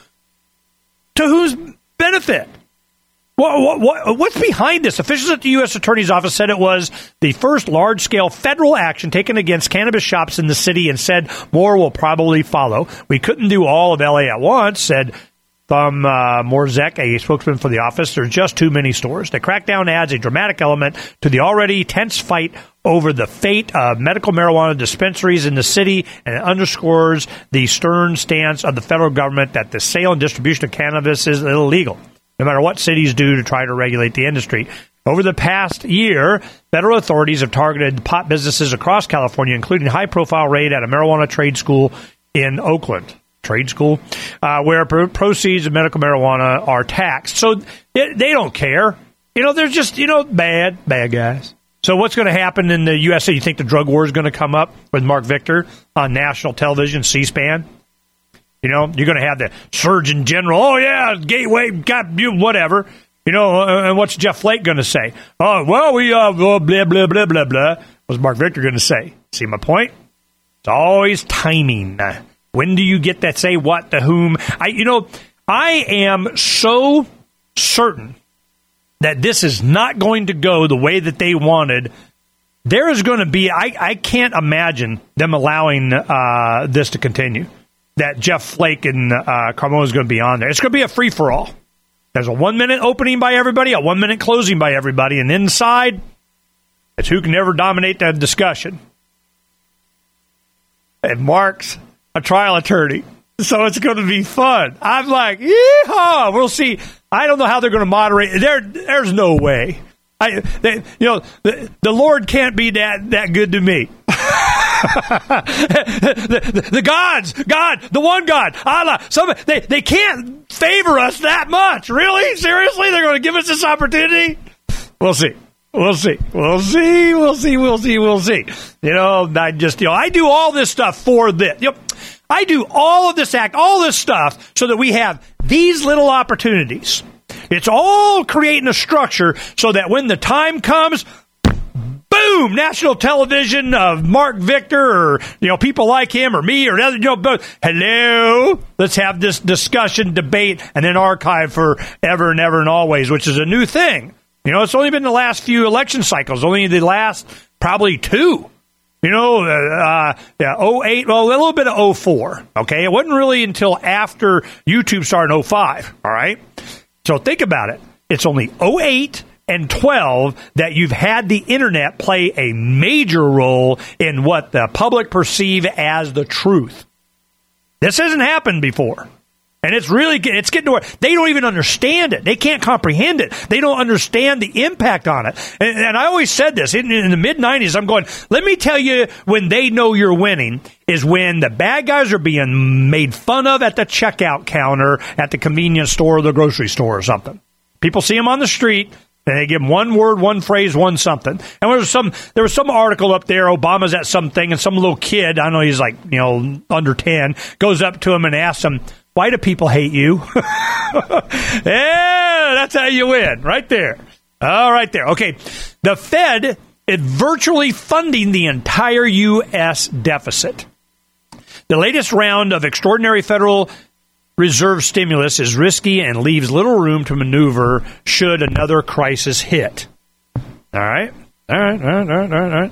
To whose benefit? What, what, what, what's behind this? Officials at the U S Attorney's Office said it was the first large-scale federal action taken against cannabis shops in the city and said more will probably follow. We couldn't do all of L A at once, said Thom uh, Morzek, a spokesman for the office. There's just too many stores. The crackdown adds a dramatic element to the already tense fight over the fate of medical marijuana dispensaries in the city, and it underscores the stern stance of the federal government that the sale and distribution of cannabis is illegal, no matter what cities do to try to regulate the industry. Over the past year, federal authorities have targeted pot businesses across California, including a high-profile raid at a marijuana trade school in Oakland. Trade school, uh, where pro- proceeds of medical marijuana are taxed. So they, they don't care. You know, they're just, you know, bad, bad guys. So what's going to happen in the U S A? You think the drug war is going to come up with Mark Victor on national television, C-SPAN? You know, you're going to have the Surgeon General, oh, yeah, Gateway, got you, whatever. You know, uh, and what's Jeff Flake going to say? Oh, well, we, uh, blah, blah, blah, blah, blah, blah. What's Mark Victor going to say? See my point? It's always timing. When do you get that say what to whom? I, you know, I am so certain that this is not going to go the way that they wanted. There is going to be, I, I can't imagine them allowing uh, this to continue, that Jeff Flake and uh, Carmona is going to be on there. It's going to be a free-for-all. There's a one-minute opening by everybody, a one-minute closing by everybody, and inside, it's who can ever dominate that discussion. And Mark's a trial attorney, so it's going to be fun. I'm like, yeehaw! We'll see. I don't know how they're going to moderate. There, there's no way. I, they, you know, the, the Lord can't be that that good to me. the, the, the gods, God, the one God, Allah. Some they they can't favor us that much. Really, seriously, they're going to give us this opportunity. We'll see. We'll see. We'll see. We'll see. We'll see. We'll see. You know, I just, you know, I do all this stuff for this. You know, I do all of this act, all this stuff, so that we have these little opportunities. It's all creating a structure so that when the time comes, boom, national television of Mark Victor or, you know, people like him or me or other, you know, but, hello, let's have this discussion, debate, and then archive forever and ever and always, which is a new thing. You know, it's only been the last few election cycles, only the last probably two. You know, uh, yeah, oh eight, well, a little bit of oh four, okay? It wasn't really until after YouTube started in oh five, all right? So think about it. It's only oh eight and twelve that you've had the internet play a major role in what the public perceive as the truth. This hasn't happened before. And it's really, it's getting to where they don't even understand it. They can't comprehend it. They don't understand the impact on it. And, and I always said this, in, in the mid nineties, I'm going, let me tell you when they know you're winning is when the bad guys are being made fun of at the checkout counter at the convenience store or the grocery store or something. People see them on the street, and they give them one word, one phrase, one something. And there was some, there was some article up there, Obama's at something, and some little kid, I know he's like, you know, under ten, goes up to him and asks him, why do people hate you? Yeah, that's how you win. Right there. All right there. Okay. The Fed is virtually funding the entire U S deficit. The latest round of extraordinary Federal Reserve stimulus is risky and leaves little room to maneuver should another crisis hit. All right. All right. All right. All right. All right.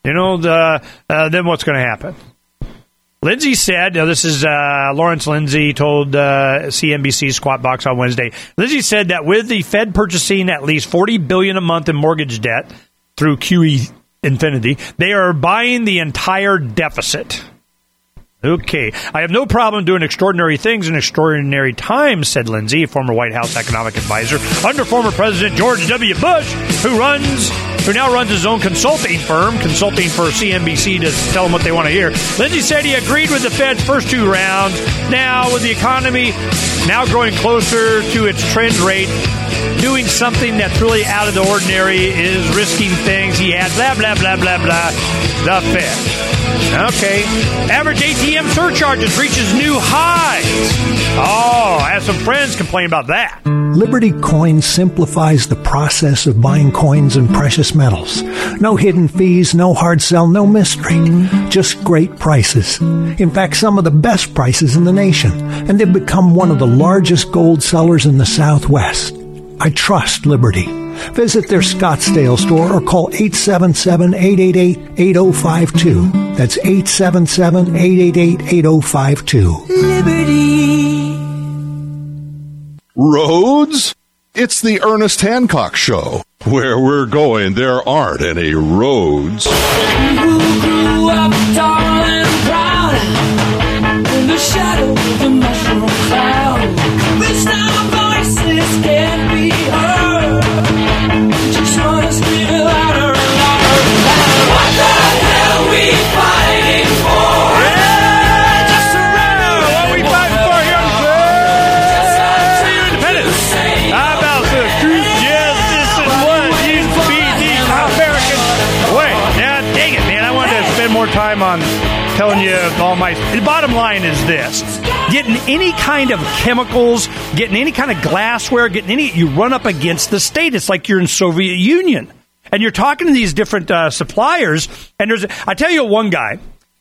you know, the, uh, then what's going to happen? Lindsay said, now this is uh, Lawrence Lindsay told uh, C N B C Squawk Box on Wednesday. Lindsay said that with the Fed purchasing at least forty billion dollars a month in mortgage debt through Q E Infinity, they are buying the entire deficit. Okay. I have no problem doing extraordinary things in extraordinary times, said Lindsay, former White House economic advisor under former President George W. Bush, who runs, who now runs his own consulting firm, consulting for C N B C to tell them what they want to hear. Lindsay said he agreed with the Fed's first two rounds. Now, with the economy now growing closer to its trend rate, doing something that's really out of the ordinary is risking things. He had blah, blah, blah, blah, blah. The Fed. Okay. Average A T M surcharges reaches new highs. Oh, I have some friends complain about that. Liberty Coin simplifies the process of buying coins and precious metals. No hidden fees, no hard sell, no mystery. Just great prices. In fact, some of the best prices in the nation. And they've become one of the largest gold sellers in the Southwest. I trust Liberty. Visit their Scottsdale store or call eight seven seven, eight eight eight, eight oh five two. That's eight seven seven, eight eight eight, eight oh five two. Liberty. Roads? It's the Ernest Hancock Show. Where we're going, there aren't any roads. Who grew up tall and proud in the shadow of the mushroom cloud. This now voices can be heard. Just wanna scream it louder and louder and louder. What the hell we fighting for? Yeah, just around. What are we fighting for, young sir? Independence. How about the truth, justice, and what used to be the American way? Now, dang it, man. I wanted to spend more time on telling you all my... The bottom line is this. Getting any kind of chemicals, getting any kind of glassware, getting any... You run up against the state. It's like you're in Soviet Union. And you're talking to these different uh, suppliers, and there's... I tell you one guy,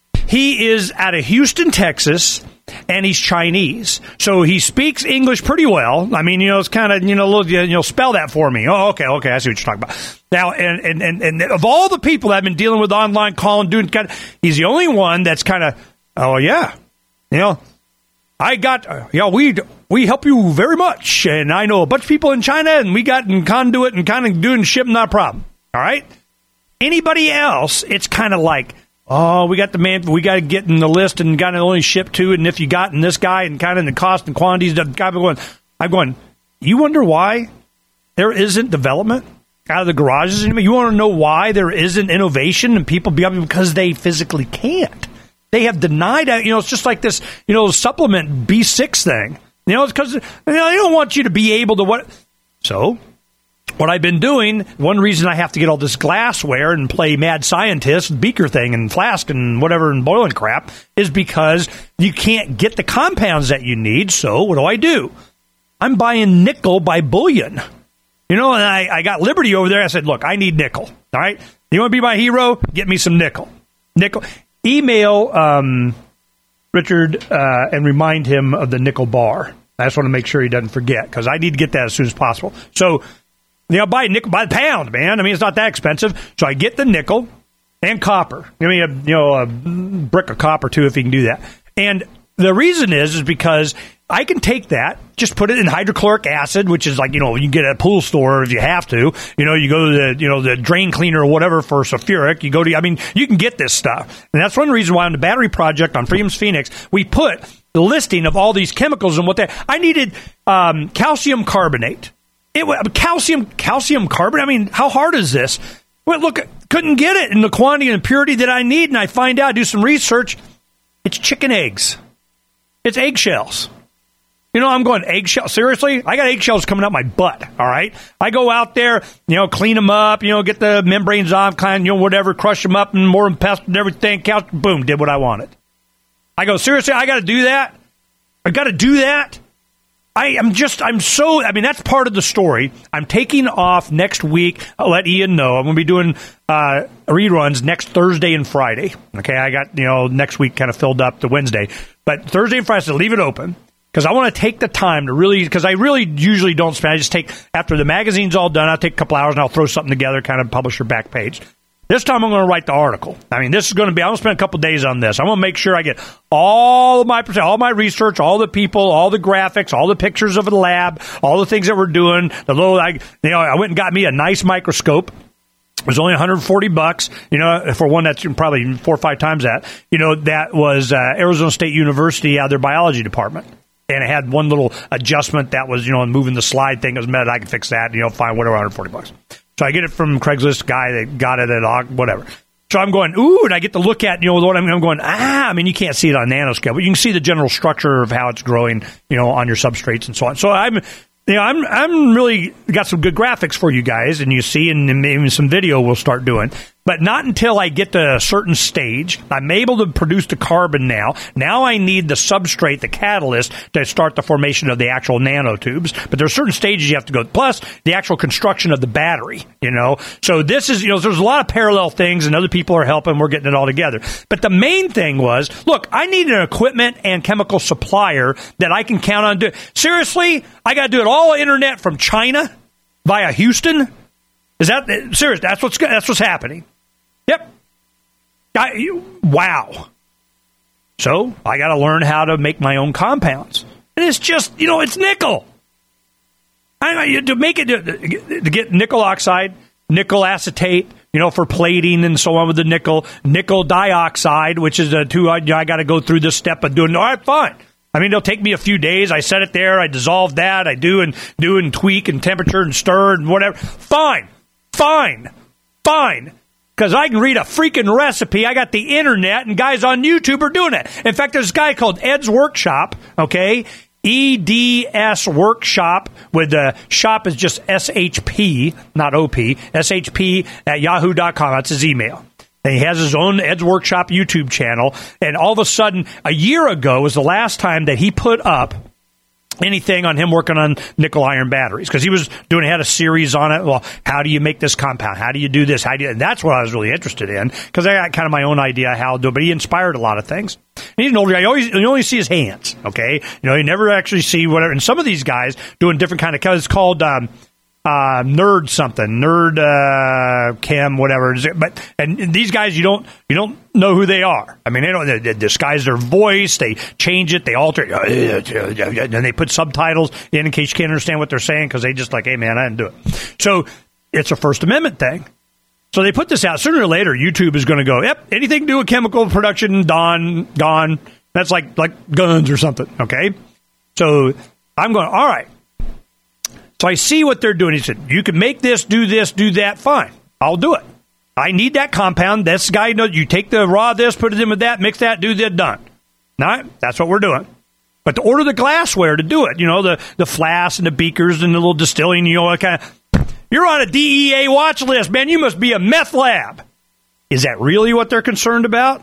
he is out of Houston, Texas, and he's Chinese. So he speaks English pretty well. I mean, you know, it's kind of, you know, little, you know, spell that for me. Oh, okay, okay, I see what you're talking about. Now, and and, and, and of all the people that I've been dealing with online, calling, doing kind of, he's the only one that's kind of, oh, yeah, you know, I got, uh, you know, we we help you very much, and I know a bunch of people in China, and we got in conduit and kind of doing shipping, not a problem. All right? Anybody else, it's kind of like, oh, we got the man, we got to get in the list and got to only ship to, and if you got in this guy and kind of the cost and quantities, the guy going, I'm going, you wonder why there isn't development out of the garages anymore? You want to know why there isn't innovation and people be because they physically can't. They have denied it. You know, it's just like this, you know, supplement B six thing. You know, it's because you know, they don't want you to be able to what. So, what I've been doing, one reason I have to get all this glassware and play mad scientist, beaker thing and flask and whatever and boiling crap, is because you can't get the compounds that you need. So, what do I do? I'm buying nickel by bullion. You know, and I, I got Liberty over there. I said, look, I need nickel. All right? You want to be my hero? Get me some nickel. Nickel. Email um, Richard uh, and remind him of the nickel bar. I just want to make sure he doesn't forget because I need to get that as soon as possible. So, you know, buy nickel by the pound, man. I mean, it's not that expensive. So I get the nickel and copper. Give me a, you know, a brick of copper, too, if you can do that. And the reason is, is because I can take that, just put it in hydrochloric acid, which is like, you know, you can get at a pool store if you have to. You know, you go to the, you know, the drain cleaner or whatever for sulfuric. You go to, I mean, you can get this stuff. And that's one reason why on the battery project on Freedom's Phoenix, we put the listing of all these chemicals and what they, I needed um, calcium carbonate. It was calcium, calcium carbonate. I mean, how hard is this? Well, look, couldn't get it in the quantity and purity that I need. And I find out, do some research. It's chicken eggs. It's eggshells. You know, I'm going, eggshell. Seriously? I got eggshells coming out my butt, all right? I go out there, you know, clean them up, you know, get the membranes off, kind of, you know, whatever, crush them up and more and pest and everything. Couch, boom, did what I wanted. I go, seriously, I got to do that? I got to do that? I am just, I'm so, I mean, that's part of the story. I'm taking off next week. I'll let Ian know. I'm going to be doing uh, reruns next Thursday and Friday. Okay, I got, you know, next week kind of filled up to Wednesday. But Thursday and Friday, so leave it open. Because I want to take the time to really, because I really usually don't spend, I just take, after the magazine's all done, I'll take a couple hours and I'll throw something together, kind of publish your back page. This time I'm going to write the article. I mean, this is going to be, I'm going to spend a couple days on this. I'm going to make sure I get all of my, all my research, all the people, all the graphics, all the pictures of the lab, all the things that we're doing. The little, I, you know, I went and got me a nice microscope. It was only one hundred forty bucks, you know, for one that's probably four or five times that. You know, that was uh, Arizona State University out of their biology department. And it had one little adjustment that was, you know, moving the slide thing. It was met. I could fix that, you know, fine, whatever, one hundred forty bucks. So I get it from Craigslist guy that got it at whatever. So I'm going, ooh, and I get to look at, you know, what I'm, I'm going, ah, I mean, you can't see it on nanoscale, but you can see the general structure of how it's growing, you know, on your substrates and so on. So I'm, you know, I'm, I'm really got some good graphics for you guys, and you see, and maybe some video we'll start doing. But not until I get to a certain stage. I'm able to produce the carbon now. Now I need the substrate, the catalyst, to start the formation of the actual nanotubes. But there are certain stages you have to go. Plus, the actual construction of the battery, you know. So this is, you know, there's a lot of parallel things, and other people are helping. We're getting it all together. But the main thing was, look, I need an equipment and chemical supplier that I can count on doing. Seriously? I got to do it all internet from China via Houston? Is that, serious? That's what's, that's what's happening. Yep. I, wow. So I got to learn how to make my own compounds. And it's just, you know, it's nickel. I, to make it, to, to get nickel oxide, nickel acetate, you know, for plating and so on with the nickel, nickel dioxide, which is a two, I, I got to go through this step of doing, all right, fine. I mean, it'll take me a few days. I set it there. I dissolve that. I do and do and tweak and temperature and stir and whatever. Fine. Fine. Fine. Because I can read a freaking recipe. I got the internet, and guys on YouTube are doing it. In fact, there's a guy called Ed's Workshop, okay? E D S Workshop, with the shop is just S H P, not O P, S H P at yahoo dot com. That's his email. And he has his own Ed's Workshop YouTube channel. And all of a sudden, a year ago was the last time that he put up anything on him working on nickel iron batteries, because he was doing, he had a series on it. Well, how do you make this compound? How do you do this? How do you, and that's what I was really interested in, because I got kind of my own idea how to do it, but he inspired a lot of things. And he's an older guy. You always, you only see his hands, okay? You know, you never actually see whatever. And some of these guys doing different kind of, it's called, um, Uh, nerd something, nerd uh, chem, whatever. But and these guys, you don't you don't know who they are. I mean, they don't they, they disguise their voice, they change it, they alter it, and they put subtitles in in case you can't understand what they're saying, because they just like, hey man, I didn't do it. So it's a First Amendment thing. So they put this out. Sooner or later, YouTube is going to go, yep, anything to do with chemical production, done, gone. That's like like guns or something. Okay, so I'm going, all right. So I see what they're doing. He said, you can make this, do this, do that. Fine. I'll do it. I need that compound. This guy knows. You take the raw this, put it in with that, mix that, do that, done. All right? That's what we're doing. But to order the glassware to do it, you know, the, the flasks and the beakers and the little distilling, you know, that kind of, you're on a D E A watch list, man. You must be a meth lab. Is that really what they're concerned about?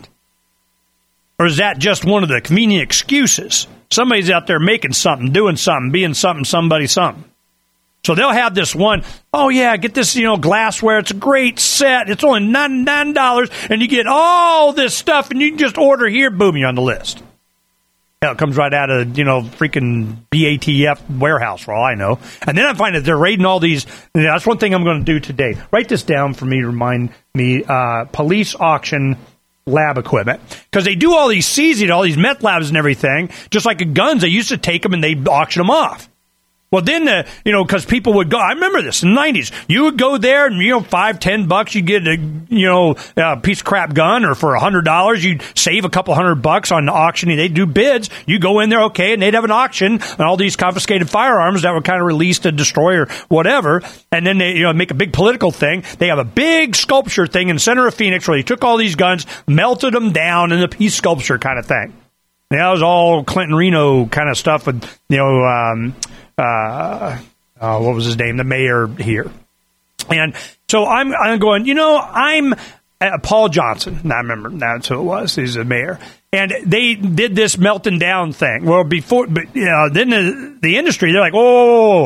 Or is that just one of the convenient excuses? Somebody's out there making something, doing something, being something, somebody, something. So they'll have this one, oh, yeah, get this, you know, glassware. It's a great set. It's only ninety-nine dollars, and you get all this stuff, and you can just order here. Boom, you're on the list. Hell, it comes right out of, you know, freaking B A T F warehouse, for all I know. And then I find that they're raiding all these. You know, that's one thing I'm going to do today. Write this down for me to remind me. Uh, police auction lab equipment. Because they do all these seizing, all these meth labs and everything, just like guns. They used to take them and they auction them off. Well, then, uh, you know, because people would go, I remember this in the nineties. You would go there and, you know, five, ten bucks, you'd get a, you know, a piece of crap gun, or for a hundred dollars, you'd save a couple hundred bucks on the auctioning. They'd do bids. You go in there, okay, and they'd have an auction on all these confiscated firearms that were kind of released to destroy or whatever. And then they, you know, make a big political thing. They have a big sculpture thing in the center of Phoenix where they took all these guns, melted them down in a peace sculpture kind of thing. And that was all Clinton Reno kind of stuff with, you know, um, Uh, uh, what was his name? The mayor here. And so I'm, I'm going, you know, I'm uh, Paul Johnson. I remember that's who it was. He's the mayor. And they did this melting down thing. Well, before, but, you know, then the, the industry, they're like, oh,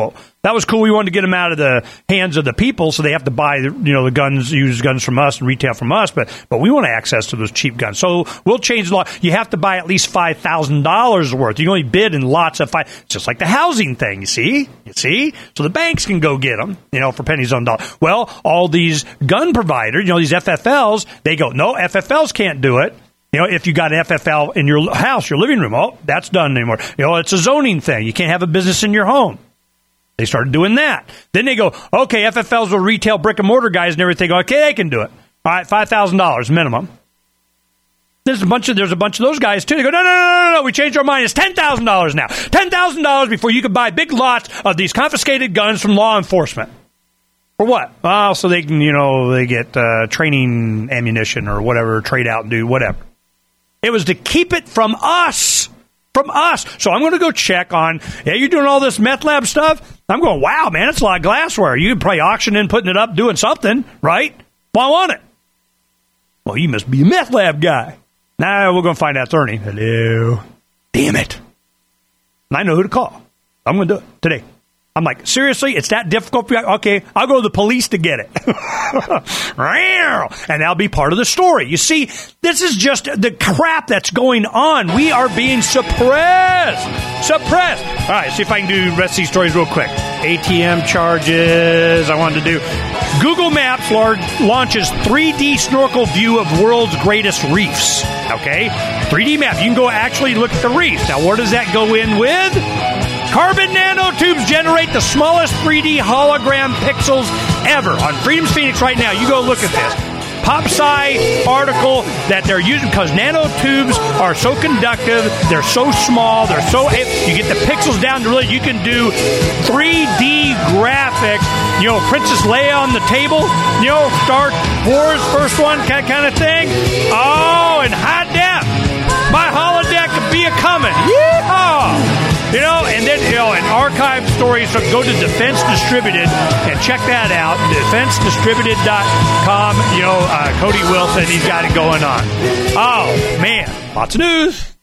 That was cool. We wanted to get them out of the hands of the people, so they have to buy, you know, the guns, used guns from us and retail from us. But but we want access to those cheap guns, so we'll change the law. You have to buy at least five thousand dollars worth. You can only bid in lots of five. It's just like the housing thing. You see, you see. So the banks can go get them, you know, for pennies on dollar. Well, all these gun providers, you know, these F F Ls, they go, no, F F Ls can't do it. You know, if you got an F F L in your house, your living room, oh, that's done anymore. You know, it's a zoning thing. You can't have a business in your home. They started doing that. Then they go, okay, F F Ls will retail brick and mortar guys and everything. Okay, they can do it. All right, five thousand dollars minimum. There's a bunch of there's a bunch of those guys too. They go, no, no, no, no, no. We changed our mind. It's ten thousand dollars now. Ten thousand dollars before you can buy big lots of these confiscated guns from law enforcement. For what? Well, so they can, you know, they get uh, training ammunition or whatever, trade out and do whatever. It was to keep it from us. From us. So I'm going to go check on, yeah, you're doing all this meth lab stuff? I'm going, wow, man, it's a lot of glassware. You can probably auction in, putting it up, doing something, right? Well, I want it. Well, you must be a meth lab guy. Now we're going to find out attorney. Hello. Damn it. And I know who to call. I'm going to do it today. I'm like, seriously? It's that difficult for you? Okay, I'll go to the police to get it. And that'll be part of the story. You see, this is just the crap that's going on. We are being suppressed. Suppressed. All right, see if I can do the rest of these stories real quick. A T M charges. I wanted to do. Google Maps launches three D snorkel view of world's greatest reefs. Okay? three D map. You can go actually look at the reefs. Now, where does that go in with? Carbon nanotubes generate the smallest three D hologram pixels ever. On Freedom's Phoenix right now, you go look at this. PopSci article that they're using because nanotubes are so conductive, they're so small, they're so, you get the pixels down to really, you can do three D graphics, you know, Princess Leia on the table, you know, Star Wars first one kind of thing. Oh, and high def. My holodeck could be a coming. Yeehaw! You know, and then, you know, an archive stories, so go to Defense Distributed and check that out. defense distributed dot com. You know, uh, Cody Wilson, he's got it going on. Oh, man. Lots of news.